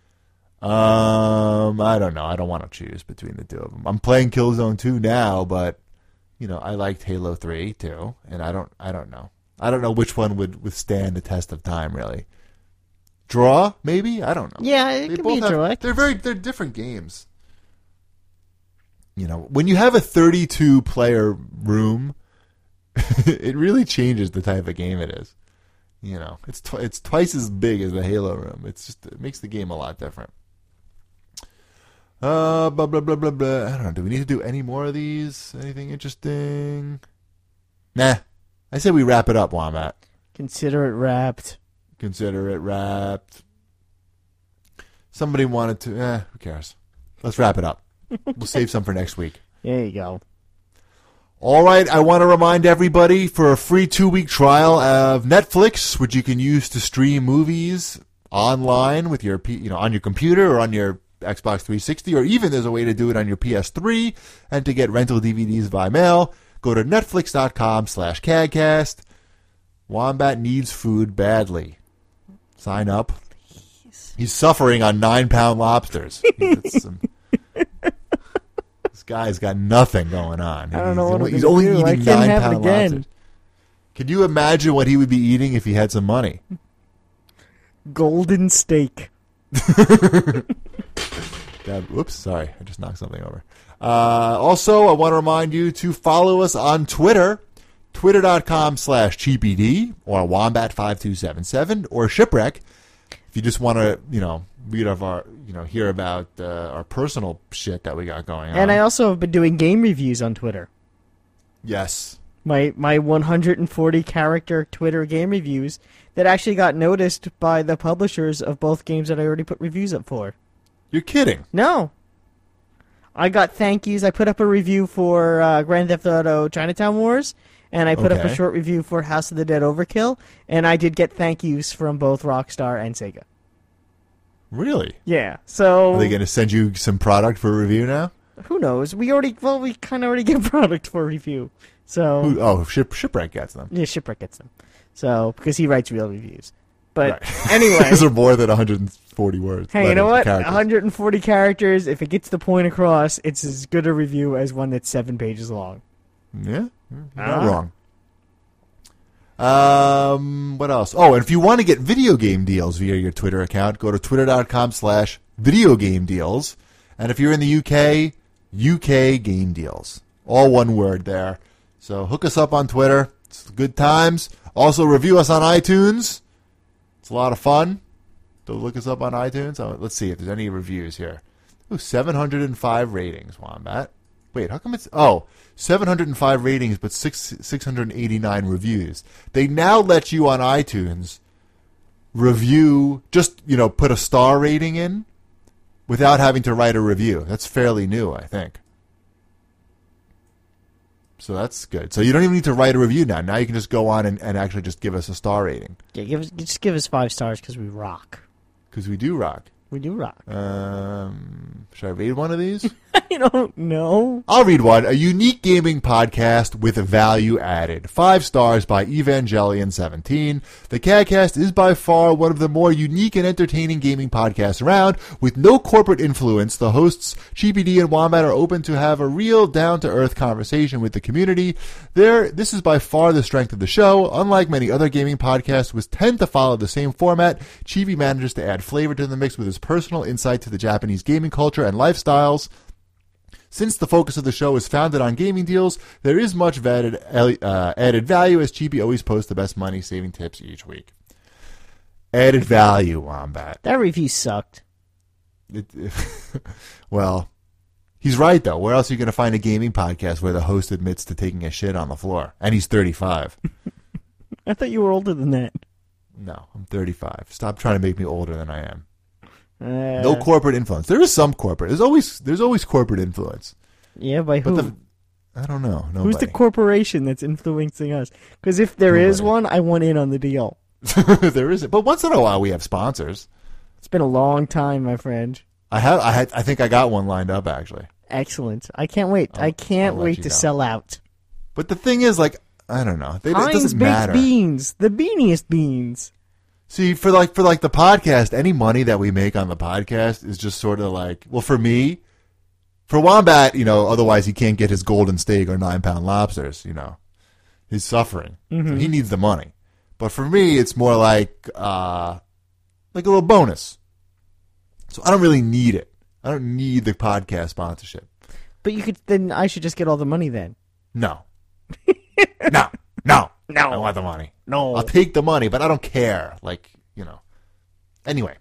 [SPEAKER 2] Um, I don't know. I don't want to choose between the two of them. I'm playing Killzone two now, but you know, I liked Halo three too, and I don't, I don't know. I don't know which one would withstand the test of time, really. Draw, maybe? I don't know.
[SPEAKER 3] Yeah, it
[SPEAKER 2] They
[SPEAKER 3] could
[SPEAKER 2] both
[SPEAKER 3] be a
[SPEAKER 2] have-
[SPEAKER 3] draw.
[SPEAKER 2] They're very, they're different games. You know, when you have a thirty-two player room, it really changes the type of game it is. You know, it's tw- it's twice as big as the Halo room. It's just it makes the game a lot different. Uh, blah blah blah blah blah. I don't know. Do we need to do any more of these? Anything interesting? Nah. I say we wrap it up, Wombat.
[SPEAKER 3] Consider it wrapped.
[SPEAKER 2] Consider it wrapped. Somebody wanted to. Eh, who cares? Let's wrap it up. We'll save some for next week.
[SPEAKER 3] There you go.
[SPEAKER 2] All right, I want to remind everybody for a free two-week trial of Netflix, which you can use to stream movies online with your, P- you know, on your computer or on your Xbox three sixty, or even there's a way to do it on your P S three, and to get rental D V Ds by mail, go to netflix.com slash cadcast. Wombat needs food badly. Sign up. He's suffering on nine-pound lobsters. He's some, this guy's got nothing going on.
[SPEAKER 3] I don't
[SPEAKER 2] he's
[SPEAKER 3] know what
[SPEAKER 2] only,
[SPEAKER 3] I'm
[SPEAKER 2] he's
[SPEAKER 3] gonna
[SPEAKER 2] only
[SPEAKER 3] do. I
[SPEAKER 2] eating
[SPEAKER 3] can't have it
[SPEAKER 2] nine-pound
[SPEAKER 3] again.
[SPEAKER 2] lobsters. Can you imagine what he would be eating if he had some money?
[SPEAKER 3] Golden Steak.
[SPEAKER 2] Yeah, whoops, sorry. I just knocked something over. Uh, also, I want to remind you to follow us on Twitter, twitter.com slash cheapyd, or wombat five two seven seven, or Shipwreck. If you just want to, you know, read of our, you know, hear about uh, our personal shit that we got going on.
[SPEAKER 3] And I also have been doing game reviews on Twitter.
[SPEAKER 2] Yes.
[SPEAKER 3] My my one hundred forty character Twitter game reviews that actually got noticed by the publishers of both games that I already put reviews up for.
[SPEAKER 2] You're kidding.
[SPEAKER 3] No. I got thank yous. I put up a review for uh, Grand Theft Auto Chinatown Wars, and I put up a
[SPEAKER 2] Okay.
[SPEAKER 3] short review for House of the Dead Overkill, and I did get thank yous from both Rockstar and Sega.
[SPEAKER 2] Really?
[SPEAKER 3] Yeah, so...
[SPEAKER 2] Are they going to send you some product for review now?
[SPEAKER 3] Who knows? We already... Well, we kind of already get product for review. So...
[SPEAKER 2] Who, oh, Ship, Shipwreck gets them.
[SPEAKER 3] Yeah, Shipwreck gets them. So, because he writes real reviews. But
[SPEAKER 2] Right.
[SPEAKER 3] anyway...
[SPEAKER 2] Those are more than one hundred forty words.
[SPEAKER 3] Hey, you know what?
[SPEAKER 2] Characters.
[SPEAKER 3] one hundred forty characters, if it gets the point across, it's as good a review as one that's seven pages long.
[SPEAKER 2] Yeah, you're not
[SPEAKER 3] Ah.
[SPEAKER 2] wrong. Um, what else? Oh, and if you want to get video game deals via your Twitter account, go to twitter.com slash video game deals. And if you're in the U K, U K game deals. All one word there. So hook us up on Twitter. It's good times. Also review us on iTunes. It's a lot of fun. So look us up on iTunes. Oh, let's see if there's any reviews here. Ooh, seven hundred five ratings, Wombat. Wait, how come it's... Oh, seven hundred five ratings, but six, 689 reviews. They now let you on iTunes review, just, you know, put a star rating in without having to write a review. That's fairly new, I think. So that's good. So you don't even need to write a review now. Now you can just go on and, and actually just give us a star rating.
[SPEAKER 3] Yeah, give us, just give us five stars because we rock.
[SPEAKER 2] Because we do rock.
[SPEAKER 3] We do rock.
[SPEAKER 2] Um, should I read one of these?
[SPEAKER 3] I don't know.
[SPEAKER 2] I'll read one. A unique gaming podcast with value added. Five stars by Evangelion seventeen. The CADcast is by far one of the more unique and entertaining gaming podcasts around. With no corporate influence, the hosts, Cheapy D and Wombat, are open to have a real down-to-earth conversation with the community. There, this is by far the strength of the show. Unlike many other gaming podcasts which tend to follow the same format, Cheapy manages to add flavor to the mix with his personal insight to the Japanese gaming culture and lifestyles. Since the focus of the show is founded on gaming deals, there is much added, uh, added value, as Cheapy always posts the best money-saving tips each week. Added value, Wombat.
[SPEAKER 3] That review sucked.
[SPEAKER 2] It, well, he's right, though. Where else are you going to find a gaming podcast where the host admits to taking a shit on the floor? And he's thirty-five.
[SPEAKER 3] I thought you were older than that.
[SPEAKER 2] No, I'm thirty-five. Stop trying to make me older than I am.
[SPEAKER 3] Uh,
[SPEAKER 2] No corporate influence. There is some corporate. There's always there's always corporate influence.
[SPEAKER 3] Yeah, by
[SPEAKER 2] But
[SPEAKER 3] who?
[SPEAKER 2] the, I don't know. Nobody.
[SPEAKER 3] Who's the corporation that's influencing us? Because if there is
[SPEAKER 2] Nobody.
[SPEAKER 3] one, I want in on the deal.
[SPEAKER 2] There isn't. But once in a while we have sponsors.
[SPEAKER 3] It's been a long time, my friend.
[SPEAKER 2] I have. I had. I think I got one lined up actually.
[SPEAKER 3] Excellent. I can't wait.
[SPEAKER 2] I'll-
[SPEAKER 3] I can't
[SPEAKER 2] I'll let
[SPEAKER 3] wait
[SPEAKER 2] you
[SPEAKER 3] to
[SPEAKER 2] know.
[SPEAKER 3] sell out.
[SPEAKER 2] But the thing is, like, I don't know. They, it
[SPEAKER 3] Heinz
[SPEAKER 2] doesn't
[SPEAKER 3] baked
[SPEAKER 2] matter.
[SPEAKER 3] beans, the beaniest beans.
[SPEAKER 2] See, for like for like the podcast, any money that we make on the podcast is just sort of like, well, for me, for Wombat, you know, otherwise he can't get his golden steak or nine pound lobsters. You know, he's suffering, so he needs the money. But for me, it's more like uh, like a little bonus. So I don't really need it. I don't need the podcast sponsorship.
[SPEAKER 3] But you could then I should just get all the money then.
[SPEAKER 2] No, no, no,
[SPEAKER 3] No.
[SPEAKER 2] I want the money.
[SPEAKER 3] No.
[SPEAKER 2] I'll take the money, but I don't care. Like, you know. Anyway,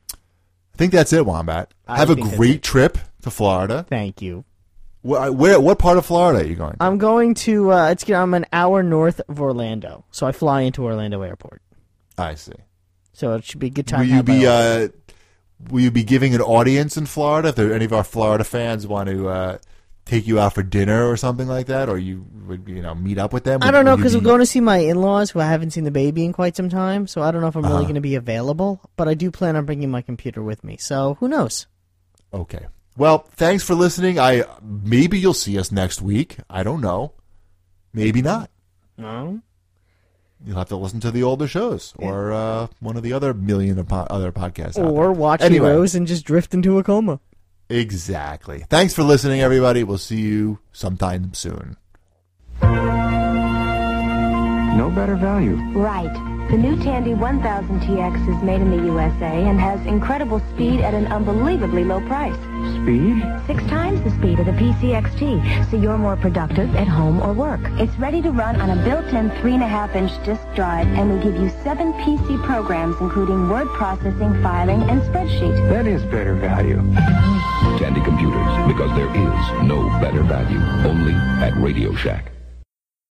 [SPEAKER 2] I think that's it, Wombat.
[SPEAKER 3] I
[SPEAKER 2] Have a
[SPEAKER 3] think that's
[SPEAKER 2] great trip to Florida.
[SPEAKER 3] Thank you.
[SPEAKER 2] Where, where? What part of Florida are you going to?
[SPEAKER 3] I'm going to uh it's I'm an hour north of Orlando. So I fly into Orlando Airport.
[SPEAKER 2] I see.
[SPEAKER 3] So it should be a good time.
[SPEAKER 2] Will
[SPEAKER 3] to
[SPEAKER 2] you
[SPEAKER 3] have my
[SPEAKER 2] be
[SPEAKER 3] own-
[SPEAKER 2] uh, Will you be giving an audience in Florida? If there, any of our Florida fans want to uh, take you out for dinner or something like that, or you would you know meet up with them?
[SPEAKER 3] I
[SPEAKER 2] Would-
[SPEAKER 3] don't know
[SPEAKER 2] would you
[SPEAKER 3] because I'm
[SPEAKER 2] be-
[SPEAKER 3] going to see my in-laws who I haven't seen the baby in quite some time. So I don't know if I'm really
[SPEAKER 2] Uh-huh.
[SPEAKER 3] going to be available. But I do plan on bringing my computer with me. So who knows?
[SPEAKER 2] Okay. Well, thanks for listening. I maybe you'll see us next week. I don't know. Maybe not.
[SPEAKER 3] No.
[SPEAKER 2] You'll have to listen to the older shows or uh, one of the other million of po- other podcasts. out
[SPEAKER 3] Or
[SPEAKER 2] there.
[SPEAKER 3] watch
[SPEAKER 2] Anyway.
[SPEAKER 3] Heroes and just drift into a coma.
[SPEAKER 2] Exactly. Thanks for listening, everybody. We'll see you sometime soon.
[SPEAKER 4] No better value.
[SPEAKER 5] Right.
[SPEAKER 4] The new Tandy one thousand T X is made in the U S A and has incredible speed at an unbelievably low price.
[SPEAKER 5] Speed?
[SPEAKER 4] Six times the speed of the P C X T, so you're more productive at home or work. It's ready to run on a built-in three and a half inch disk drive, and we give you seven P C programs, including word processing, filing, and spreadsheet.
[SPEAKER 5] That is better value.
[SPEAKER 6] Tandy Computers, because there is no better value. Only at Radio Shack.